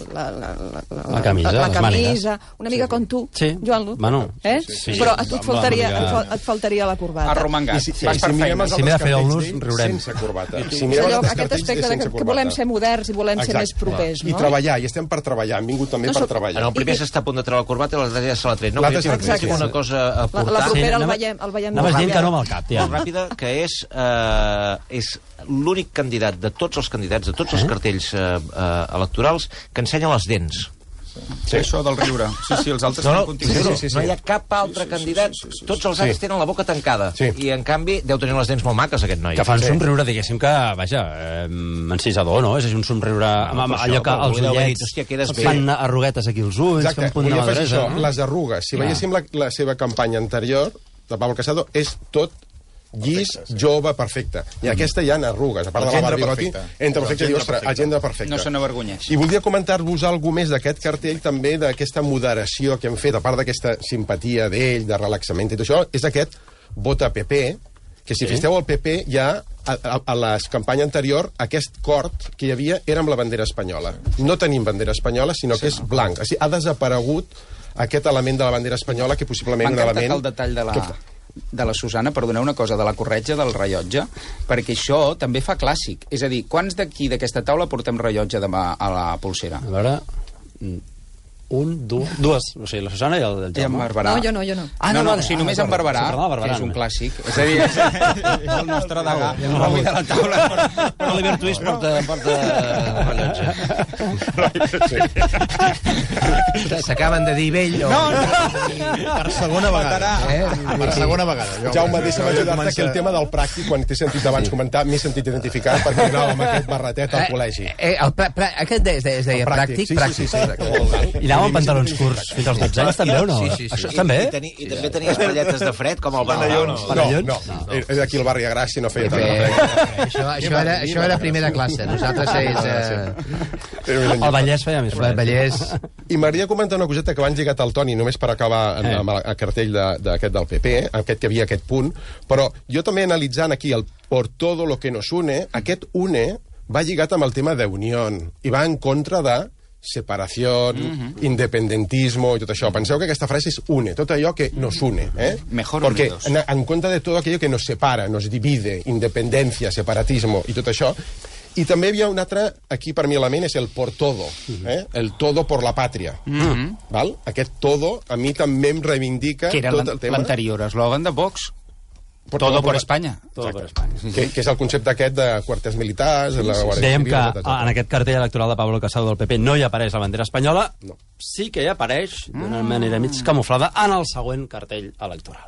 camisa, una mica com tu, Joan Lu. Però a tu et faltaria la corbata. Arromangat. Si m'he de fer el nus, riurem. Sense corbata. Aquest aspecte que volem ser moderns i volem ser més propers. I treballar, i estem per treballar, hem vingut també per treballar. El primer s'està a punt de treure la corbata i l'altre ja se l'ha tret. Exacte. Una cosa a portar... La propera el veiem molt ràpida, que és l'únic candidat de tots els candidats, de tots els cartells electorals, que ensenya les dents. Sí, això del riure. Sí, els altres tenen contingut. No hi ha cap altre candidat. Tots els altres tenen la boca tancada. I, en canvi, deu tenir les dents molt maques, aquest noi. Que fa un somriure, diguéssim, que, vaja, encisador, no? És un somriure amb allò que els ullets fan arruguetes aquí als ulls, que un punt de maduresa. Les arrugues. Si veiéssim la seva campanya anterior, de Pablo Casado, és tot llis, jove, perfecte. I aquesta hi ha arrugues, a part de la barbigoti, entre perfecte, dius, agenda perfecta. No se n'avergonyeix. I voldria comentar-vos alguna més d'aquest cartell, també d'aquesta moderació que hem fet, a part d'aquesta simpatia d'ell, de relaxament i tot això, és aquest vota PP, que si fixeu el PP ja, a la campanya anterior, aquest cort que hi havia era amb la bandera espanyola. No tenim bandera espanyola, sinó que és blanc. O sigui, ha desaparegut aquest element de la bandera espanyola, que possiblement un element... M'encanta el detall de la Susana, perdoneu una cosa, de la corretja del rellotge, perquè això també fa clàssic. És a dir, quants d'aquí, d'aquesta taula, portem rellotge demà a la polsera? A veure... dues. O sigui, la Susana i el Jaume. No, jo no. No, si només en Barberà, que és un clàssic. És a dir, és el nostre degà. Avui de la taula. Però l'Oliver Twist porta rellotge. S'acaben de dir vell o... Per segona vegada. Per segona vegada. Jaume, deixa'm ajudar-te que el tema del pràctic, quan t'he sentit abans comentar, m'he sentit identificat perquè anava amb aquest barretet al col·legi. Aquest es deia pràctic? Pràctic. I anava amb pantalons curts fins als 12 anys, també, o no? Sí. Això també? I també tenies palletes de fred, com el Panellons. No. És aquí al barri de Gràcia, no feia tant. Això era primera classe. Nosaltres El Vallès feia més fred. I m'agradaria comentar una coseta que abans lligat al Toni, només per acabar amb el cartell d'aquest del PP, aquest que havia aquest punt, però jo també analitzant aquí el por todo lo que nos une, aquest une va lligat amb el tema d'unió i va en contra de separació, independentismo i tot això. Penseu que aquesta frase és une, tot allò que nos une. Mejor Porque unidos. en contra de tot aquello que nos separa, nos divide, independencia, separatismo i tot això. I també hi havia un altre, aquí per mi element, és el por todo, el todo por la pàtria. Val? Aquest todo a mi també em reivindica tot el tema. Que era l'anterior eslògan de Vox. Todo por España. Que és el concepte aquest de quarters militars, de la Guàrdia Civil... Dèiem que en aquest cartell electoral de Pablo Casado del PP no hi apareix la bandera espanyola, sí que hi apareix d'una manera mig camuflada en el següent cartell electoral.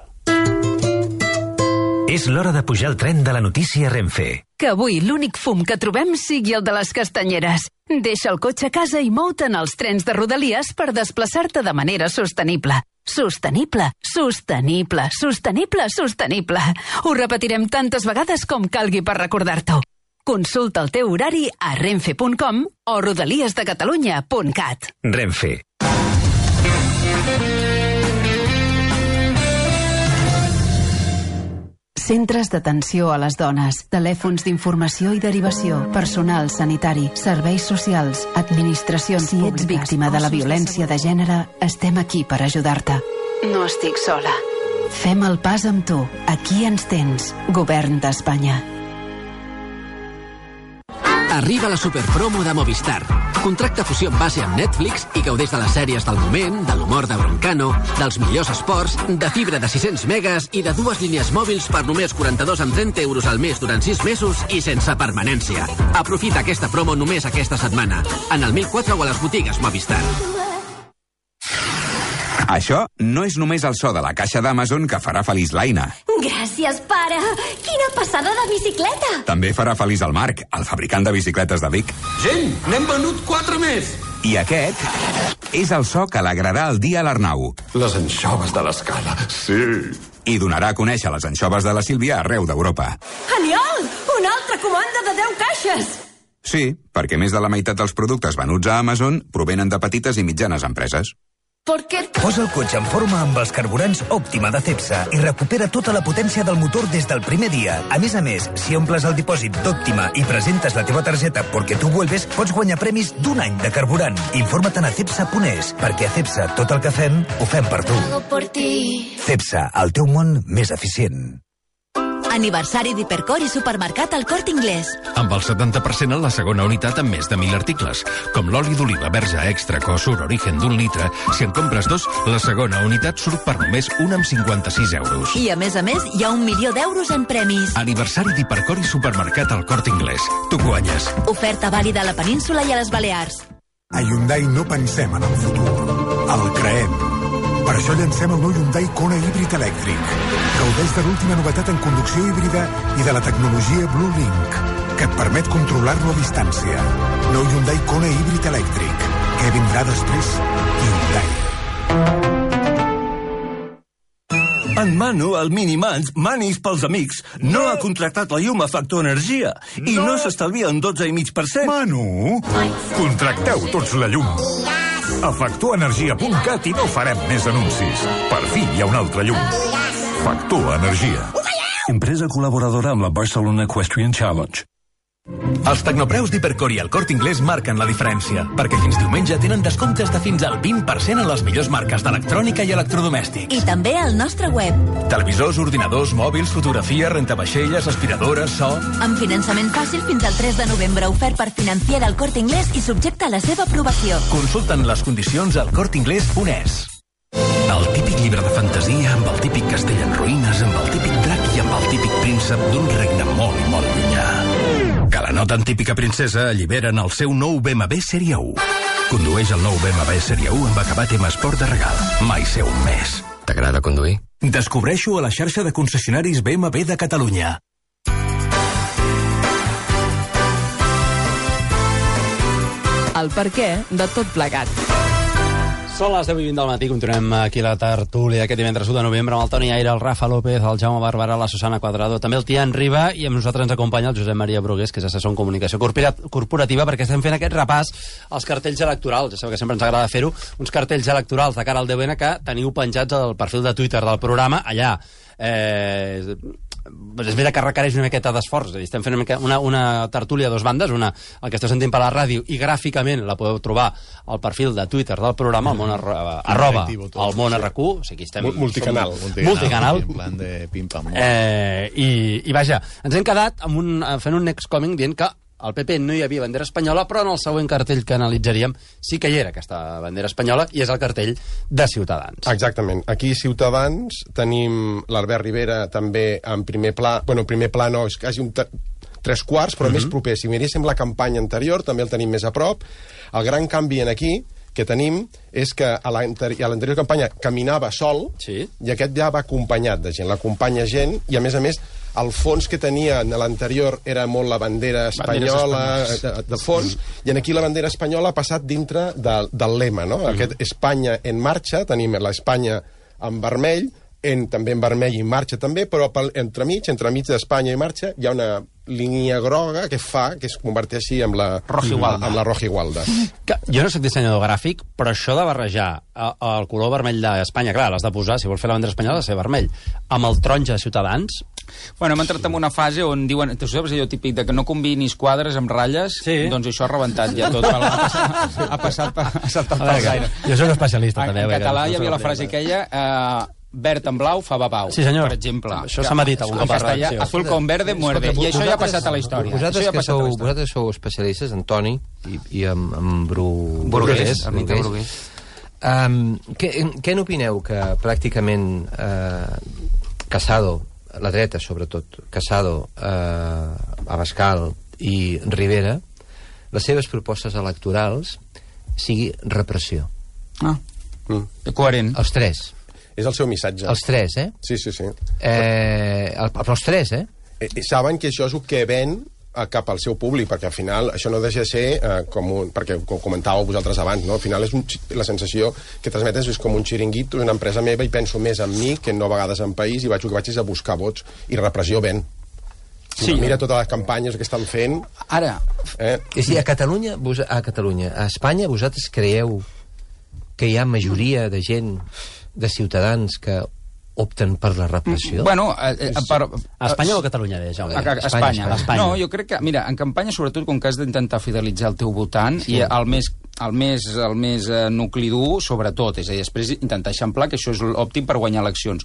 És l'hora de pujar al tren de la notícia Renfe. Que avui l'únic fum que trobem sigui el de les castanyeres. Deixa el cotxe a casa i mou-te'n als trens de Rodalies per desplaçar-te de manera sostenible. Sostenible, sostenible, sostenible, sostenible. Ho repetirem tantes vegades com calgui per recordar-t'ho. Consulta el teu horari a renfe.com o rodaliesdecatalunya.cat. Renfe. Centres d'atenció a les dones, telèfons d'informació i derivació, personal sanitari, serveis socials, administracions públiques. Si ets víctima de la violència de gènere, estem aquí per ajudar-te. No estic sola. Fem el pas amb tu. Aquí ens tens. Govern d'Espanya. Arriba la superpromo de Movistar. Contracta fusió en base amb Netflix i gaudeix de les sèries del moment, de l'humor de Broncano, dels millors esports, de fibra de 600 megas i de 2 línies mòbils per només 42,30 € al mes durant 6 mesos i sense permanència. Aprofita aquesta promo només aquesta setmana. En el 1004 o a les botigues Movistar. Això no és només el so de la caixa d'Amazon que farà feliç l'Aina. Gràcies, pare! Quina passada de bicicleta! També farà feliç el Marc, el fabricant de bicicletes de Vic. Gent, n'hem venut 4 més! I aquest és el so que alegrarà el dia a l'Arnau. Les anxoves de l'escala, sí! I donarà a conèixer les anxoves de la Sílvia arreu d'Europa. Genial! Una altra comanda de 10 caixes! Sí, perquè més de la meitat dels productes venuts a Amazon provenen de petites i mitjanes empreses. Posa el cotxe en forma amb els carburants Òptima de Cepsa i recupera tota la potència del motor des del primer dia. A més, si omples el dipòsit d'Òptima i presentes la teva targeta perquè tu vuelves, pots guanyar premis d'1 any de carburant. Informa't a cepsa.es, perquè a Cepsa tot el que fem, ho fem per tu. Cepsa, el teu món més eficient. Aniversari d'Hipercor i Supermercat al Corte Inglés. Amb el 70% en la segona unitat amb més de 1.000 articles, com l'oli d'oliva verge extra Cosur Origen d'1 litre. Si en compres 2, la segona unitat surt per només 1,56 €. I a més, hi ha 1 milió d'euros en premis. Aniversari d'Hipercor i Supermercat al Corte Inglés. Tu guanyes. Oferta vàlida a la península i a les Balears. A Hyundai no pensem en el futur, el creem. Per això llancem el nou Hyundai Kona híbrid elèctric. Gaudeix de l'última novetat en conducció híbrida i de la tecnologia Blue Link, que et permet controlar-lo a distància. Nou Hyundai Kona híbrid elèctric. Què vindrà després? Hyundai. En Manu, el Minimans, Manis pels amics, no ha contractat la llum a Factor Energia i no s'estalvia un 12,5%. Manu, contracteu tots la llum. A factorenergia.cat i no farem més anuncis. Per fi hi ha un altre llum. Factor Energia. Empresa col·laboradora amb la Barcelona Equestrian Challenge. Els tecnopreus d'Hipercor i el Corte Inglés marquen la diferència, perquè fins diumenge tenen descomptes de fins al 20% en les millors marques d'electrònica i electrodomèstics. I també al nostre web. Televisors, ordinadors, mòbils, fotografia, rentavaixelles, aspiradores, so... Amb finançament fàcil fins al 3 de novembre, ofert per Financiera al Corte Inglés i subjecte a la seva aprovació. Consulten les condicions al corteinglés.es. El típic llibre de fantasia amb el típic castell en ruïnes, amb el típic drac i amb el típic príncep d'un regne molt i molt llunyà. Que la no tan típica princesa alliberen el seu nou BMW Sèrie 1. Condueix el nou BMW Sèrie 1 amb acabat M Sport de regal. Mai ser un més. T'agrada conduir? Descobreixo a la xarxa de concessionaris BMW de Catalunya. El perquè de tot plegat. Són les 10:20 del matí, continuem aquí a la tertúlia aquest divendres 1 de novembre amb el Toni Aire, el Rafa López, el Jaume Barberà, la Susana Cuadrado, també el Tian Riba, i amb nosaltres ens acompanya el Josep Maria Brugués, que és assessor en comunicació corporativa, perquè estem fent aquest repàs als cartells electorals. Ja sabeu que sempre ens agrada fer-ho, uns cartells electorals de cara al 10N que teniu penjats al perfil de Twitter del programa, allà. És veritat que requereix una miqueta d'esforç. Estem fent una tertúlia a dos bandes, una el que esteu sentint per la ràdio, i gràficament la podeu trobar al perfil de Twitter del programa, al món arroba al món RQ, o sigui, estem multicanal. En plan de pim-pam. I vaja, ens hem quedat fent un next coming dient que al PP no hi havia bandera espanyola, però en el següent cartell que analitzaríem sí que hi era aquesta bandera espanyola, i és el cartell de Ciutadans. Exactament. Aquí Ciutadans tenim l'Albert Rivera també en primer pla. Bueno, en primer pla no, és quasi un 3/4, però més proper. Si miréssim la campanya anterior, també el tenim més a prop. El gran canvi en aquí que tenim és que a l'anterior campanya caminava sol, sí, i aquest ja va acompanyat de gent, l'acompanya gent, i a més el fons que tenia en l'anterior era molt la bandera espanyola de fons, i aquí la bandera espanyola ha passat dintre del lema, no? Aquest Espanya en marxa, tenim l'Espanya en vermell, també en vermell i marxa també, però entremig d'Espanya i marxa hi ha una línia groga que fa que es converteixi en la Rojigualda. Jo no soc dissenyador gràfic, però això de barrejar el color vermell d'Espanya, clar, l'has de posar, si vols fer la bandera espanyola, ha de ser vermell, amb el taronja de Ciutadans. Bueno, hem entrat en una fase on diuen, tu saps allò típic de que no combinis quadres amb ratlles? Sí. Doncs això ha rebentat ja tot. Ha saltat pels aires. Jo soc especialista, també. En català hi havia la frase aquella... verd en blau fa babau, per exemple. Això s'ha dit algun cop a la redacció. Azul con verde muerde, i això ja ha passat a la història. Vosaltres sou especialistes, Antoni i en Brugués. Què n'opineu que pràcticament Casado, la dreta sobretot, Casado, Abascal i Rivera, les seves propostes electorals sigui repressió? Coherent. Els tres. És el seu missatge. Els tres, Sí. Però els tres, saben que això és el que ven cap al seu públic, perquè al final això no deixa de ser perquè com comentàveu vosaltres abans, no? Al final és la sensació que transmetes és com un xiringuito, una empresa meva, i penso més en mi que no a vegades en país, i el que vaig és a buscar vots, i repressió ven. Mira totes les campanyes que estan fent. Ara, és a dir, a Catalunya, a Espanya, vosaltres creieu que hi ha majoria de gent, de ciutadans que opten per la repressió? Bueno, a Espanya o a Catalunya, Jaume? A Espanya. No, jo crec que, mira, en campanya, sobretot, com que has d'intentar fidelitzar el teu votant, i el més nucli dur, sobretot, és a dir, després intentar eixamplar que això és òptim per guanyar eleccions.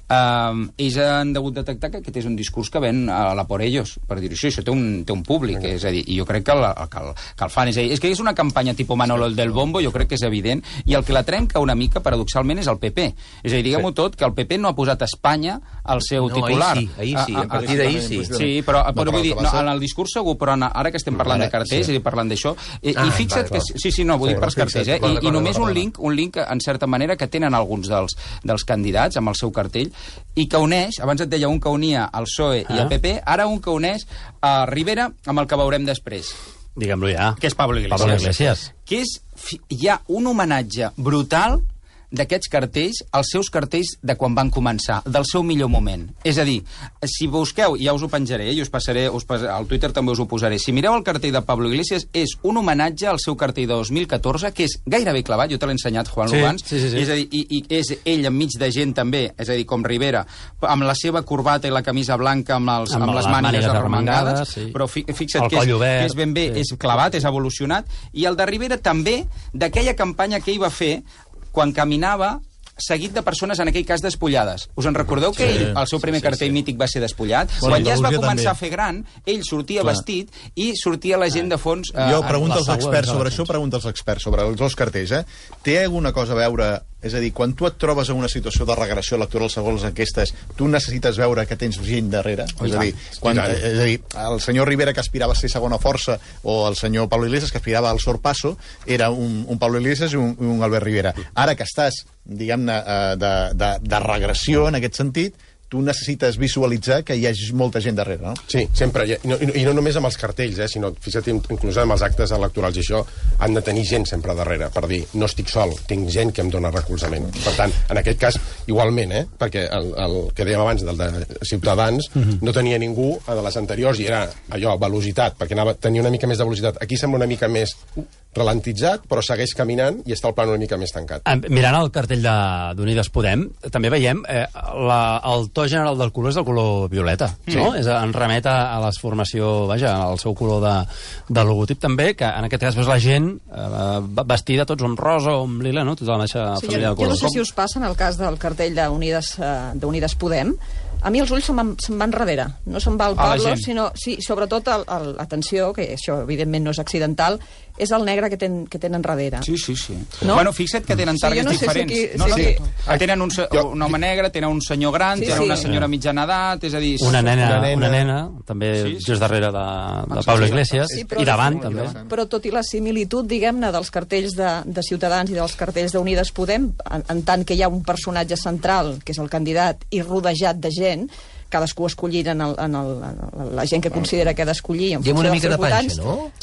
Ells han degut detectar que aquest és un discurs que ven a la por ellos, per dir-ho així, això té un públic, és a dir, i jo crec que el fan, és a dir, és que és una campanya tipus Manolo el del Bombo, jo crec que és evident, i el que la trenca una mica, paradoxalment, és el PP. És a dir, diguem-ho tot, que el PP no ha posat Espanya al seu titular. Ahir sí, a partir d'ahir sí. Sí, però vull dir, en el discurs segur, però ara que estem parlant de cartells, i parlant d'això, i fixa't que... Sí, no, vull dir per cartells, i només un link, en certa manera, que tenen alguns dels candidats amb el seu cartell, i que uneix, abans et deia un que unia el PSOE i el PP, ara un que uneix a Rivera amb el que veurem després. Diguem-lo ja. Que és Pablo Iglesias. Que hi ha un homenatge brutal d'aquests cartells, els seus cartells de quan van començar, del seu millor moment. És a dir, si busqueu, ja us ho penjaré, i us passaré, al Twitter també us ho posaré, si mireu el cartell de Pablo Iglesias, és un homenatge al seu cartell de 2014, que és gairebé clavat, jo te l'he ensenyat, Juan Lugans, és a dir, i és ell enmig de gent també, és a dir, com Rivera, amb la seva corbata i la camisa blanca, amb les mànigues arremangades, però fixa't que és ben bé, és clavat, és evolucionat, i el de Rivera també, d'aquella campanya que ell va fer quan caminava seguit de persones, en aquell cas, despullades. Us en recordeu que ell, el seu primer cartell mític va ser despullat? Quan ja es va començar a fer gran, ell sortia vestit i sortia la gent de fons... Jo pregunto als experts sobre això, sobre els dos cartells. Té alguna cosa a veure... És a dir, quan tu et trobes en una situació de regressió electoral segons les enquestes, tu necessites veure que tens gent darrere? És a dir, el senyor Rivera, que aspirava a ser segona força, o el senyor Pablo Iglesias, que aspirava al sorpasso, era un Pablo Iglesias i un Albert Rivera. Ara que estàs, diguem-ne, de regressió en aquest sentit, tu necessites visualitzar que hi hagi molta gent darrere, no? Sí, sempre. I no només amb els cartells, sinó, fixa't, inclús amb els actes electorals i això, han de tenir gent sempre darrere, per dir, no estic sol, tinc gent que em dona recolzament. Per tant, en aquest cas, igualment, perquè el que dèiem abans, del de Ciutadans, no tenia ningú, de les anteriors, i era allò, velocitat, perquè tenia una mica més de velocitat. Aquí sembla una mica més ralentitzat, però segueix caminant i està el plan una mica més tancat. Mirant el cartell d'Unides Podem, també veiem el to general del color és del color violeta, no? En remet a la formació, vaja, al seu color de logotip també, que en aquest cas veus la gent vestida tots amb rosa o amb lila, no? Tota la mateixa família de colors. Jo no sé si us passa en el cas del cartell d'Unides Podem, a mi els ulls se'n van darrere. No se'n va el Pablo, sinó... Sí, sobretot, atenció, que això evidentment no és accidental, és el negre que tenen darrere. Sí. No? Bueno, fixa't que tenen targets diferents. Tenen un home negre, tenen un senyor gran, tenen una senyora mitjana edat, és a dir... Una nena, també just darrere de Pablo Iglesias, i davant, també. Però tot i la similitud, diguem-ne, dels cartells de Ciutadans i dels cartells d'Unides Podem, en tant que hi ha un personatge central, que és el candidat, i rodejat de gent, cadascú escollint la gent que considera que ha d'escollir en funció dels seus votants.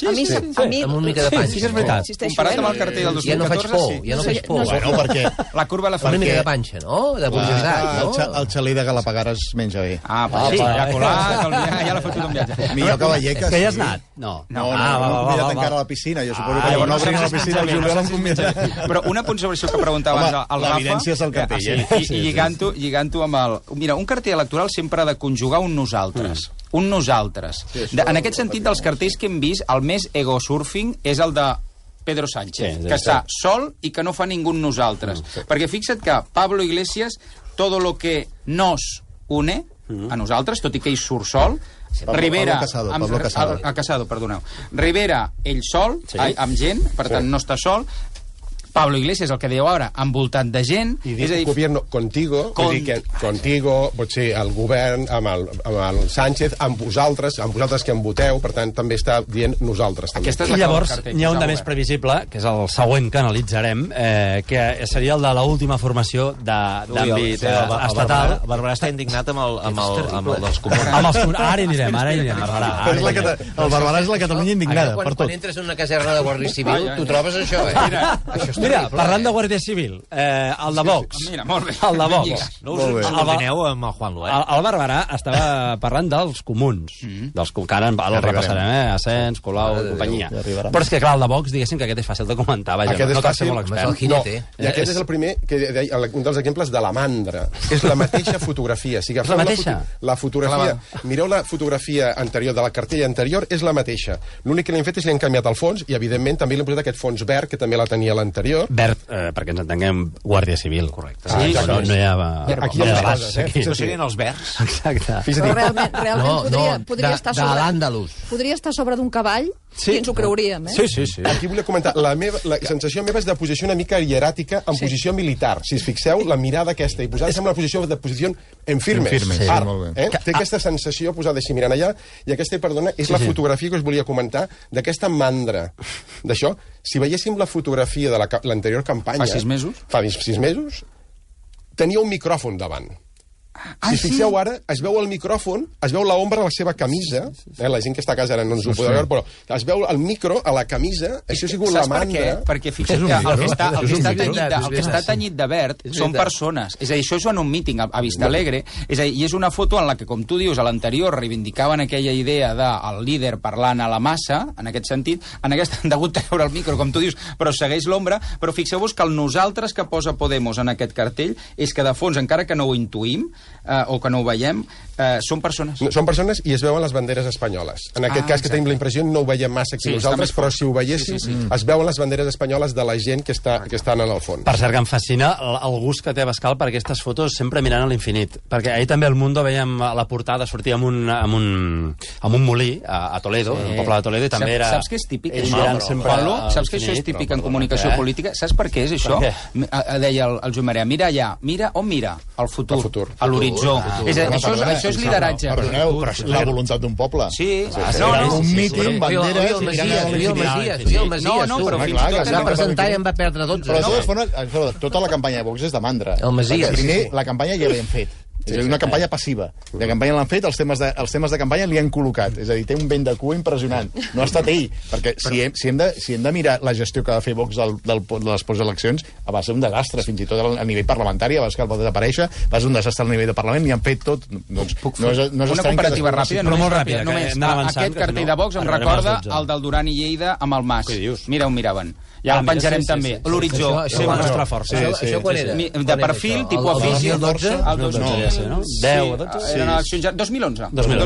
A mi amb una mica de panxa. Sí, és veritat. Comparat amb el cartell del 2014, ja no faig por. Bueno, perquè... La curva la fa... Una mica de panxa, no? De burgesat, no? El xalí de Galapagar es menja bé. Ja colat, ja l'ha fotut un viatge. Millor que Vallecas. Que ja has anat? No. No, convidat encara a la piscina. Jo suposo que no obrin a la piscina el juliol em convida. Però una punt sobre això que preguntava abans el Rafa... L'evidència és el cartell. I lligant-ho amb el... Mira, un cartell electoral sempre ha de conjugar un nosaltres. Un nosaltres. En aquest sentit, dels cartells que hem vist, el més ego-surfing és el de Pedro Sánchez, que està sol i que no fa ningú nosaltres. Perquè fixa't que Pablo Iglesias todo lo que nos une a nosaltres, tot i que ell surt sol. Rivera, Casado, perdoneu. Rivera, ell sol, amb gent, per tant no està sol. Pablo Iglesias, el que dèieu ara, envoltat de gent. I dic gobierno contigo, vull dir que contigo, pot ser el govern, amb el Sánchez, amb vosaltres que em voteu, per tant, també està dient nosaltres. I llavors n'hi ha un de més previsible, que és el següent que analitzarem, que seria el de l'última formació d'àmbit estatal. Barberà està indignat amb els comuns. Ara hi anirem, El Barberà és la Catalunya indignada, per tot. Quan entres en una caserna de Guàrdia Civil, tu trobes això, Mira, parlant de Guàrdia Civil, el de Vox. Mira, molt bé. El de Vox. No us imagineu amb el Juanlo, El Barberà estava parlant dels comuns. Dels que ara el repassarem, Asens, Colau, companyia. Però és que, clar, el de Vox, diguéssim que aquest és fàcil de comentar. Aquest és fàcil, i aquest és el primer, un dels exemples de la mandra. És la mateixa fotografia. La mateixa? La fotografia. Mireu la fotografia anterior, de la cartella anterior, és la mateixa. L'únic que li hem fet és li hem canviat el fons i, evidentment, també li hem posat aquest fons verd, que també la tenia l'anterior. Verd, perquè ens entenguem, Guàrdia Civil. Correcte. No hi ha... Aquí hi ha coses, Això serien els verds. Exacte. Però realment podria estar sobre... De l'Àndalus. Podria estar sobre d'un cavall i ens ho creuríem, Sí. Aquí volia comentar, la sensació meva és de posició una mica hieràtica en posició militar. Si us fixeu, la mirada aquesta, i posada sembla una posició en firmes. Té aquesta sensació posada així mirant allà, i aquesta, perdona, és la fotografia que us volia comentar d'aquesta mandra. D'això, si veiéssim la fotografia de l'anterior campanya... Fa 6 mesos? Fa 6 mesos, tenia un micròfon davant. Si fixeu ara, es veu el micròfon, es veu l'ombra a la seva camisa, la gent que està a casa ara no ens ho podrà veure, però es veu el micro a la camisa, això ha sigut la mandra. Perquè fixa't que el que està tenyit de verd són persones. És a dir, això és en un míting a Vista Alegre, és a dir, i és una foto en la que, com tu dius, a l'anterior reivindicaven aquella idea del líder parlant a la massa, en aquest sentit, en aquesta han degut treure el micro, com tu dius, però segueix l'ombra, però fixeu-vos que el nosaltres que posa Podemos en aquest cartell és que, de fons, encara que no ho intuïm, o que no ho veiem, són persones. Són persones i es veuen les banderes espanyoles. En aquest cas, que tenim la impressió, no ho veiem massa aquí nosaltres, però si ho veiéssim, es veuen les banderes espanyoles de la gent que estan en el fons. Per cert, que em fascina el gust que té Bascal per aquestes fotos sempre mirant a l'infinit. Perquè ahir també al Mundo veiem la portada sortir amb un molí a Toledo, al poble de Toledo, i també era... Saps què és típic? Saps que això és típic en comunicació política? Saps per què és això? Deia el Joan Maria, mira allà, mira on mira? Al futur, a l'horitzó. Això és lideratge. Perdoneu, la voluntat d'un poble. Sí. Un míting, banderes... El Masies, tu. Es va presentar i en va perdre 12. Però de totes formes, tota la campanya de Vox és de mandra. El Masies. Primer, la campanya ja l'hem fet. És a dir, una campanya passiva. La campanya l'han fet, els temes de campanya li han col·locat. És a dir, té un vent de cua impressionant. No ha estat ell, perquè si hem de mirar la gestió que ha de fer Vox de les posteleccions, va ser un desastre, fins i tot a nivell parlamentari, a vegades que el va desaparèixer, va ser un desastre a nivell de Parlament, i han fet tot. Doncs, no és una comparativa ràpida, però molt ràpida. Aquest cartell de Vox em recorda el del Duran i Lleida amb el Mas. Mira on miraven. Ja el penjarem també. L'horitzó. Sí, la nostra força. Això quan era? De perfil, tipus ofici. El 2012? No? 10 o 12? Eren eleccions ja... 2011.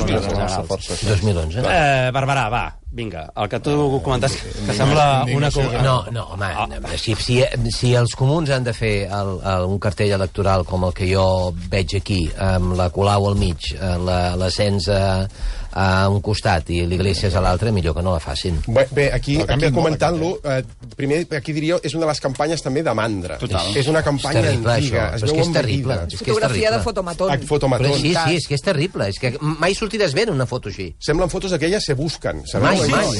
2011. Barberà, va, vinga, el que tu comentaves, que sembla una cosa... No, home, si els comuns han de fer un cartell electoral com el que jo veig aquí, amb la Colau al mig, l'Asens a un costat i l'Iglesias a l'altre, millor que no la facin. Bé, aquí comentant-lo, primer, aquí diria, és una de les campanyes també de mandra. És una campanya antiga. És que és terrible. Fotografia de fotomatón. Sí, és que és terrible. És que mai sortiràs bé en una foto així. Semblen fotos aquelles se busquen. Mai.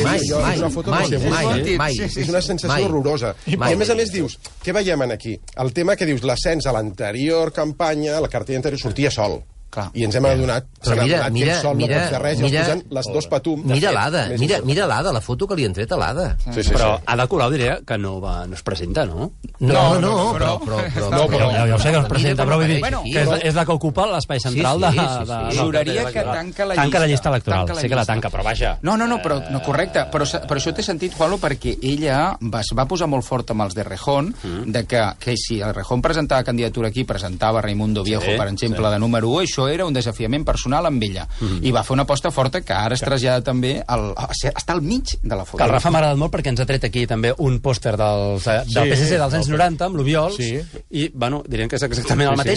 És una sensació horrorosa. I a més dius, què veiem aquí? El tema que dius, l'ascens a l'anterior campanya, la cartella anterior sortia sol. I ens hem adonat que el sol no pot fer res i els posen les dos patum. Mira l'Ada, la foto que li han tret a l'Ada. Però Ada Colau diria que no es presenta, no? No, però... Ja ho sé que no es presenta, però vull dir que és la que ocupa l'espai central de... Juraria que tanca la llista. Tanca la llista electoral, sé que la tanca, però vaja. No, però correcte, però això té sentit, Juanlo, perquè ella es va posar molt fort amb els de Rejón, que si el Rejón presentava candidatura aquí, presentava Raimundo Viejo, per exemple, de número 1, això era un desafiament personal amb ella. I va fer una aposta forta que ara es trasllada també està al mig de la foto. Que el Rafa m'ha agradat molt perquè ens ha tret aquí també un pòster del PSC dels anys 90 amb l'Ubiol, i, bueno, dirien que és exactament el mateix,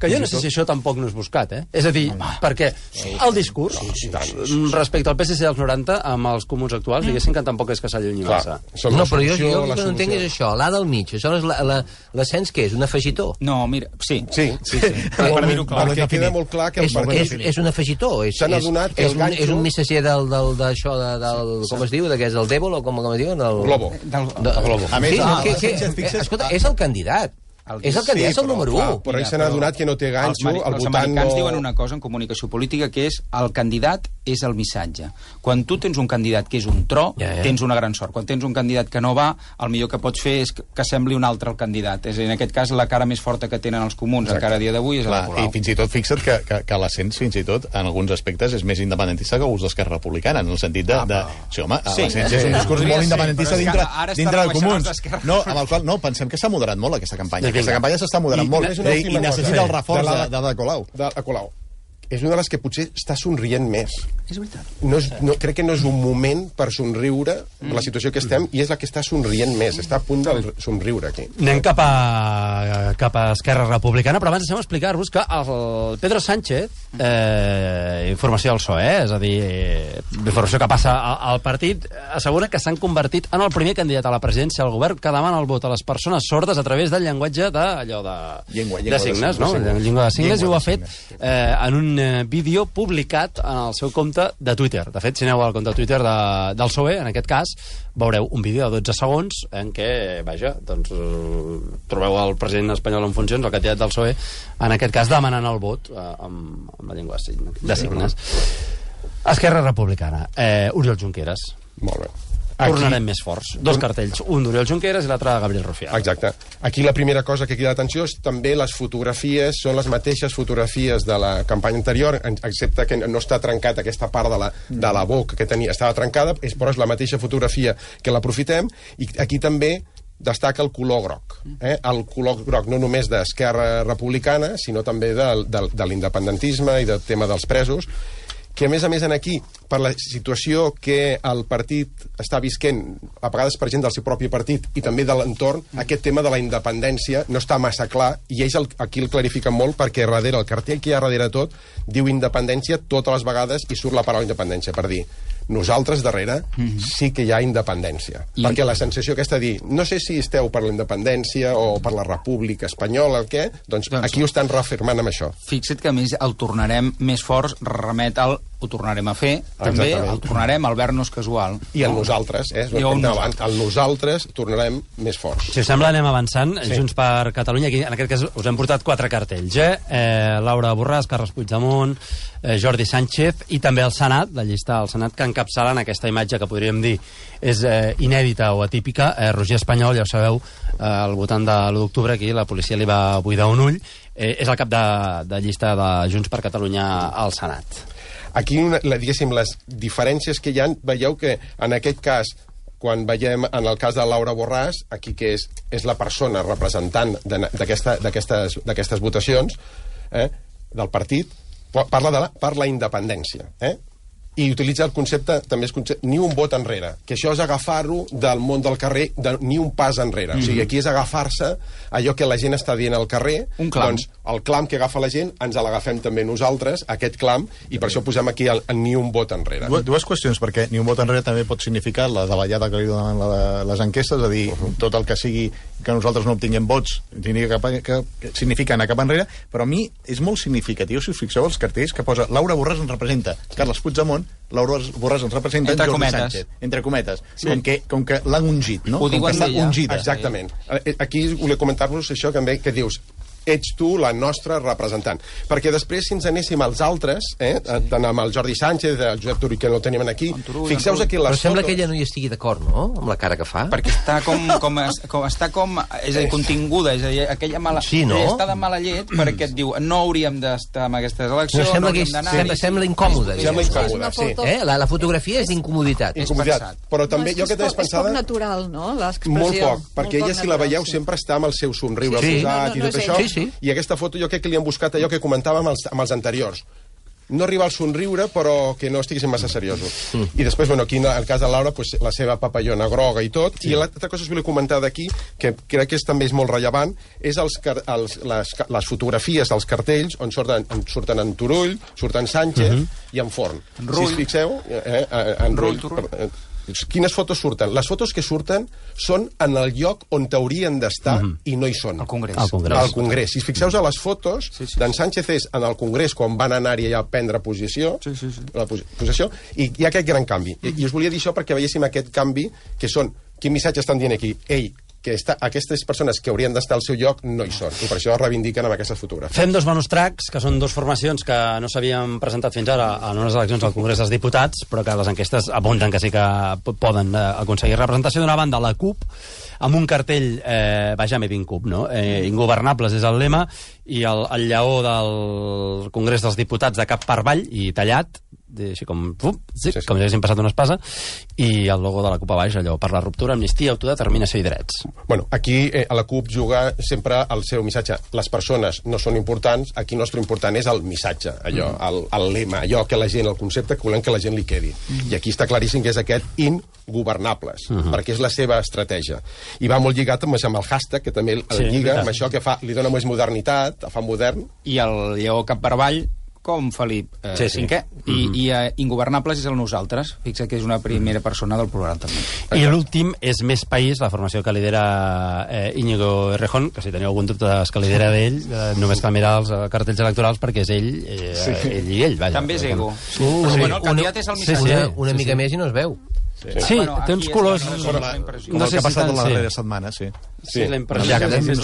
Que jo no sé si això tampoc no és buscat, És a dir, perquè el discurs respecte al PSC dels 90 amb els comuns actuals, diguéssim que tampoc és que s'allunyi massa. No, però jo el que no entenc és això, l'A del mig, això és l'ascens què és, un afegitó? No, mira, sí. Per dir-ho clar. Perquè queda molt clar que... És un afegitó, és un missatger d'això, com es diu, que és el Dèbol, o com es diu? El Globo. A més, escolta, és el candidat. És el candidat, és el número 1. Però ell se n'ha adonat que no té ganxo, el votant no... Els americans diuen una cosa en comunicació política, que és el candidat és el missatge. Quan tu tens un candidat que és un tro, tens una gran sort. Quan tens un candidat que no va, el millor que pots fer és que sembli un altre el candidat. És a dir, en aquest cas, la cara més forta que tenen els comuns encara a dia d'avui és la Colau. I fins i tot, fixa't que l'Ascens, fins i tot, en alguns aspectes, és més independentista que els d'Esquerra Republicana, en el sentit de... Sí, home, l'Ascens és un discurs molt independentista dintre del comuns. No, amb el qual, no, pensem que s'ha moderat molt aquesta campanya. Aquesta campanya s'està moderant molt i necessita el reforç de Colau. De Colau. És una de les que potser està somrient més. És veritat. Crec que no és un moment per somriure per la situació que estem, i és la que està somrient més. Està a punt de somriure, aquí. Anem cap a Esquerra Republicana, però abans deixem explicar-vos que el Pedro Sánchez, informació del PSOE, és a dir, informació que passa al partit, assegura que s'han convertit en el primer candidat a la presidència del govern que demana el vot a les persones sordes a través del llenguatge de signes, no? Llengua de signes, i ho ha fet en un vídeo publicat en el seu compte de Twitter. De fet, si aneu al compte de Twitter del PSOE, en aquest cas, veureu un vídeo de 12 segons en què, vaja, doncs trobeu el president espanyol en funcions, el candidat del PSOE, en aquest cas demanant el vot amb la llengua de signes. Esquerra Republicana. Oriol Junqueras. Molt bé. Tornarem més forts. Dos cartells, un d'Oriol Junqueras i l'altre de Gabriel Rufián. Exacte. Aquí la primera cosa que crida l'atenció és també les fotografies, són les mateixes fotografies de la campanya anterior, excepte que no està trencat aquesta part de la boca que tenia, estava trencada, però és la mateixa fotografia que l'aprofitem, i aquí també destaca el color groc. El color groc no només d'Esquerra Republicana, sinó també de l'independentisme i del tema dels presos, que a més aquí, per la situació que el partit està visquent, a vegades per gent del seu propi partit i també de l'entorn, aquest tema de la independència no està massa clar, i ells aquí el clarifiquen molt, perquè darrere, el cartell que hi ha darrere tot, diu independència totes les vegades, i surt la paraula independència, per dir, nosaltres darrere sí que hi ha independència. Perquè la sensació aquesta de dir, no sé si esteu per la independència o per la República Espanyola, el què, doncs aquí ho estan reafirmant amb això. Fixa't que a més el tornarem més forts, remet al ho tornarem a fer, també el tornarem al vernos casual. I el nosaltres, el nosaltres tornarem més forts. Si us sembla, anem avançant. Junts per Catalunya, aquí en aquest cas us hem portat 4 cartells. Laura Borràs, Carles Puigdemont, Jordi Sánchez, i també el Senat, la llista del Senat, que encapçalen aquesta imatge que podríem dir és inèdita o atípica. Roger Espanyol, ja ho sabeu, el votant de l'1 d'octubre, aquí la policia li va buidar un ull, és el cap de llista de Junts per Catalunya al Senat. Aquí, diguéssim, les diferències que hi ha, veieu que en aquest cas, quan veiem en el cas de Laura Borràs, aquí que és la persona representant d'aquestes votacions del partit, parla per la independència, i utilitza el concepte, també és concepte, ni un vot enrere, que això és agafar-ho del món del carrer, ni un pas enrere. O sigui, aquí és agafar-se allò que la gent està dient al carrer, doncs el clam que agafa la gent ens l'agafem també nosaltres, aquest clam, i per això posem aquí el ni un vot enrere. Dues qüestions, perquè ni un vot enrere també pot significar la davallada que li donen les enquestes, és a dir, tot el que sigui que nosaltres no obtinguem vots significa anar cap enrere, però a mi és molt significatiu, si us fixeu els cartells, que posa Laura Borràs ens representa, Carles Puigdemont, Laura Borràs ens representa Jordi Sánchez, entre cometes, com que l'han ungit, no? Ho diuen d'ella. Exactament. Aquí volia comentar-vos això que dius, ets tu la nostra representant. Perquè després, si ens anéssim als altres, tant amb el Jordi Sánchez, el Josep Turull, que no el tenim aquí, fixeu-vos aquí les fotos... Però sembla que ella no hi estigui d'acord, no?, amb la cara que fa. Perquè està és a dir, continguda, és a dir, aquella mala... Sí, no? Està de mala llet perquè et diu no hauríem d'estar en aquestes eleccions, no hauríem d'anar... Sembla incòmode. Sembla incòmode, sí. La fotografia és d'incomoditat. Però també jo que t'he pensada... És poc natural, no?, l'expressió. Molt poc, perquè ella, si la veieu, sempre està amb el seu somriure posat i tot això. I aquesta foto jo crec que li han buscat allò que comentàvem amb els anteriors. no arribar al somriure, però que no estiguessin massa seriosos. I després, bueno, aquí en el cas de Laura, pues, la seva papallona groga i tot. I l'altra cosa que us volia comentar d'aquí, que crec que també és molt rellevant, és les fotografies dels cartells on surten en Turull, surten Sánchez i en Forn. Si us fixeu, en Rull... Quines fotos surten? Les fotos que surten són en el lloc on t'haurien d'estar i no hi són. Al Congrés. Al Congrés. Si us fixeu a les fotos, d'en Sánchez és en el Congrés quan van anar-hi a prendre possessió, i hi ha aquest gran canvi. I us volia dir això perquè veiéssim aquest canvi, que són, quin missatge estan dient aquí? Ei, que aquestes persones que haurien d'estar al seu lloc no hi són, i per això es reivindiquen amb aquestes fotografies. Fem dos bonus tracks, que són dues formacions que no s'havien presentat fins ara en unes eleccions al Congrés dels Diputats, però que les enquestes apunten que sí que poden aconseguir representació. D'una banda, la CUP, amb un cartell, vejame ben CUP, no? Ingovernables és el lema, i el lleó del Congrés dels Diputats de cap per avall i tallat, així com com si haguessin passat una espasa, i el logo de la CUP a baix, allò, per la ruptura, amnistia, autodeterminació i drets. Bueno, aquí a la CUP juga sempre el seu missatge. Les persones no són importants, aquí el nostre important és el missatge, allò, el lema, allò que la gent, el concepte que volem que la gent li quedi. I aquí està claríssim que és aquest ingovernables, perquè és la seva estratègia. I va molt lligat amb el hashtag, que també el lliga amb això, que li dona més modernitat, fa modern. I el lleó cap per avall, com Felip V, i Ingovernables és el nosaltres. Fixa que és una primera persona del plural, també. I l'últim és Més País, la formació que lidera Íñigo Errejón, que si teniu algun dubte que lidera d'ell, només cal mirar els cartells electorals, perquè és ell i ell. També és ego. Bueno, el candidat és el missatge. Una mica més i no es veu. Sí, té uns colors... Com el que ha passat la darrera setmana, sí. Sí, la impressió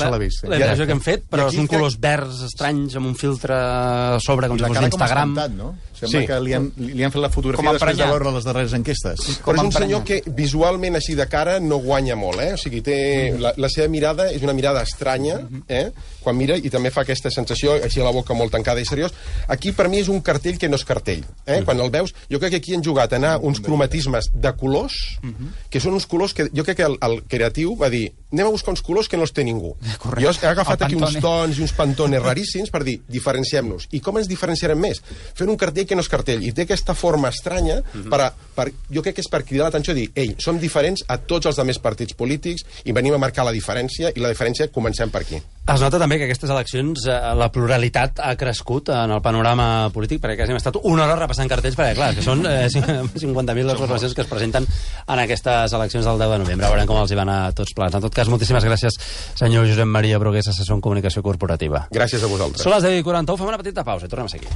que hem fet, però són colors verds estranys, amb un filtre a sobre, com si fos d'Instagram. Sembla que li han fet la fotografia després de veure les darreres enquestes. Però és un senyor que visualment així de cara no guanya molt, O sigui, la seva mirada és una mirada estranya, quan mira, i també fa aquesta sensació, així a la boca molt tancada i seriós. Aquí, per mi, és un cartell que no és cartell. Quan el veus, jo crec que aquí han jugat a anar uns cromatismes de colors, que són uns colors que jo crec que el creatiu va dir, anem a buscar uns colors que no els té ningú. Jo he agafat aquí uns tons i uns pantones raríssims per dir, diferenciem-nos. I com ens diferenciarem més? Fent un cartell que no és cartell, i té aquesta forma estranya, jo crec que és per cridar l'atenció i dir, ei, som diferents a tots els altres partits polítics i venim a marcar la diferència, i la diferència comencem per aquí. Es nota també que aquestes eleccions la pluralitat ha crescut en el panorama polític, perquè quasi hem estat una hora repassant cartells, perquè clar, que són 50.000 les formacions que es presenten en aquestes eleccions del 10 de novembre. Veurem com els hi van a tots plans. En tot cas, moltíssimes gràcies, senyor Josep Maria Brugués, assessor en comunicació corporativa. Gràcies a vosaltres. Són les 10:41, fem una petita pausa i tornem a seguir.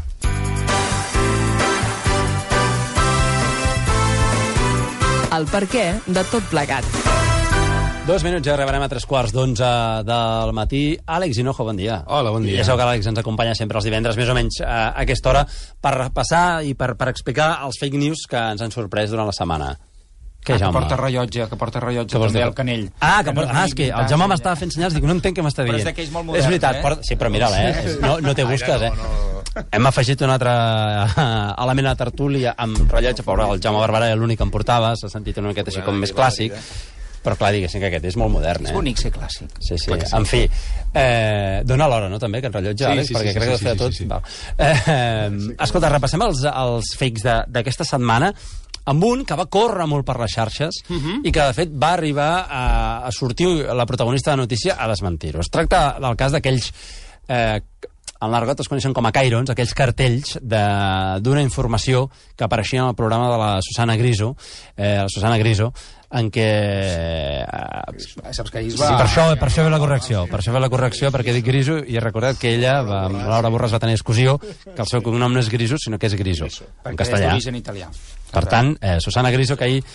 El perquè de tot plegat. 2 minuts, ja arribarem a 3:45 del matí. Àlex Hinojo, bon dia. Hola, bon dia. Ja sabeu que l'Àlex ens acompanya sempre els divendres, més o menys a aquesta hora, per repassar i per explicar els fake news que ens han sorprès durant la setmana. Que porta rellotge també al canell. És que el Jaume m'estava fent senyals, dic, no entenc què m'està dient. Però és d'aquells molt moderns, És veritat, sí, però mira'l, no té busques, Hem afegit un altre element a la tertúlia amb rellotge, però el Jaume Barberà era l'únic que em portava, s'ha sentit una miqueta així com més clàssic, però clar, diguéssim que aquest és molt modern. És bonic ser clàssic. Sí, en fi, dona l'hora, no, també, aquest rellotge, Àlex, perquè crec que ho feia tot. Escolta, repassem els fakes d'aquesta setmana, amb un que va córrer molt per les xarxes i que, de fet, va arribar a sortir la protagonista de la notícia a desmentir-ho. Es tracta del cas d'aquells... Al l'argot es coneixen com a cairons, aquells cartells d'una informació que apareixia en el programa de la Susana Griso, en què... Saps que ahir es va... Sí, per això ve la correcció, perquè dic Griso i he recordat que ella, amb Laura Borràs, va tenir discussió que el seu cognom no és Griso, sinó que és Griso, en castellà. Perquè és d'origen italià. Per tant, Susana Griso, que ahir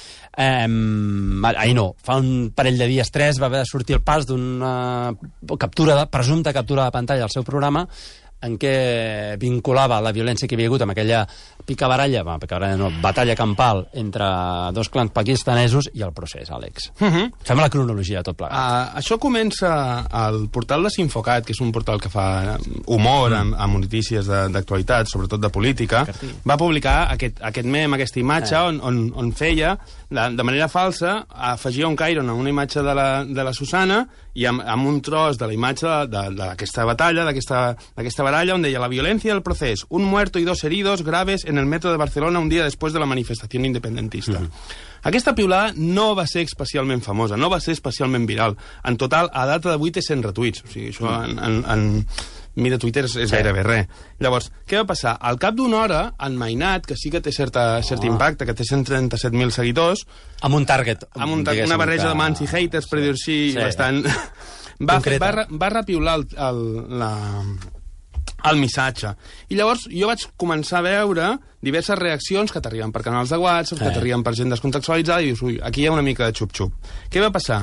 fa un parell de dies, 3, va haver de sortir el pas d'una presumpta captura de pantalla al seu programa en què vinculava la violència que hi havia hagut amb aquella batalla campal entre dos clans pakistanesos i el procés, Àlex. Fem la cronologia de tot plegat. Això comença al portal Desinfocat, que és un portal que fa humor amb notícies d'actualitat, sobretot de política. Va publicar aquest meme, aquesta imatge, on feia, de manera falsa, afegia un cairon a una imatge de la Susana i amb un tros de la imatge d'aquesta batalla, d'aquesta baralla, baralla on deia la violencia del procés, un muerto y 2 heridos graves en el metro de Barcelona un dia després de la manifestació independentista. Aquesta piulada no va ser especialment famosa, no va ser especialment viral. En total, a data d'avui té 100 retuits. O sigui, això en mira Twitter és gairebé res. Llavors, què va passar? Al cap d'una hora, en Mainat, que sí que té cert impacte, que té 137.000 seguidors... Amb un target. Amb una barreja de mans i haters, per dir-ho així, bastant... Va repiular el missatge. I llavors jo vaig començar a veure diverses reaccions que t'arriben per canals de WhatsApp, que t'arriben per gent descontextualitzada, i dius, ui, aquí hi ha una mica de xup-xup. Què va passar?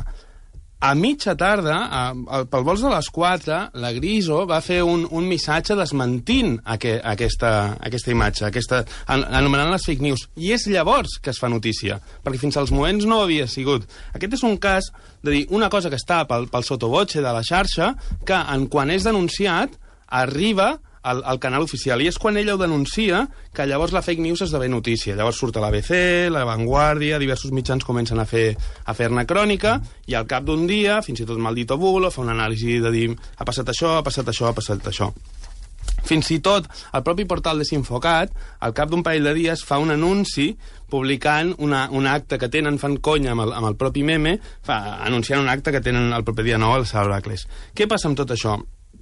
A mitja tarda, pel vols de les 4, la Griso va fer un missatge desmentint aquesta imatge, anomenant les fake news. I és llavors que es fa notícia, perquè fins als moments no havia sigut. Aquest és un cas de dir una cosa que està pel sotobotxe de la xarxa, que quan és denunciat arriba al canal oficial, i és quan ella ho denuncia que llavors la fake news esdevé notícia. Llavors surt a l'ABC, La Vanguardia, diversos mitjans comencen a fer-ne crònica, i al cap d'un dia, fins i tot Maldito Bulo, fa una anàlisi de dir ha passat això, ha passat això, ha passat això. Fins i tot el propi portal Desinfocat, al cap d'un parell de dies, fa un anunci publicant un acte que tenen, fan conya amb el propi meme, anunciant un acte que tenen el propi dia 9 al Sala Bracles. Què passa amb tot això?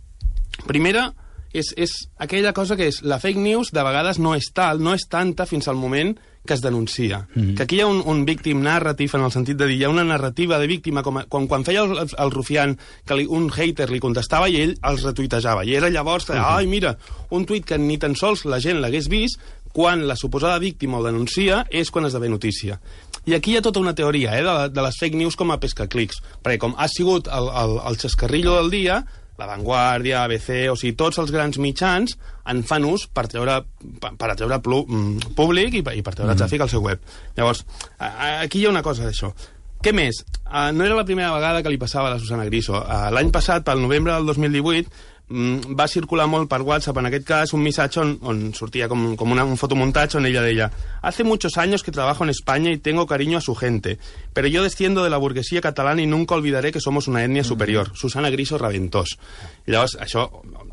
Primera, és aquella cosa que és la fake news de vegades no és tanta fins al moment que es denuncia. Que aquí hi ha un victim narrative en el sentit de dir, hi ha una narrativa de víctima, com quan feia el Rufián, que un hater li contestava i ell els retuitejava, i era llavors que, ai, mira, un tuit que ni tan sols la gent l'hagués vist, quan la suposada víctima ho denuncia és quan esdevé notícia. I aquí hi ha tota una teoria de les fake news com a pescaclics, perquè com ha sigut el xascarrillo del dia, La Vanguardia, ABC, o sigui, tots els grans mitjans en fan ús per atreure públic i per treure tràfic al seu web. Llavors, aquí hi ha una cosa d'això. Què més? No era la primera vegada que li passava a la Susana Griso. L'any passat, pel novembre del 2018, va circular molt per WhatsApp, en aquest cas, un missatge on sortia com un fotomuntatge on ella deia: hace muchos años que trabajo en España y tengo cariño a su gente, pero yo desciendo de la burguesía catalana y nunca olvidaré que somos una etnia superior. Susana Griso Raventós. I llavors, això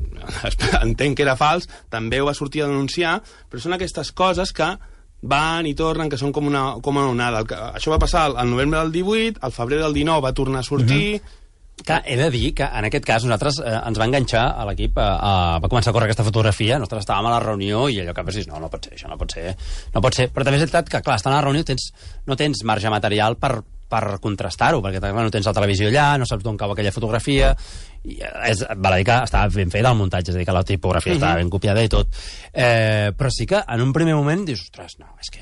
entenc que era fals, també ho va sortir a denunciar, però són aquestes coses que van i tornen, que són com una onada. Això va passar al novembre del 18, al febrer del 19 va tornar a sortir... Clar, he de dir que en aquest cas nosaltres ens va enganxar a l'equip, va començar a córrer aquesta fotografia, nosaltres estàvem a la reunió i allò que pensis, no pot ser, això no pot ser, però també és veritat que, clar, estant a la reunió no tens marge material per contrastar-ho, perquè no tens la televisió allà, no saps d'on cau aquella fotografia, i val a dir que estava ben fet el muntatge, és a dir, que la tipografia estava ben copiada i tot, però sí que en un primer moment dius, ostres, no, és que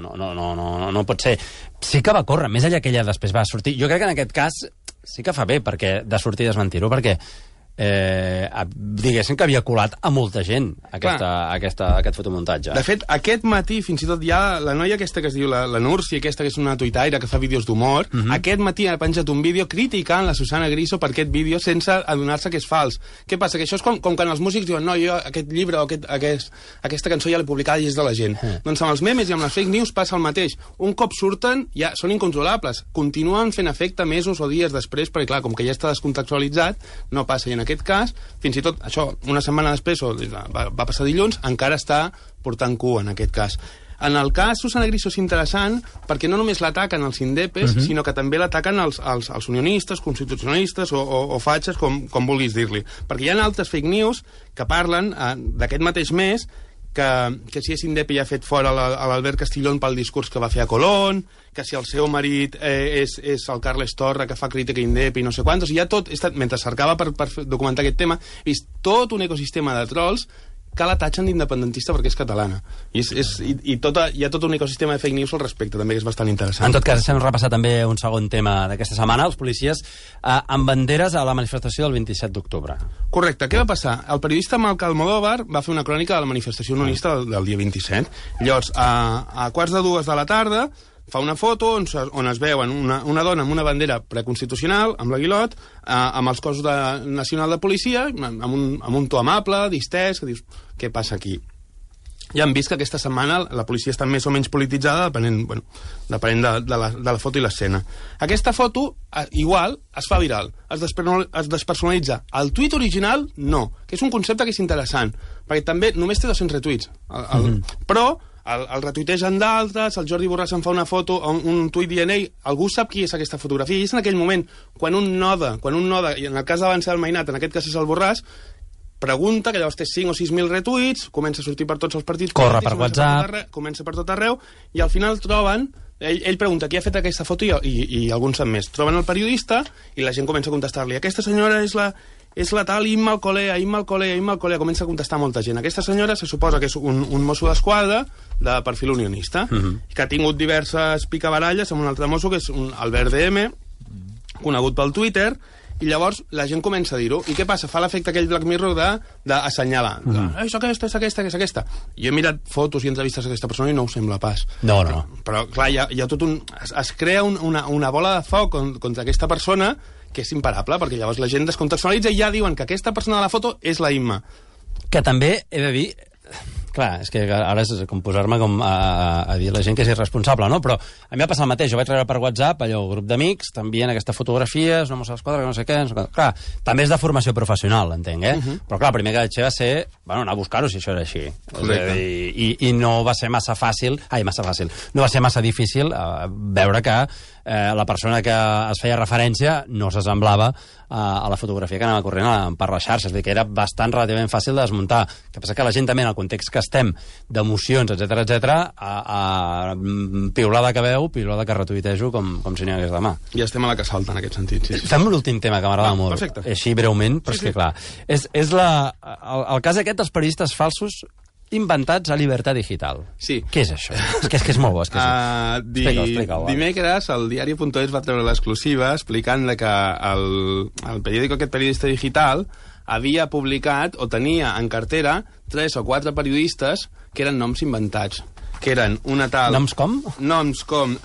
no pot ser. Sí que va córrer, més allà que ella després va sortir. Jo crec que en aquest cas sí que fa bé perquè de sortir i desmentir-ho, perquè diguéssim que havia colat a molta gent aquest fotomuntatge. De fet, aquest matí fins i tot hi ha la noia aquesta que es diu la Núrcia, aquesta que és una tuitaire que fa vídeos d'humor, aquest matí ha penjat un vídeo criticant la Susana Griso per aquest vídeo sense adonar-se que és fals. Què passa? Que això és com quan els músics diuen, no, jo aquest llibre o aquesta cançó ja l'he publicada i és de la gent. Doncs amb els memes i amb les fake news passa el mateix. Un cop surten, ja són incontrolables. Continuen fent efecte mesos o dies després, perquè clar, com que ja està descontextualitzat, no passa. I en aquest cas, fins i tot això, una setmana després, o va passar dilluns, encara està portant cua en aquest cas. En el cas Susana Griso és interessant perquè no només l'ataquen els indepes, sinó que també l'ataquen els unionistes, constitucionalistes o fatxes, com vulguis dir-li. Perquè hi ha altres fake news que parlen d'aquest mateix mes que si és indepe i ha fet fora l'Albert Castillón pel discurs que va fer a Colón, que si el seu marit és el Carles Torra, que fa crítica indepe i no sé quantos, i hi ha tot, mentre cercava per documentar aquest tema, he vist tot un ecosistema de trolls que la tatxen d'independentista perquè és catalana. I hi ha tot un ecosistema de fake news al respecte, també, que és bastant interessant. En tot cas, hem repassat també un segon tema d'aquesta setmana, els policies amb banderes a la manifestació del 27 d'octubre. Correcte. Què va passar? El periodista Malca Almodóvar va fer una crònica de la manifestació unionista del dia 27. Llavors, a 1:45 de la tarda, fa una foto on es veuen una dona amb una bandera preconstitucional, amb l'aguilot, amb els cossos nacional de policia, amb un to amable, distès, que dius, què passa aquí? ja hem vist que aquesta setmana la policia està més o menys polititzada depenent de la foto i l'escena. Aquesta foto, igual, es fa viral, es despersonalitza. El tuit original, no, que és un concepte que és interessant, perquè també només té 200 retuits. Però el retuitegen d'altres, el Jordi Borràs en fa una foto, un tuit dient, algú sap qui és aquesta fotografia, i és en aquell moment, quan un noda, i en el cas d'abans el Mainat, en aquest cas és el Borràs, pregunta, que llavors té 5 o 6.000 retuits, comença a sortir per tots els partits... Corre per WhatsApp... Comença per tot arreu, i al final troben... Ell pregunta qui ha fet aquesta foto i alguns sap més. Troben el periodista i la gent comença a contestar-li aquesta senyora és la tal Imma Alcolea, comença a contestar molta gent. Aquesta senyora se suposa que és un mosso d'esquadra de perfil unionista, que ha tingut diverses picabaralles amb un altre mosso, que és Albert DM, conegut pel Twitter, i llavors la gent comença a dir-ho. I què passa? Fa l'efecte aquell Black Mirror d'assenyalar. És aquesta. Jo he mirat fotos i entrevistes d'aquesta persona i no ho sembla pas. No. Però clar, hi ha tot es crea una bola de foc contra aquesta persona que és imparable, perquè llavors la gent descontextualitza i ja diuen que aquesta persona de la foto és la Imma. Que també he de dir... Clar, és que ara és com posar-me a dir a la gent que és irresponsable, no? Però a mi va passar el mateix. Jo vaig rebre per WhatsApp allò, grup d'amics, t'envien aquestes fotografies, una mossa d'esquadra, que no sé què... Clar, també és de formació professional, entenc, Però clar, el primer que vaig fer va ser anar a buscar-ho, si això era així. I no va ser massa fàcil... No va ser massa difícil veure que la persona que es feia referència no s'assemblava a la fotografia que anava corrent per les xarxes, que era bastant relativament fàcil de desmuntar. El que passa que la gent també, en el context que estem, d'emocions, etc, a piulada que veu, piulada que retuitejo com si n'hi hagués demà. I estem a la que salta, en aquest sentit. Sí. Fem l'últim tema, que m'agrada molt. Perfecte. Així breument, però és que clar, és el cas aquest dels periodistes falsos inventats a Libertad Digital. Sí. Què és això? És que és molt bo. Explica-ho. Dimecres, el diari.es va treure l'exclusiva explicant que el periòdico aquest Periodista Digital havia publicat o tenia en cartera 3 o 4 periodistes que eren noms inventats. Que eren una tal... Noms com? Noms com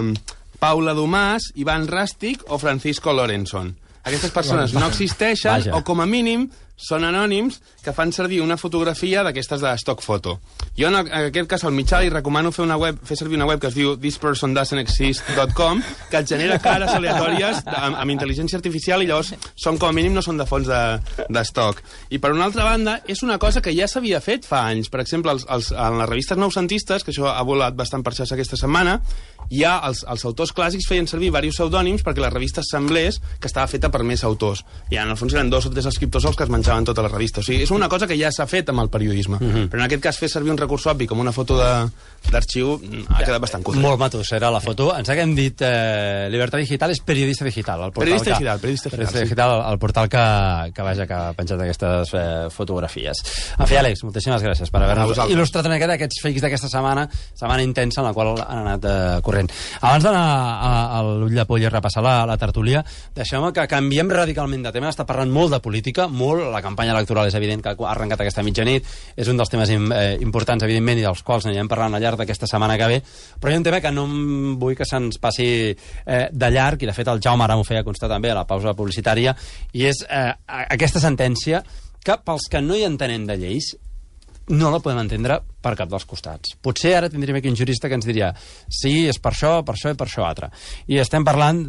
Paula Domàs, Ivan Rastic o Francisco Lorenson. Aquestes persones no existeixen o, com a mínim, són anònims que fan servir una fotografia d'aquestes de stock photo. Jo, en aquest cas, al mitjà li recomano fer servir una web que es diu thispersondoesn'texist.com, que et genera cares aleatòries amb intel·ligència artificial i llavors són, com a mínim, no són de fons d'estoc. I, per una altra banda, és una cosa que ja s'havia fet fa anys. Per exemple, en les revistes noucentistes, que això ha volat bastant per xarxa aquesta setmana, ja els autors clàssics feien servir diversos pseudònims perquè la revista semblés que estava feta per més autors. I en el fons eren 2 o 3 escriptors els que es menjaven tota la revista. O sigui, és una cosa que ja s'ha fet amb el periodisme. Però en aquest cas fer servir un recurs obvi com una foto d'arxiu ha quedat bastant cutre. Molt matossera la foto. Ens hem dit Libertad Digital és Periodista Digital. Periodista Digital, el portal que ha penjat aquestes fotografies. En fi, Àlex, moltíssimes gràcies per haver-nos il·lustrat en aquests fakes d'aquesta setmana intensa en la qual han anat corrent. Abans d'anar a l'ull de poll i repassar la tertúlia, deixeu-me que canviem radicalment de tema. Està parlant molt de política, molt. La campanya electoral és evident que ha arrencat aquesta mitjanit. És un dels temes importants, evidentment, i dels quals anirem parlant al llarg d'aquesta setmana que ve. Però hi ha un tema que no vull que se'ns passi de llarg, i de fet el Jaume ara m'ho feia constar també a la pausa publicitària, i és aquesta sentència que, pels que no hi entenem de lleis, no la podem entendre per cap dels costats. Potser ara tindríem aquí un jurista que ens diria sí, és per això i per això altre. I estem parlant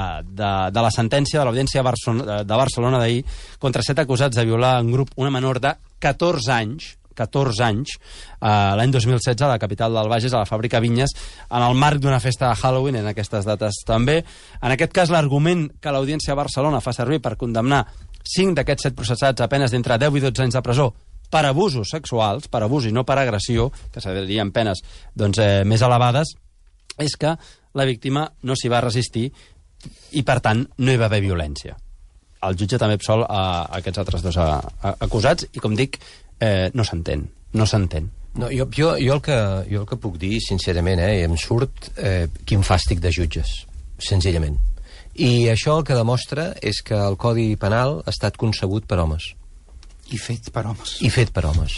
de la sentència de l'Audiència de Barcelona d'ahir contra 7 acusats de violar en grup una menor de 14 anys, l'any 2016 a la capital del Bages, a la fàbrica Vinyes, en el marc d'una festa de Halloween, en aquestes dates també. En aquest cas, l'argument que l'Audiència de Barcelona fa servir per condemnar 5 d'aquests 7 processats a penes d'entre 10 i 12 anys de presó per abusos sexuals, per abús i no per agressió, que serien penes més elevades, és que la víctima no s'hi va resistir i, per tant, no hi va haver violència. El jutge també absol a aquests altres 2 acusats i, com dic, no s'entén. No, jo el que puc dir, sincerament, em surt quin fàstic de jutges, senzillament. I això el que demostra és que el Codi Penal ha estat concebut per homes. I fet per homes.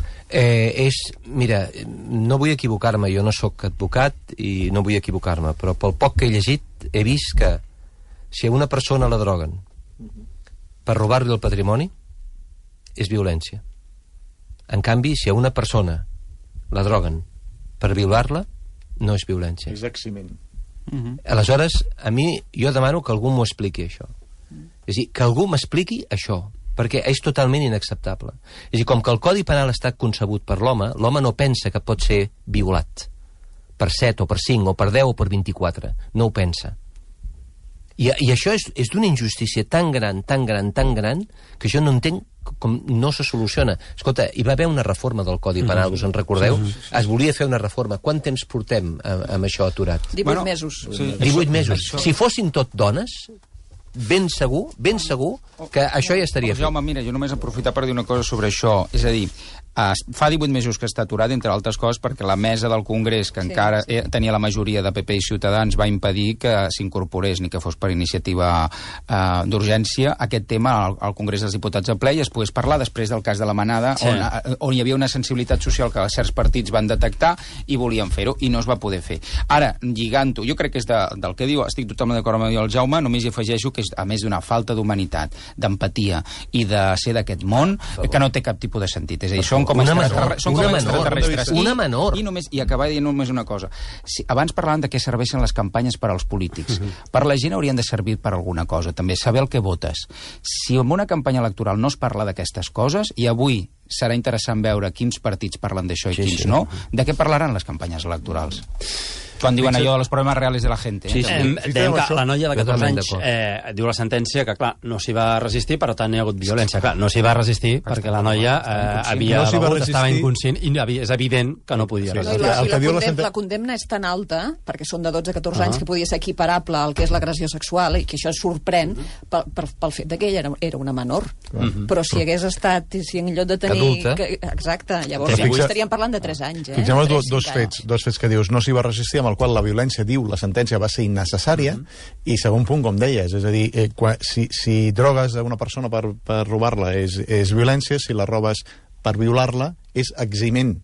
Mira, no vull equivocar-me, jo no sóc advocat i no vull equivocar-me, però pel poc que he llegit he vist que si a una persona la droguen per robar-li el patrimoni és violència. En canvi, si a una persona la droguen per violar-la, no és violència. És eximent. Aleshores, a mi, jo demano que algú m'ho expliqui, això. És a dir, que algú m'expliqui això, perquè és totalment inacceptable. És a dir, com que el Codi Penal està concebut per l'home, l'home no pensa que pot ser violat per 7 o per 5 o per 10 o per 24. No ho pensa. I això és d'una injustícia tan gran, que jo no entenc com no se soluciona. Escolta, hi va haver una reforma del Codi Penal, us en recordeu? Es volia fer una reforma. Quant temps portem amb això aturat? 18 mesos. 18 mesos. Si fossin tot dones, ben segur que això ja estaria fet. Jaume, mira, jo només aprofitar per dir una cosa sobre això. És a dir, fa 18 mesos que està aturat, entre altres coses, perquè la mesa del Congrés, que encara tenia la majoria de PP i Ciutadans, va impedir que s'incorporés ni que fos per iniciativa d'urgència aquest tema al Congrés dels Diputats a ple i es pogués parlar després del cas de la Manada, on hi havia una sensibilitat social que certs partits van detectar i volien fer-ho, i no es va poder fer. Ara, lligant-ho, jo crec que és del que diu, estic totalment d'acord amb el Jaume, només hi afegeixo que és, a més d'una falta d'humanitat, d'empatia i de ser d'aquest món, que no té cap tipus de sentit. És a dir, són com extraterrestres. Una menor. I acabar dient només una cosa. Abans parlàvem de què serveixen les campanyes per als polítics. Per la gent haurien de servir per alguna cosa, també, saber el que votes. Si en una campanya electoral no es parla d'aquestes coses, i avui serà interessant veure quins partits parlen d'això i quins no, de què parlaran les campanyes electorals? Quan diuen allò de los problemes reales de la gente. Dèiem que la noia de 14 anys diu la sentència que, clar, no s'hi va resistir, per tant hi ha hagut violència. Clar, no s'hi va resistir perquè la noia havia begut, estava inconscient, i és evident que no podia resistir. La condemna és tan alta, perquè són de 12 a 14 anys, que podia ser equiparable al que és l'agressió sexual, i que això sorprèn pel fet que ella era una menor. Però si hagués estat, si en lloc de tenir... Exacte, llavors estaríem parlant de 3 anys. Fixem-nos dos fets que dius, no s'hi va resistir, amb el qual la violència, diu, la sentència va ser innecessària, i segon punt, com deies, és a dir, si drogues a una persona per robar-la és violència, si la robes per violar-la és eximent.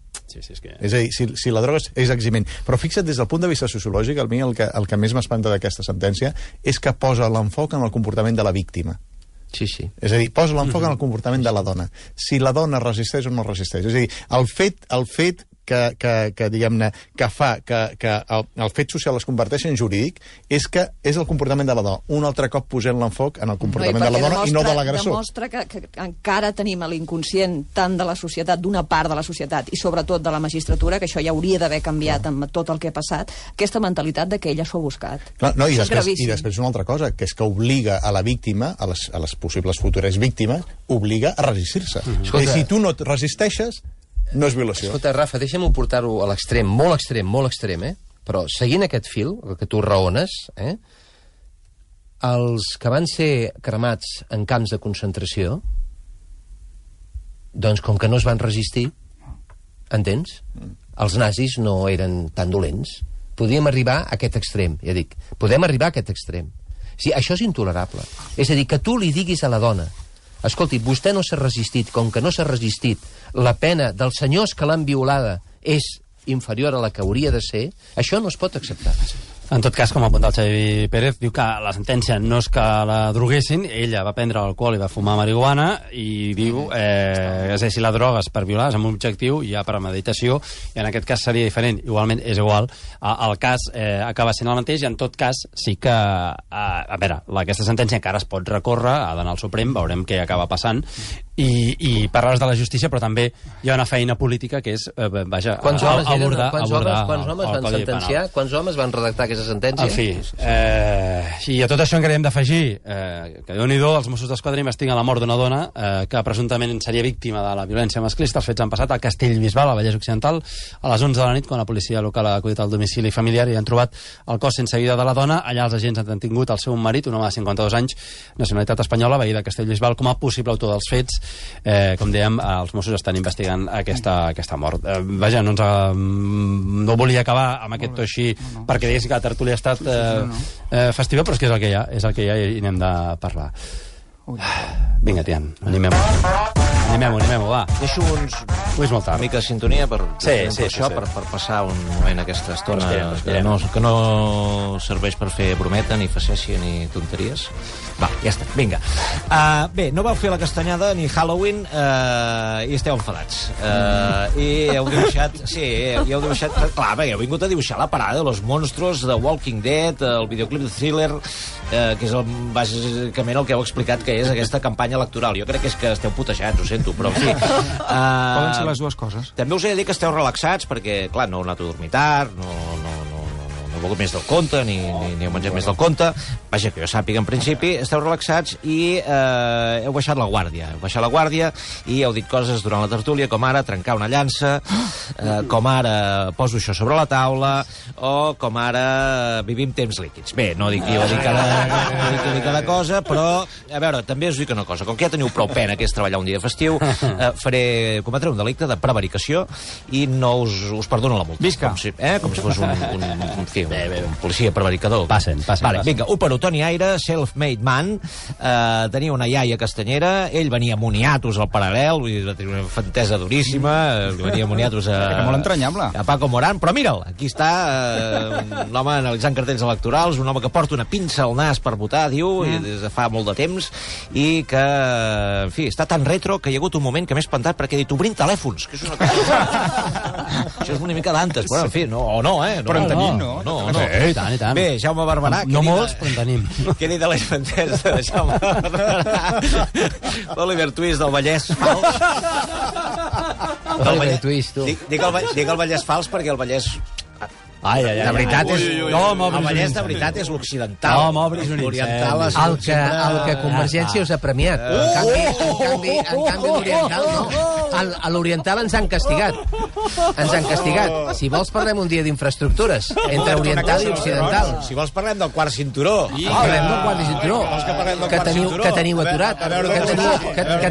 És a dir, si la droga és eximent. Però fixa't, des del punt de vista sociològic, a mi el que més m'espanta d'aquesta sentència és que posa l'enfoc en el comportament de la víctima. Sí. És a dir, posa l'enfoc en el comportament de la dona. Si la dona resisteix o no resisteix. És a dir, el fet que diguem-ne, que fa que el fet social es converteix en jurídic és el comportament de la dona. Un altre cop posem l'enfoc en el comportament de la dona i no de l'agressor. Demostra que encara tenim a l'inconscient tant de la societat, d'una part de la societat, i sobretot de la magistratura, que això ja hauria d'haver canviat amb tot el que ha passat, aquesta mentalitat de que ella s'ho ha buscat. I després una altra cosa, que és que obliga a la víctima, a les possibles futures víctimes, obliga a resistir-se. Si tu no et resisteixes, no és violació. Escolta, Rafa, deixa'm-ho portar-ho a l'extrem, molt extrem, però seguint aquest fil, el que tu raones, els que van ser cremats en camps de concentració, doncs com que no es van resistir, entens? Els nazis no eren tan dolents. Podíem arribar a aquest extrem, ja dic, podem arribar a aquest extrem. Sí, això és intolerable. És a dir, que tu li diguis a la dona, escolti, vostè no s'ha resistit, com que no s'ha resistit, la pena dels senyors que l'han violada és inferior a la que hauria de ser, això no es pot acceptar. En tot cas, com apunta el Xavi Pérez, diu que la sentència no és que la droguessin, ella va prendre alcohol i va fumar marihuana, i diu, és a dir, si la drogues per violar és amb un objectiu, hi ha premeditació, i en aquest cas seria diferent. Igualment, és igual, el cas acaba sent el mateix, i en tot cas sí que, a veure, aquesta sentència encara es pot recórrer, ha d'anar al Suprem, veurem què acaba passant, i parles de la justícia, però també hi ha una feina política que és, vaja, abordar quants homes van sentenciar? Quants homes van redactar aquesta sentència? En fi, i a tot això encara hem d'afegir que Déu-n'hi-do, els Mossos d'Esquadra investiguen la mort d'una dona que presumptament seria víctima de la violència masclista. Els fets han passat a Castellbisbal, al Vallès Occidental, a les 11 de la nit, quan la policia local ha acudit al domicili familiar i han trobat el cos sense vida de la dona. Allà els agents han detingut el seu marit, un home de 52 anys, nacionalitat espanyola, veí de Castellbisbal, com a possible autor dels fets. Com dèiem, els Mossos estan investigant aquesta mort. Vaja, no volia acabar amb aquest to així perquè digués que la tertúlia ha estat festiva, però és que és el que hi ha i n'hem de parlar. Vinga, Tian, animem. Animem-ho, va. Deixo una mica de sintonia per passar un moment aquesta estona que no serveix per fer brometa, ni facècia, ni tonteries. Va, ja està, vinga. Bé, no vau fer la castanyada ni Halloween i esteu enfadats. I heu dibuixat... Sí, heu dibuixat... Clar, perquè heu vingut a dibuixar la parada de los monstruos de Walking Dead, el videoclip de Thriller, que és bàsicament el que heu explicat que és aquesta campanya electoral. Jo crec que és que esteu putejats, ho sento, però en fi... Poden ser les dues coses. També us he de dir que esteu relaxats perquè, clar, no heu anat a dormir tard, no heu begut més del compte, ni heu menjat més del compte. Vaja, que jo sàpiga, en principi, esteu relaxats i heu baixat la guàrdia. Heu baixat la guàrdia i heu dit coses durant la tertúlia, com ara trencar una llança, com ara poso això sobre la taula, o com ara vivim temps líquids. Bé, no dic jo cada cosa, però, a veure, també us dic una cosa. Com que ja teniu prou pena, que és treballar un dia festiu, cometré un delicte de prevaricació i no us perdono la multa. Visca! Com si fos un policia prevaricador. Passen. Vale, vinga, Opero Toni Aire, self-made man, tenia una iaia castanyera, ell venia moniatos al paral·lel, vull dir, va tenir una infantesa duríssima, li venia moniatos a Paco Morán, però mira'l, aquí està un home analitzant cartells electorals, un home que porta una pinça al nas per votar, diu, i des de fa molt de temps, i que, en fi, està tan retro que hi ha hagut un moment que m'he espantat perquè he dit obrint telèfons, que és una cosa... Això és una mica d'antes, però en fi, però en tenim, no? I tant. Bé, Jaume Barberà... No molts, però en tenim. Què he dit de la infantesa de Jaume Barberà? L'Oliver Twist del Vallès fals. Oliver Twist, tu. Dic el Vallès fals perquè el Vallès... De veritat és... El Vallès de veritat és l'occidental. No m'obris un l'oriental és... El que Convergència us ha premiat. En canvi, l'oriental no. A l'oriental ens han castigat. Si vols parlem un dia d'infraestructures entre oriental i occidental. Si vols parlem del quart cinturó. Parlem del quart cinturó. Que teniu aturat. Que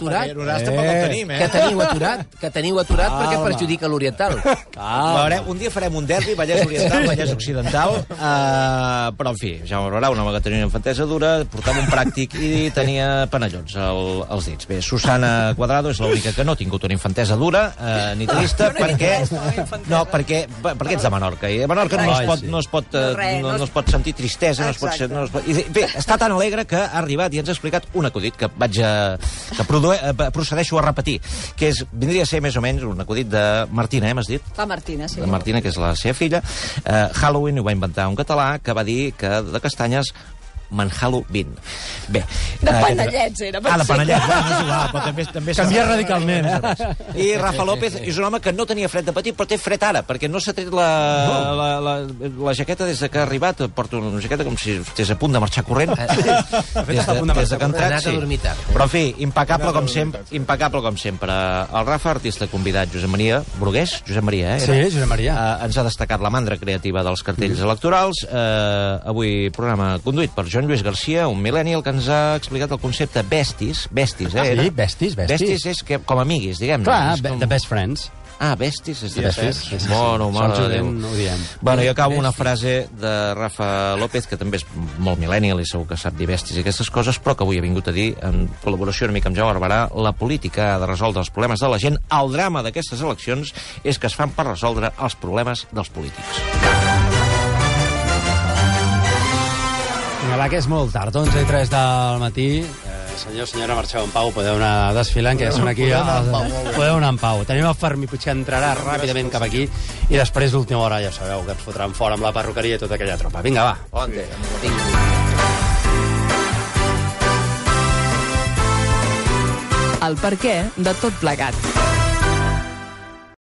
teniu aturat perquè perjudica l'oriental. Un dia farem un derbi Vallès Oriental, Vallès Occidental, però en fi, Jaume Barberà, un home que tenia una infantesa dura, portava un pràctic i tenia panellons als dits. Bé, Susana Cuadrado és l'única que no ha tingut una infantesa dura ni trista, perquè ets de Menorca, i a Menorca no es pot sentir tristesa, bé, està tan alegre que ha arribat i ens ha explicat un acudit que procedeixo a repetir, que vindria a ser més o menys un acudit de Martina, m'has dit? La Martina, sí. La Martina, que és la seva filla. Halloween ho va inventar un català que va dir que de castanyes Manhalo 20. Bé. De panellets era. De panellets, no és igual, però també canviar radicalment. I Rafa López és un home que no tenia fred de petit, però té fred ara, perquè no s'ha tret la jaqueta des que ha arribat. Porta una jaqueta com si estigués a punt de marxar corrent. Des de que ha entrat, sí. Però, en fi, impecable com sempre. El Rafa, artista convidat, Josep Maria Brugués, Josep Maria, Sí, Josep Maria. Ens ha destacat la mandra creativa dels cartells electorals. Avui programa conduït per Joan Lluís Garcia, un millennial que ens ha explicat el concepte besties. Besties, Sí, besties. Besties és que, com amiguis, diguem-ne. Clar, the best friends. Besties és de besties. Moro, mare de Déu. Bueno, jo acabo una frase de Rafa López, que també és molt millennial i segur que sap dir besties i aquestes coses, però que avui ha vingut a dir, en col·laboració una mica amb Jaume Barberà, la política ha de resoldre els problemes de la gent. El drama d'aquestes eleccions és que es fan per resoldre els problemes dels polítics. Va, que és molt tard, 11:03 del matí. Senyor, senyora, marxeu en pau, podeu anar desfilant, que ja són aquí. Podeu anar en pau. Tenim el Fermi Puig, que entrarà ràpidament cap aquí, i després, l'última hora, ja sabeu, que ens fotran fora amb la perruqueria i tota aquella tropa. Vinga, va. Bon dia. El perquè de tot plegat.